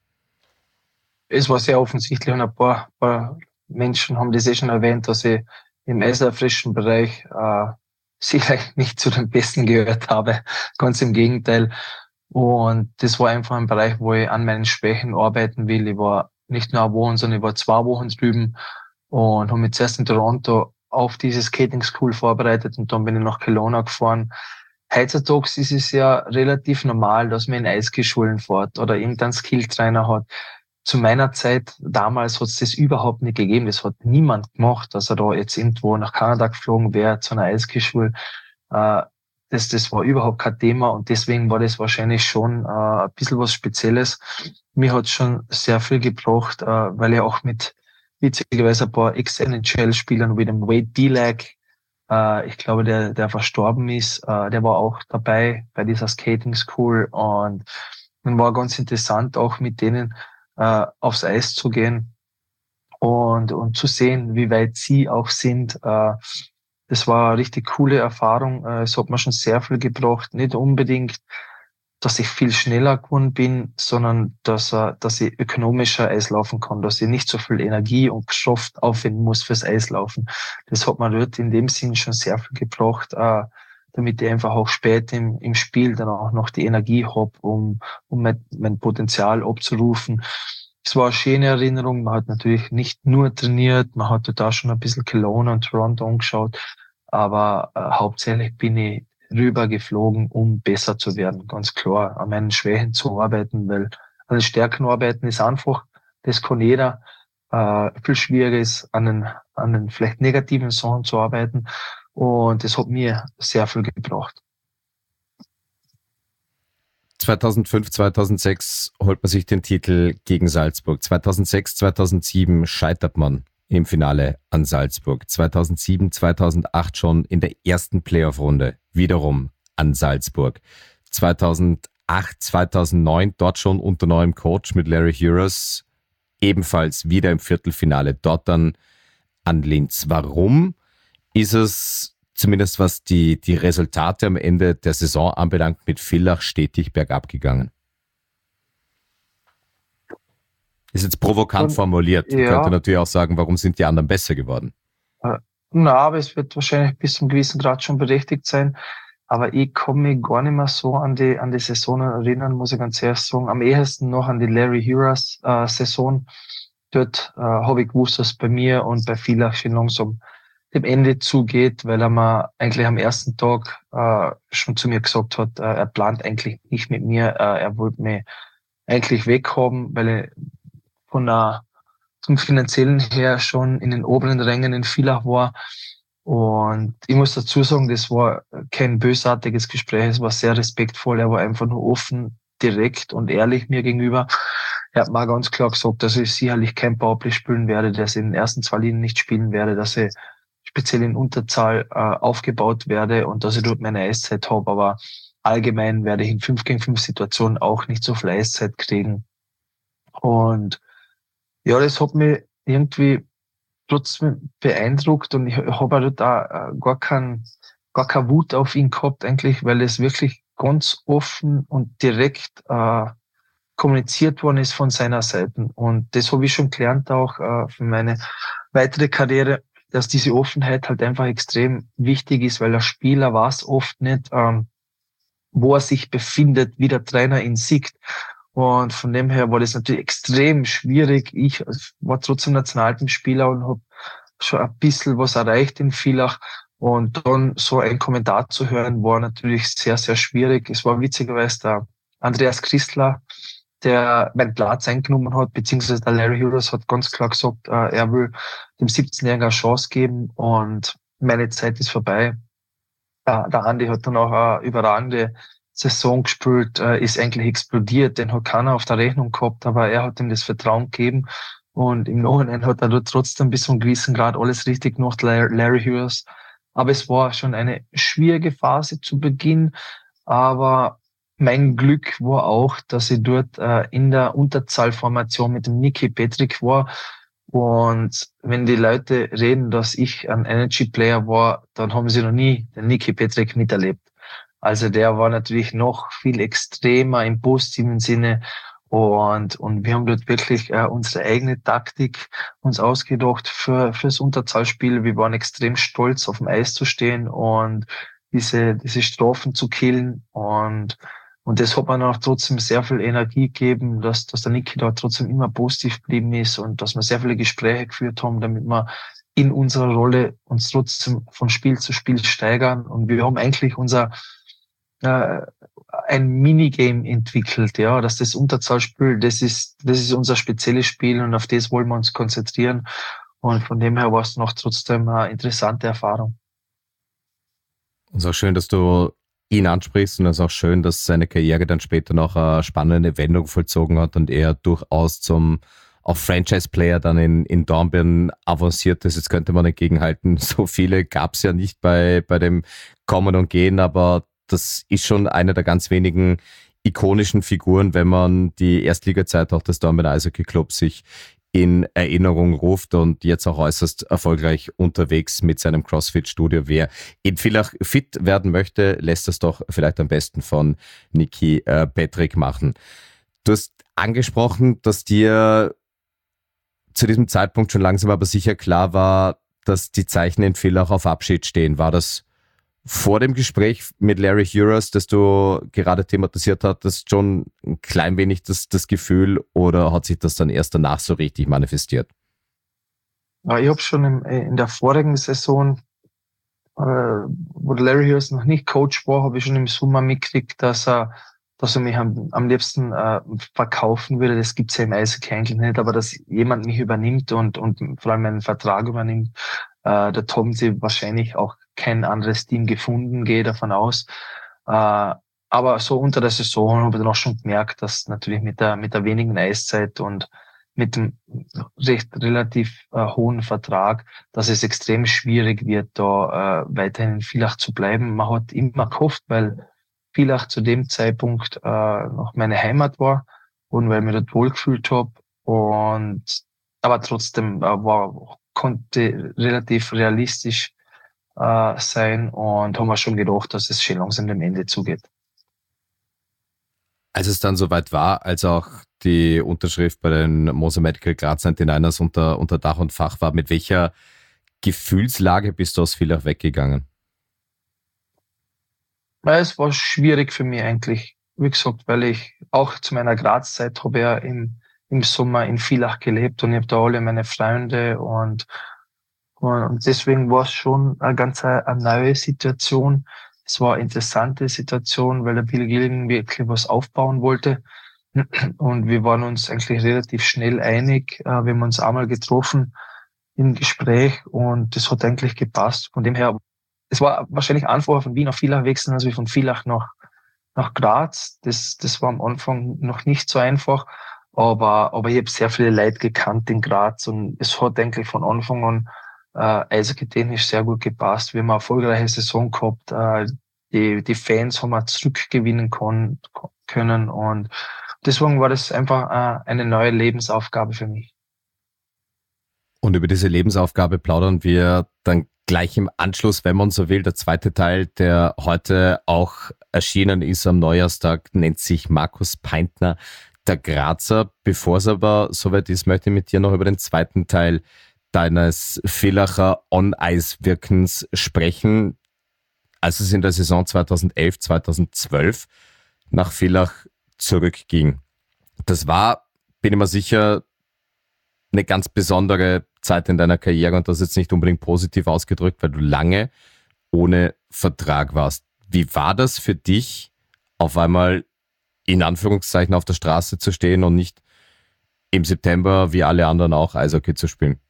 Es war sehr offensichtlich und ein paar, paar Menschen haben das eh schon erwähnt, dass ich im eiserfrischen Bereich äh, sicherlich nicht zu den Besten gehört habe. Ganz im Gegenteil. Und das war einfach ein Bereich, wo ich an meinen Schwächen arbeiten will. Ich war nicht nur eine Woche, sondern ich war zwei Wochen drüben und habe mich zuerst in Toronto auf diese Skating School vorbereitet und dann bin ich nach Kelowna gefahren. Heutzutage ist es ja relativ normal, dass man in Eisskischulen fährt oder irgendeinen Skilltrainer hat. Zu meiner Zeit damals hat es das überhaupt nicht gegeben. Das hat niemand gemacht, dass er da jetzt irgendwo nach Kanada geflogen wäre zu einer Eisskischule. Äh, Das, das war überhaupt kein Thema und deswegen war das wahrscheinlich schon äh, ein bisschen was Spezielles. Mir hat es schon sehr viel gebracht, äh, weil ich auch mit witzigerweise ein paar Ex-N H L-Spielern wie dem Wade Delak, äh, ich glaube, der der verstorben ist, äh, der war auch dabei bei dieser Skating School und dann war ganz interessant, auch mit denen äh, aufs Eis zu gehen und und zu sehen, wie weit sie auch sind. Äh, Das war eine richtig coole Erfahrung. Es hat mir schon sehr viel gebracht. Nicht unbedingt, dass ich viel schneller geworden bin, sondern dass, dass ich ökonomischer Eislaufen kann, dass ich nicht so viel Energie und Kraft aufwenden muss fürs Eislaufen. Das hat mir dort in dem Sinn schon sehr viel gebracht, damit ich einfach auch spät im, im Spiel dann auch noch die Energie habe, um, um mein, mein Potenzial abzurufen. Es war eine schöne Erinnerung. Man hat natürlich nicht nur trainiert, man hat da schon ein bisschen Kelowna und Toronto angeschaut, aber äh, hauptsächlich bin ich rübergeflogen, um besser zu werden. Ganz klar, an meinen Schwächen zu arbeiten, weil an den Stärken arbeiten ist einfach, das kann jeder. Äh, viel schwieriger ist, an den, an den vielleicht negativen Sachen zu arbeiten und das hat mir sehr viel gebracht. zweitausendfünf, zweitausendsechs holt man sich den Titel gegen Salzburg. zweitausendsechs, zweitausendsieben scheitert man im Finale an Salzburg. zweitausendsieben, zweitausendacht schon in der ersten Playoff-Runde wiederum an Salzburg. zweitausendacht, zweitausendneun dort schon unter neuem Coach mit Larry Heuras ebenfalls wieder im Viertelfinale. Dort dann an Linz. Warum ist es zumindest was die, die Resultate am Ende der Saison anbelangt, mit Villach stetig bergab gegangen? Ist jetzt provokant Und, formuliert. Man ja. könnte natürlich auch sagen, warum sind die anderen besser geworden? Na, aber es wird wahrscheinlich bis zum gewissen Grad schon berechtigt sein. Aber ich kann mich gar nicht mehr so an die, an die Saison erinnern, muss ich ganz ehrlich sagen. Am ehesten noch an die Larry Heuras äh, Saison. Dort äh, habe ich gewusst, dass bei mir und bei Villach schon langsam dem Ende zugeht, weil er mir eigentlich am ersten Tag äh, schon zu mir gesagt hat, äh, er plant eigentlich nicht mit mir, äh, er wollte mich eigentlich weghaben, weil ich von einer zum Finanziellen her schon in den oberen Rängen in Villach war. Und ich muss dazu sagen, das war kein bösartiges Gespräch, es war sehr respektvoll, er war einfach nur offen, direkt und ehrlich mir gegenüber. Er hat mal ganz klar gesagt, dass ich sicherlich kein Powerplay spielen werde, dass ich in den ersten zwei Linien nicht spielen werde, dass ich speziell in Unterzahl äh, aufgebaut werde und dass ich dort meine Eiszeit habe, aber allgemein werde ich in fünf gegen fünf Situationen auch nicht so viel Eiszeit kriegen. Und ja, das hat mich irgendwie trotzdem beeindruckt und ich habe halt da gar kein, gar keine Wut auf ihn gehabt eigentlich, weil es wirklich ganz offen und direkt äh, kommuniziert worden ist von seiner Seite. Und das habe ich schon gelernt auch äh, für meine weitere Karriere, dass diese Offenheit halt einfach extrem wichtig ist, weil der Spieler weiß oft nicht, ähm, wo er sich befindet, wie der Trainer ihn sieht. Und von dem her war das natürlich extrem schwierig. Ich war trotzdem Nationalteamspieler und habe schon ein bisschen was erreicht in Villach. Und dann so ein Kommentar zu hören, war natürlich sehr, sehr schwierig. Es war witzigerweise der Andreas Christler, der meinen Platz eingenommen hat, beziehungsweise der Larry Hughes hat ganz klar gesagt, er will dem siebzehnjährigen eine Chance geben und meine Zeit ist vorbei. Der Andi hat dann auch eine überragende Saison gespielt, ist eigentlich explodiert, den hat keiner auf der Rechnung gehabt, aber er hat ihm das Vertrauen gegeben und im Nachhinein hat er trotzdem bis zu einem gewissen Grad alles richtig gemacht, Larry Hughes. Aber es war schon eine schwierige Phase zu Beginn, aber mein Glück war auch, dass ich dort äh, in der Unterzahlformation mit dem Nicky Petrick war. Und wenn die Leute reden, dass ich ein Energy-Player war, dann haben sie noch nie den Nicky Petrick miterlebt. Also der war natürlich noch viel extremer im positiven Sinne. Und, und wir haben dort wirklich äh, unsere eigene Taktik uns ausgedacht für fürs Unterzahlspiel. Wir waren extrem stolz, auf dem Eis zu stehen und diese diese Strafen zu killen. Und und das hat mir auch trotzdem sehr viel Energie gegeben, dass dass der Niki da trotzdem immer positiv geblieben ist und dass wir sehr viele Gespräche geführt haben, damit wir in unserer Rolle uns trotzdem von Spiel zu Spiel steigern. Und wir haben eigentlich unser äh, ein Minigame entwickelt, ja, dass das Unterzahlspiel, das ist, das ist unser spezielles Spiel und auf das wollen wir uns konzentrieren. Und von dem her war es noch trotzdem eine interessante Erfahrung. Und es ist auch schön, dass du ihn ansprichst und es ist auch schön, dass seine Karriere dann später noch eine spannende Wendung vollzogen hat und er durchaus zum auch Franchise-Player dann in, in Dornbirn avanciert ist. Jetzt könnte man entgegenhalten, so viele gab es ja nicht bei, bei dem Kommen und Gehen, aber das ist schon eine der ganz wenigen ikonischen Figuren, wenn man die Erstligazeit auch des Dornbirn Eishockey Club sich in Erinnerung ruft und jetzt auch äußerst erfolgreich unterwegs mit seinem CrossFit-Studio. Wer in Villach fit werden möchte, lässt das doch vielleicht am besten von Nicky äh, Petrick machen. Du hast angesprochen, dass dir zu diesem Zeitpunkt schon langsam aber sicher klar war, dass die Zeichen in Villach auf Abschied stehen. War das vor dem Gespräch mit Larry Hughes, das du gerade thematisiert hattest, schon ein klein wenig das, das Gefühl oder hat sich das dann erst danach so richtig manifestiert? Ja, ich habe schon in, in der vorigen Saison, äh, wo Larry Hughes noch nicht Coach war, habe ich schon im Sommer mitgekriegt, dass er, dass er mich am, am liebsten äh, verkaufen würde. Das gibt's ja im Eishockey eigentlich nicht, aber dass jemand mich übernimmt und, und vor allem einen Vertrag übernimmt, äh, da haben sie wahrscheinlich auch kein anderes Team gefunden, gehe davon aus. Äh, aber so unter der Saison habe ich dann auch schon gemerkt, dass natürlich mit der mit der wenigen Eiszeit und mit dem recht relativ äh, hohen Vertrag, dass es extrem schwierig wird, da äh, weiterhin in Villach zu bleiben. Man hat immer gehofft, weil Villach zu dem Zeitpunkt äh, noch meine Heimat war und weil ich mich dort wohlgefühlt habe. Und aber trotzdem äh, war konnte relativ realistisch äh, sein und haben wir schon gedacht, dass es schon langsam dem Ende zugeht. Als es dann soweit war, als auch die Unterschrift bei den Moser Medical Graz neunundneunzig unter, unter Dach und Fach war, mit welcher Gefühlslage bist du aus Villach weggegangen? Es war schwierig für mich eigentlich, wie gesagt, weil ich auch zu meiner Graz-Zeit habe ja im, im Sommer in Villach gelebt und ich habe da alle meine Freunde und, und deswegen war es schon eine ganz eine neue Situation. Es war eine interessante Situation, weil der Bill Gilligan wirklich was aufbauen wollte Und wir waren uns eigentlich relativ schnell einig. Äh, wir haben uns einmal getroffen im Gespräch und das hat eigentlich gepasst. Von dem her, es war wahrscheinlich einfacher von Wien nach Villach wechseln, als wie von Villach nach, nach Graz. Das, das war am Anfang noch nicht so einfach. Aber, aber ich habe sehr viele Leute gekannt in Graz und es hat eigentlich von Anfang an äh, eishockey-technisch sehr gut gepasst. Wir haben eine erfolgreiche Saison gehabt. Äh, die, die Fans haben wir zurückgewinnen kon, können und deswegen war das einfach äh, eine neue Lebensaufgabe für mich. Und über diese Lebensaufgabe plaudern wir dann gleich im Anschluss, wenn man so will. Der zweite Teil, der heute auch erschienen ist am Neujahrstag, nennt sich Markus Peintner, der Grazer. Bevor es aber soweit ist, möchte ich mit dir noch über den zweiten Teil deines Villacher On-Ice-Wirkens sprechen. Als es in der Saison zweitausendelf, zweitausendzwölf nach Villach zurückging. Das war, bin ich mir sicher, eine ganz besondere Zeit in deiner Karriere und das ist jetzt nicht unbedingt positiv ausgedrückt, weil du lange ohne Vertrag warst. Wie war das für dich, auf einmal in Anführungszeichen auf der Straße zu stehen und nicht im September wie alle anderen auch Eishockey zu spielen?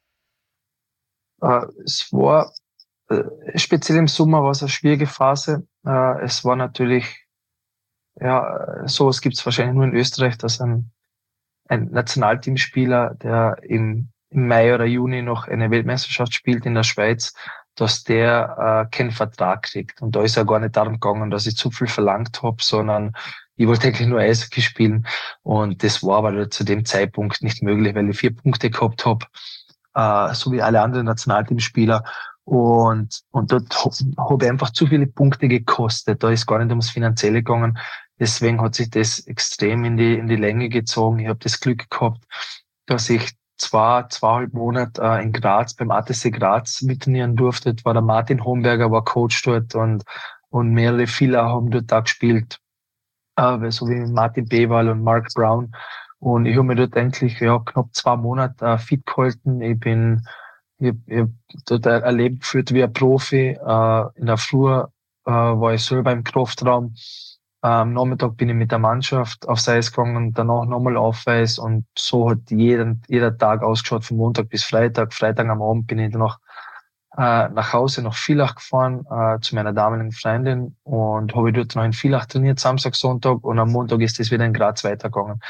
Äh, es war, äh, speziell im Sommer war es eine schwierige Phase. Äh, es war natürlich, ja, sowas gibt es wahrscheinlich nur in Österreich, dass ein, ein Nationalteamspieler, der im, im Mai oder Juni noch eine Weltmeisterschaft spielt in der Schweiz, dass der äh, keinen Vertrag kriegt. Und da ist ja gar nicht darum gegangen, dass ich zu viel verlangt habe, sondern ich wollte eigentlich nur Eishockey spielen. Und das war aber zu dem Zeitpunkt nicht möglich, weil ich vier Punkte gehabt habe, äh, so wie alle anderen Nationalteamspieler. Und, und dort habe ich einfach zu viele Punkte gekostet. Da ist gar nicht ums Finanzielle gegangen. Deswegen hat sich das extrem in die, in die Länge gezogen. Ich habe das Glück gehabt, dass ich zwei, zweieinhalb Monate äh, in Graz beim A T C Graz mittrainieren durfte. War der Martin Homberger, war Coach dort und, und mehrere Filler haben dort auch gespielt. Äh, so wie Martin Bewal und Mark Brown. Und ich habe mir dort eigentlich ja, knapp zwei Monate äh, fit gehalten. Ich bin Ich, ich habe dort ein Leben geführt wie ein Profi. Äh, in der Früh äh, war ich selber im Kraftraum. Äh, am Nachmittag bin ich mit der Mannschaft aufs Eis gegangen und danach nochmal auf Eis. Und so hat jeden, jeder Tag ausgeschaut, von Montag bis Freitag. Freitag am Abend bin ich dann noch äh, nach Hause nach Villach gefahren, äh, zu meiner damaligen Freundin. Und habe dort noch in Villach trainiert, Samstag, Sonntag. Und am Montag ist es wieder in Graz weitergegangen.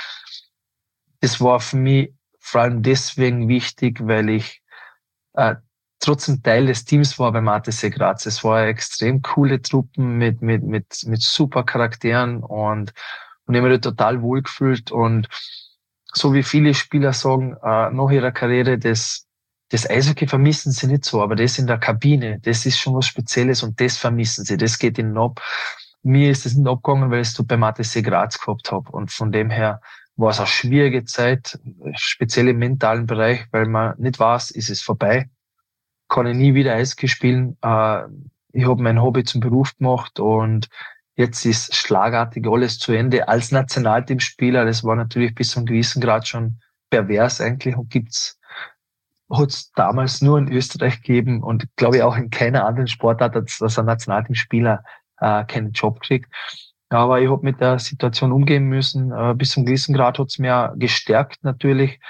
Das war für mich vor allem deswegen wichtig, weil ich Äh, trotzdem Teil des Teams war beim A T C Graz. Es war eine extrem coole Truppen mit, mit, mit, mit super Charakteren und, und ich habe mich total wohl gefühlt. Und so wie viele Spieler sagen, äh, nach ihrer Karriere, das, das Eishockey vermissen sie nicht so, aber das in der Kabine, das ist schon was Spezielles und das vermissen sie. Das geht ihnen ab. Mir ist das nicht abgegangen, weil ich es beim A T C Graz gehabt habe. Und von dem her war es eine schwierige Zeit, speziell im mentalen Bereich, weil man nicht weiß, ist es vorbei, kann ich nie wieder Eishockey spielen. Ich habe mein Hobby zum Beruf gemacht und jetzt ist schlagartig alles zu Ende. Als Nationalteamspieler, das war natürlich bis zu einem gewissen Grad schon pervers eigentlich und gibt's, hat es damals nur in Österreich gegeben und glaube ich auch in keiner anderen Sportart, dass ein Nationalteamspieler äh, keinen Job kriegt. Aber ich habe mit der Situation umgehen müssen. Äh, bis zum gewissen Grad hat es mir gestärkt natürlich.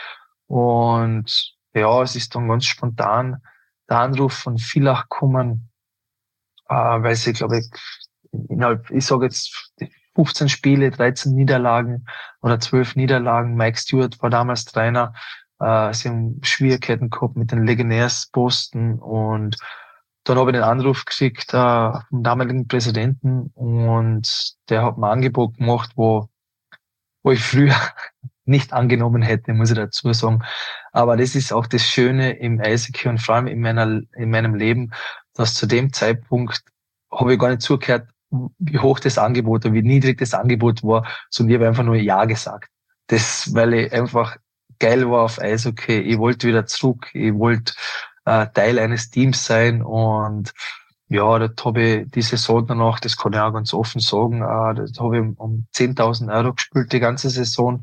Und ja, es ist dann ganz spontan der Anruf von Villach gekommen, äh, weil sie, glaube ich, innerhalb, ich sage jetzt fünfzehn Spiele, dreizehn Niederlagen oder zwölf Niederlagen. Mike Stewart war damals Trainer. Äh, sie haben Schwierigkeiten gehabt mit den Legionärsposten und dann habe ich den Anruf gekriegt äh, vom damaligen Präsidenten und der hat mir ein Angebot gemacht, wo, wo ich früher nicht angenommen hätte, muss ich dazu sagen. Aber das ist auch das Schöne im Eishockey und vor allem in meiner, in meinem Leben, dass zu dem Zeitpunkt habe ich gar nicht zugehört, wie hoch das Angebot oder wie niedrig das Angebot war, sondern ich habe einfach nur Ja gesagt. Das, weil ich einfach geil war auf Eishockey. Ich wollte wieder zurück. Ich wollte äh, Teil eines Teams sein und ja, dort habe ich die Saison danach, das kann ich auch ganz offen sagen, äh, dort habe ich um zehntausend Euro gespielt die ganze Saison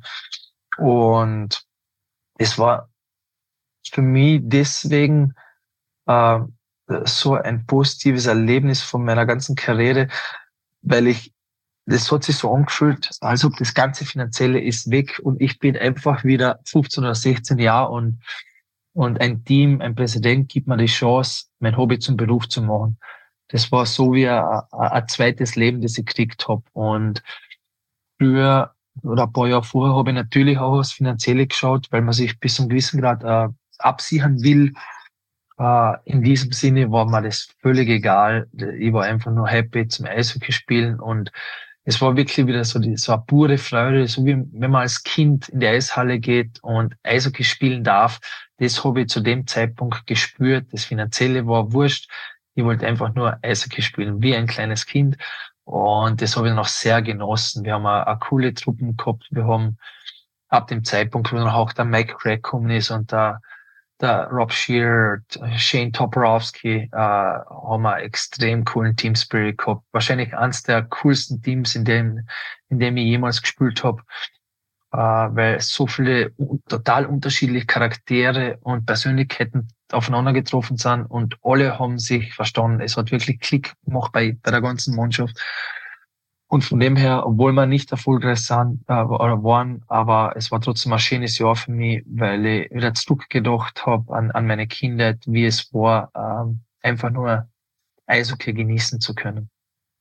und es war für mich deswegen äh, so ein positives Erlebnis von meiner ganzen Karriere, weil ich das hat sich so angefühlt, als ob das ganze Finanzielle ist weg und ich bin einfach wieder fünfzehn oder sechzehn Jahre und, und ein Team, ein Präsident gibt mir die Chance, mein Hobby zum Beruf zu machen. Das war so wie ein, ein, ein zweites Leben, das ich gekriegt habe. Und früher oder ein paar Jahre vorher habe ich natürlich auch aufs Finanzielle geschaut, weil man sich bis zu einem gewissen Grad äh, absichern will. Uh, in diesem Sinne war mir das völlig egal. Ich war einfach nur happy zum Eishockey spielen und es war wirklich wieder so, die, so eine pure Freude, so wie wenn man als Kind in die Eishalle geht und Eishockey spielen darf. Das habe ich zu dem Zeitpunkt gespürt. Das Finanzielle war wurscht. Ich wollte einfach nur Eishockey spielen, wie ein kleines Kind. Und das habe ich noch sehr genossen. Wir haben eine, eine coole Truppen gehabt. Wir haben ab dem Zeitpunkt, wo noch auch der Mike Craig gekommen ist und der Der Rob Shearer, Shane Toporowski, äh, haben wir extrem coolen Team Spirit gehabt. Wahrscheinlich eines der coolsten Teams, in dem, in dem ich jemals gespielt habe, äh, weil so viele total unterschiedliche Charaktere und Persönlichkeiten aufeinander getroffen sind und alle haben sich verstanden. Es hat wirklich Klick gemacht bei, bei der ganzen Mannschaft. Und von dem her, obwohl wir nicht erfolgreich sind, äh, oder waren, aber es war trotzdem ein schönes Jahr für mich, weil ich wieder zurückgedacht habe an, an meine Kindheit, wie es war, ähm, einfach nur Eishockey genießen zu können.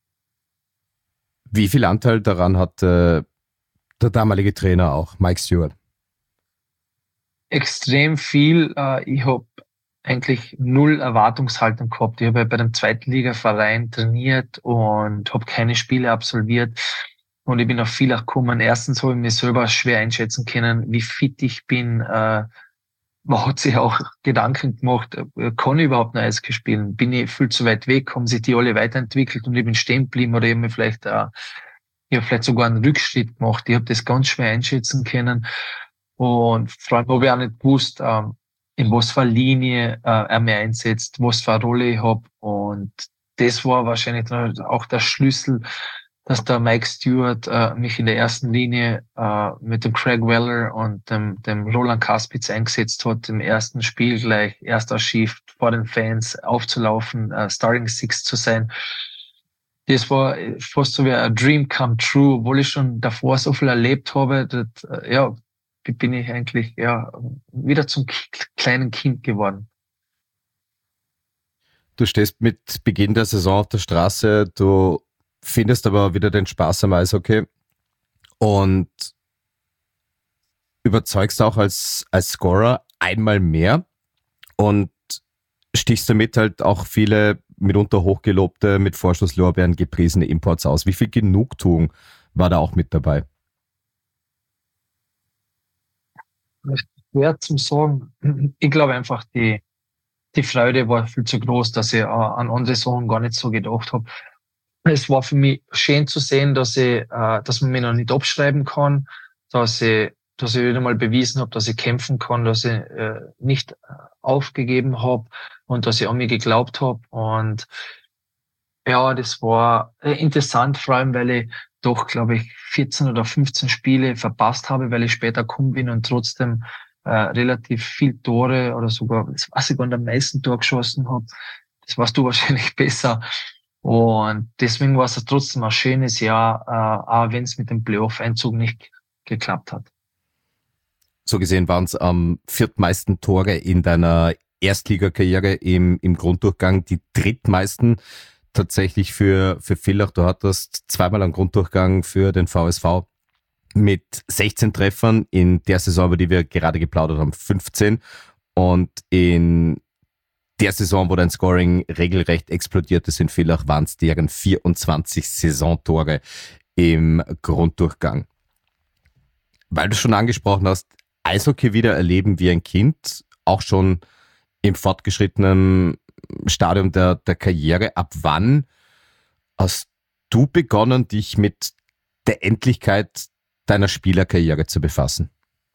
Wie viel Anteil daran hat äh, der damalige Trainer auch, Mike Stewart? Extrem viel. Äh, ich habe eigentlich null Erwartungshaltung gehabt. Ich habe bei dem Zweitligaverein trainiert und habe keine Spiele absolviert. Und ich bin auf viel gekommen. Erstens habe ich mir selber schwer einschätzen können, wie fit ich bin. Äh, man hat sich auch Gedanken gemacht, kann ich überhaupt noch Eishockey spielen? Bin ich viel zu weit weg? Haben sich die alle weiterentwickelt und ich bin stehen geblieben? Oder ich habe mir vielleicht, äh, ich habe vielleicht sogar einen Rückschritt gemacht. Ich habe das ganz schwer einschätzen können. Und vor allem habe ich auch nicht gewusst, ähm, in was für eine Linie äh, er mir einsetzt, was für eine Rolle ich habe. Und das war wahrscheinlich auch der Schlüssel, dass der Mike Stewart äh, mich in der ersten Linie äh, mit dem Craig Weller und dem, dem Roland Kaspitz eingesetzt hat, im ersten Spiel gleich erster Shift vor den Fans aufzulaufen, äh, Starting Six zu sein. Das war fast so wie ein Dream come true, obwohl ich schon davor so viel erlebt habe. Das, äh, ja, bin ich eigentlich ja wieder zum kleinen Kind geworden. Du stehst mit Beginn der Saison auf der Straße, du findest aber wieder den Spaß am Eishockey und überzeugst auch als, als Scorer einmal mehr und stichst damit halt auch viele mitunter hochgelobte, mit Vorschusslorbeeren gepriesene Imports aus. Wie viel Genugtuung war da auch mit dabei? Schwer zum sagen. Ich glaube einfach, die, die Freude war viel zu groß, dass ich an andere Sachen gar nicht so gedacht habe. Es war für mich schön zu sehen, dass ich, dass man mich noch nicht abschreiben kann, dass ich, dass ich wieder mal bewiesen habe, dass ich kämpfen kann, dass ich nicht aufgegeben habe und dass ich an mich geglaubt habe. Und ja, das war interessant, vor allem, weil ich doch, glaube ich, vierzehn oder fünfzehn Spiele verpasst habe, weil ich später gekommen bin und trotzdem äh, relativ viel Tore oder sogar, das weiß ich gar nicht, am meisten Tor geschossen habe. Das weißt du wahrscheinlich besser. Und deswegen war es trotzdem ein schönes Jahr, äh, auch wenn es mit dem Playoff-Einzug nicht geklappt hat. So gesehen waren es am viertmeisten Tore in deiner Erstligakarriere im, im Grunddurchgang, die drittmeisten tatsächlich für, für Villach. Du hattest zweimal einen Grunddurchgang für den V S V mit sechzehn Treffern, in der Saison, über die wir gerade geplaudert haben, fünfzehn. Und in der Saison, wo dein Scoring regelrecht explodiert ist in Villach, waren es deren vierundzwanzig Saisontore im Grunddurchgang. Weil du schon angesprochen hast, Eishockey wieder erleben wie ein Kind, auch schon im fortgeschrittenen Stadium der, der Karriere. Ab wann hast du begonnen, dich mit der Endlichkeit deiner Spielerkarriere zu befassen?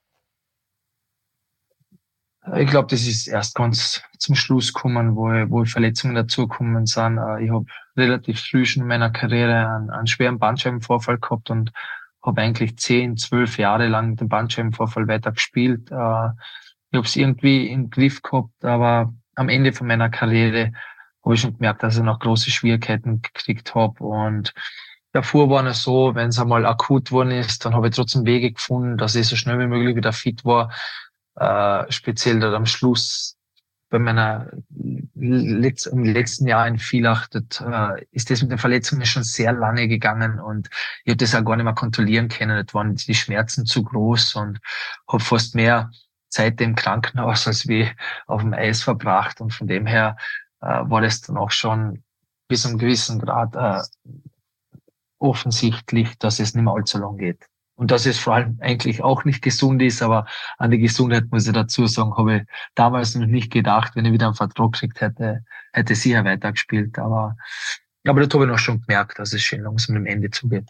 Ich glaube, das ist erst ganz zum Schluss gekommen, wo, ich, wo Verletzungen dazugekommen sind. Ich habe relativ früh schon in meiner Karriere einen, einen schweren Bandscheibenvorfall gehabt und habe eigentlich zehn, zwölf Jahre lang mit dem Bandscheibenvorfall weiter gespielt. Ich habe es irgendwie im Griff gehabt, aber am Ende von meiner Karriere habe ich schon gemerkt, dass ich noch große Schwierigkeiten gekriegt habe und Davor war es so, wenn es einmal akut geworden ist, dann habe ich trotzdem Wege gefunden, dass ich so schnell wie möglich wieder fit war. Äh, speziell dann am Schluss bei meiner Letz-, im letzten Jahr in Villach, das, äh, ist das mit den Verletzungen schon sehr lange gegangen und ich habe das auch gar nicht mehr kontrollieren können. Das waren die Schmerzen zu groß und habe fast mehr Zeit im Krankenhaus als wie auf dem Eis verbracht. Und von dem her äh, war das dann auch schon bis zu einem gewissen Grad äh, offensichtlich, dass es nicht mehr allzu lang geht. Und dass es vor allem eigentlich auch nicht gesund ist, aber an die Gesundheit muss ich dazu sagen, habe ich damals noch nicht gedacht, wenn ich wieder einen Vertrag gekriegt hätte, hätte ich sicher weitergespielt. Aber, aber das habe ich noch schon gemerkt, dass es schön langsam dem Ende zugeht.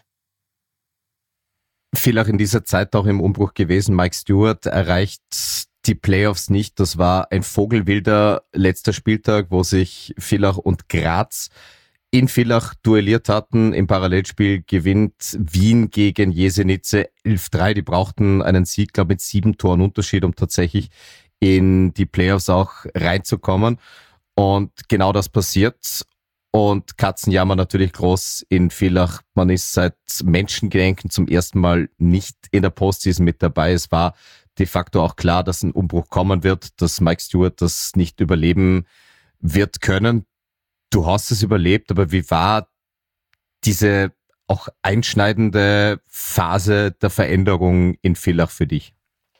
Villach in dieser Zeit auch im Umbruch gewesen. Mike Stewart erreicht die Playoffs nicht. Das war ein vogelwilder letzter Spieltag, wo sich Villach und Graz in Villach duelliert hatten. Im Parallelspiel gewinnt Wien gegen Jesenice elf drei. Die brauchten einen Sieg, glaube ich, mit sieben Toren Unterschied, um tatsächlich in die Playoffs auch reinzukommen. Und genau das passiert. Und Katzenjammer natürlich groß in Villach. Man ist seit Menschengedenken zum ersten Mal nicht in der Postseason mit dabei. Es war de facto auch klar, dass ein Umbruch kommen wird, dass Mike Stewart das nicht überleben wird können. Du hast es überlebt, aber wie war diese auch einschneidende Phase der Veränderung in Villach für dich?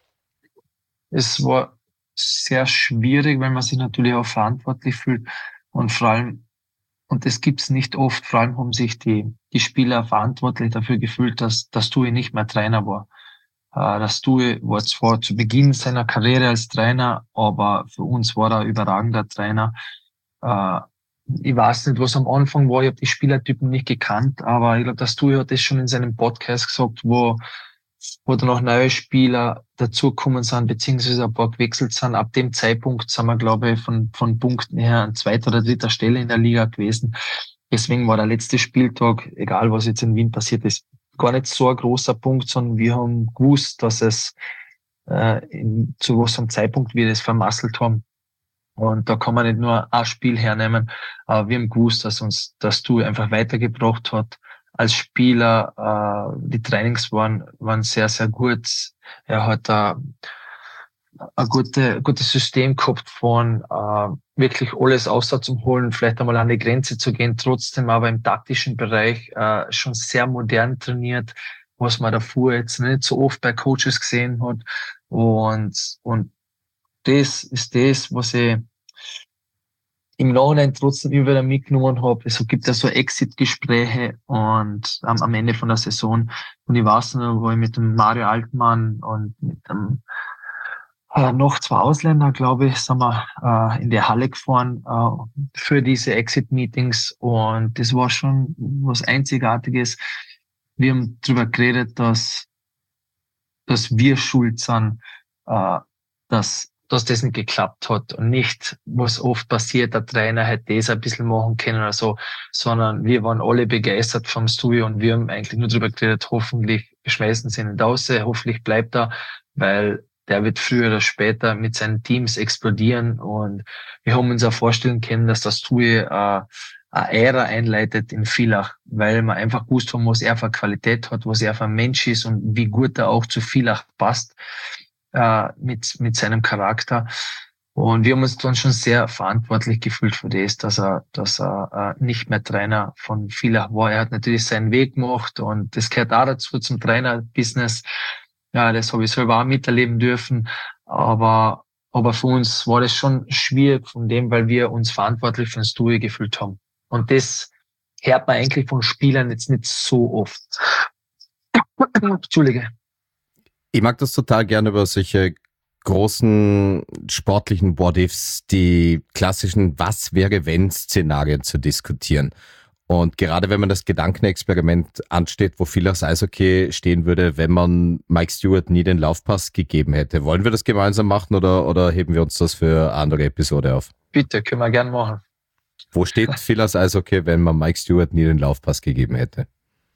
Es war sehr schwierig, weil man sich natürlich auch verantwortlich fühlt und vor allem, und das gibt's nicht oft, vor allem haben sich die, die Spieler verantwortlich dafür gefühlt, dass, dass Tui nicht mehr Trainer war. Äh, dass Tui war zwar zu Beginn seiner Karriere als Trainer, aber für uns war er ein überragender Trainer. Äh, Ich weiß nicht, was am Anfang war. Ich habe die Spielertypen nicht gekannt, aber ich glaube, dass Tui hat das schon in seinem Podcast gesagt, wo, wo dann auch neue Spieler dazugekommen sind, beziehungsweise ein paar gewechselt sind. Ab dem Zeitpunkt sind wir, glaube ich, von, von Punkten her an zweiter oder dritter Stelle in der Liga gewesen. Deswegen war der letzte Spieltag, egal was jetzt in Wien passiert ist, gar nicht so ein großer Punkt, sondern wir haben gewusst, dass es äh, in, zu was am Zeitpunkt wir das vermasselt haben. Und da kann man nicht nur ein Spiel hernehmen, aber wir haben gewusst, dass uns das Tui einfach weitergebracht hat. Als Spieler, äh, die Trainings waren, waren sehr, sehr gut. Er hat äh, ein gute, gutes System gehabt von äh, wirklich alles außer zum Holen, vielleicht einmal an die Grenze zu gehen, trotzdem aber im taktischen Bereich äh, schon sehr modern trainiert, was man davor jetzt nicht so oft bei Coaches gesehen hat. Und, und das ist das, was ich im Nachhinein trotzdem immer wieder mitgenommen habe. Es gibt ja so Exit-Gespräche und ähm, am Ende von der Saison. Und ich weiß noch, wo ich mit dem Mario Altmann und mit dem äh, noch zwei Ausländer, glaube ich, sind wir äh, in der Halle gefahren äh, für diese Exit-Meetings. Und das war schon was Einzigartiges. Wir haben darüber geredet, dass, dass wir schuld sind, äh, dass dass das nicht geklappt hat und nicht, was oft passiert, der Trainer hätte das ein bisschen machen können oder so, sondern wir waren alle begeistert vom Studio und wir haben eigentlich nur darüber geredet, hoffentlich schmeißen sie ihn nicht raus, hoffentlich bleibt er, weil der wird früher oder später mit seinen Teams explodieren und wir haben uns auch vorstellen können, dass das Studio äh, eine Ära einleitet in Villach, weil wir einfach gewusst haben, was er für Qualität hat, was er für ein Mensch ist und wie gut er auch zu Villach passt. mit mit seinem Charakter. Und wir haben uns dann schon sehr verantwortlich gefühlt für das, dass er dass er äh, nicht mehr Trainer von Villach war. Er hat natürlich seinen Weg gemacht und das gehört auch dazu zum Trainer-Business. Ja, das habe ich selber auch miterleben dürfen. Aber aber für uns war das schon schwierig von dem, weil wir uns verantwortlich für das Tui gefühlt haben. Und das hört man eigentlich von Spielern jetzt nicht so oft. Entschuldige. Ich mag das total gerne, über solche großen sportlichen What-Ifs, die klassischen Was-wäre-wenn-Szenarien zu diskutieren. Und gerade wenn man das Gedankenexperiment ansteht, wo Villachs Eishockey stehen würde, wenn man Mike Stewart nie den Laufpass gegeben hätte. Wollen wir das gemeinsam machen oder, oder heben wir uns das für eine andere Episode auf? Bitte, können wir gerne machen. Wo steht Villachs Eishockey, wenn man Mike Stewart nie den Laufpass gegeben hätte?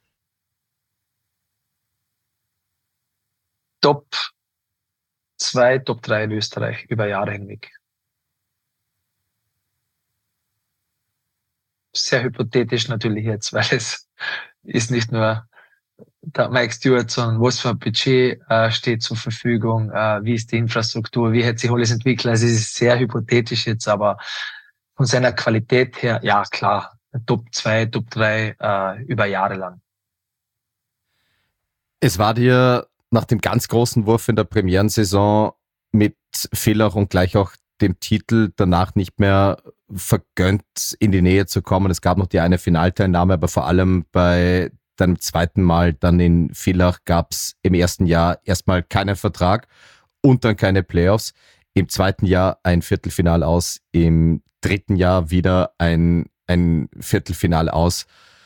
Top zwei, Top drei in Österreich über Jahre hinweg. Sehr hypothetisch natürlich jetzt, weil es ist nicht nur der Mike Stewart, sondern was für ein Budget äh, steht zur Verfügung, äh, wie ist die Infrastruktur, wie hat sich alles entwickelt. Also es ist sehr hypothetisch jetzt, aber von seiner Qualität her, ja klar, Top zwei, Top drei äh, über Jahre lang. Es war dir nach dem ganz großen Wurf in der Premierensaison mit Villach und gleich auch dem Titel danach nicht mehr vergönnt, in die Nähe zu kommen. Es gab noch die eine Finalteilnahme, aber vor allem bei deinem zweiten Mal dann in Villach gab es im ersten Jahr erstmal keinen Vertrag und dann keine Playoffs. Im zweiten Jahr ein Viertelfinal aus, im dritten Jahr wieder ein, ein Viertelfinal aus.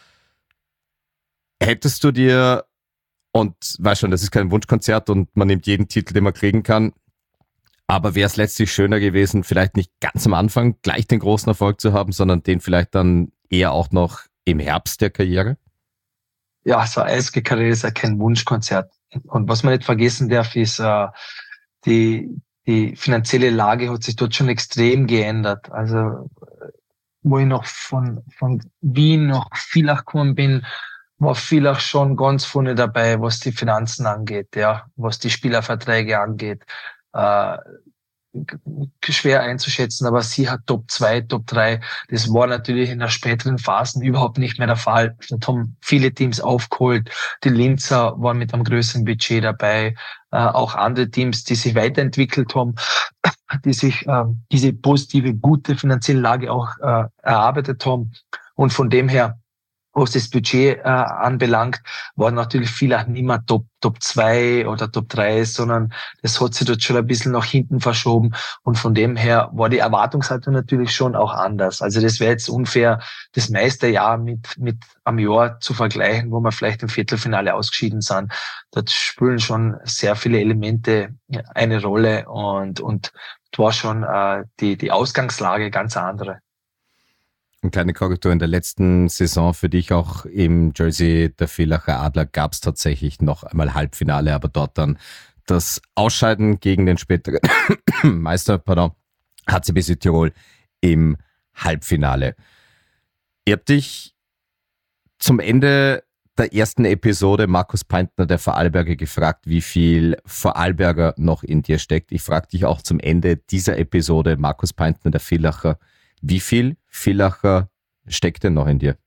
Hättest du dir, und weißt schon, das ist kein Wunschkonzert und man nimmt jeden Titel, den man kriegen kann, aber wäre es letztlich schöner gewesen, vielleicht nicht ganz am Anfang gleich den großen Erfolg zu haben, sondern den vielleicht dann eher auch noch im Herbst der Karriere? Ja, so eine Eishockey-Karriere ist ja kein Wunschkonzert. Und was man nicht vergessen darf, ist, äh, die, die finanzielle Lage hat sich dort schon extrem geändert. Also, wo ich noch von, von Wien nach Villach gekommen bin, war Villach schon ganz vorne dabei, was die Finanzen angeht, ja, was die Spielerverträge angeht. Äh, schwer einzuschätzen, aber sie hat Top zwei, Top drei. Das war natürlich in der späteren Phasen überhaupt nicht mehr der Fall. Da haben viele Teams aufgeholt. Die Linzer waren mit einem größeren Budget dabei. Äh, auch andere Teams, die sich weiterentwickelt haben, die sich äh, diese positive, gute finanzielle Lage auch äh, erarbeitet haben. Und von dem her, was das Budget äh, anbelangt, waren natürlich viele nicht mehr Top, Top zwei oder Top drei, sondern das hat sich dort schon ein bisschen nach hinten verschoben. Und von dem her war die Erwartungshaltung natürlich schon auch anders. Also das wäre jetzt unfair, das Meisterjahr mit, mit am Jahr zu vergleichen, wo wir vielleicht im Viertelfinale ausgeschieden sind. Dort spielen schon sehr viele Elemente eine Rolle und, und es war schon äh, die, die Ausgangslage ganz andere. Eine kleine Korrektur, in der letzten Saison für dich auch im Jersey der Villacher Adler gab es tatsächlich noch einmal Halbfinale, aber dort dann das Ausscheiden gegen den späteren Meister, pardon, H C B Südtirol im Halbfinale. Ihr habt dich zum Ende der ersten Episode Markus Peintner, der Vorarlberger, gefragt, wie viel Vorarlberger noch in dir steckt. Ich frage dich auch zum Ende dieser Episode, Markus Peintner, der Villacher, wie viel Villacher steckt denn noch in dir?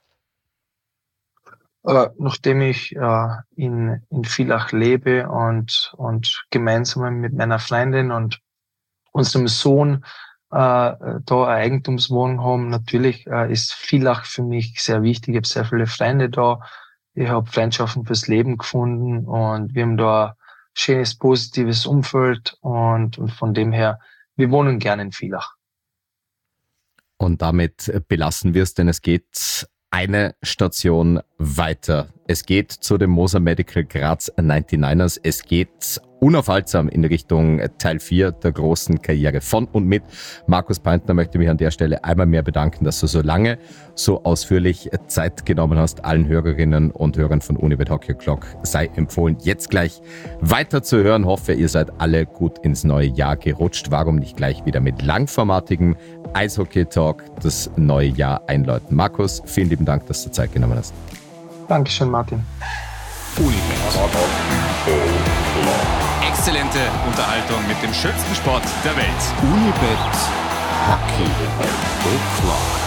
Äh, nachdem ich äh, in, in Villach lebe und, und gemeinsam mit meiner Freundin und unserem Sohn äh, da eine Eigentumswohnung haben, natürlich äh, ist Villach für mich sehr wichtig. Ich habe sehr viele Freunde da. Ich habe Freundschaften fürs Leben gefunden und wir haben da ein schönes, positives Umfeld und, und von dem her, wir wohnen gerne in Villach. Und damit belassen wir es, denn es geht eine Station weiter. Es geht zu dem Moser Medical Graz neunundneunzigers. Es geht unaufhaltsam in Richtung Teil vier der großen Karriere von und mit Markus Peintner. Möchte mich an der Stelle einmal mehr bedanken, dass du so lange, so ausführlich Zeit genommen hast. Allen Hörerinnen und Hörern von Unibet Hockey O'Clock sei empfohlen, jetzt gleich weiter zu hören. Hoffe, ihr seid alle gut ins neue Jahr gerutscht. Warum nicht gleich wieder mit langformatigem Eishockey-Talk das neue Jahr einläuten? Markus, vielen lieben Dank, dass du Zeit genommen hast. Dankeschön, Martin. Unibet. Exzellente Unterhaltung mit dem schönsten Sport der Welt. Unibet Hockey O'Clock.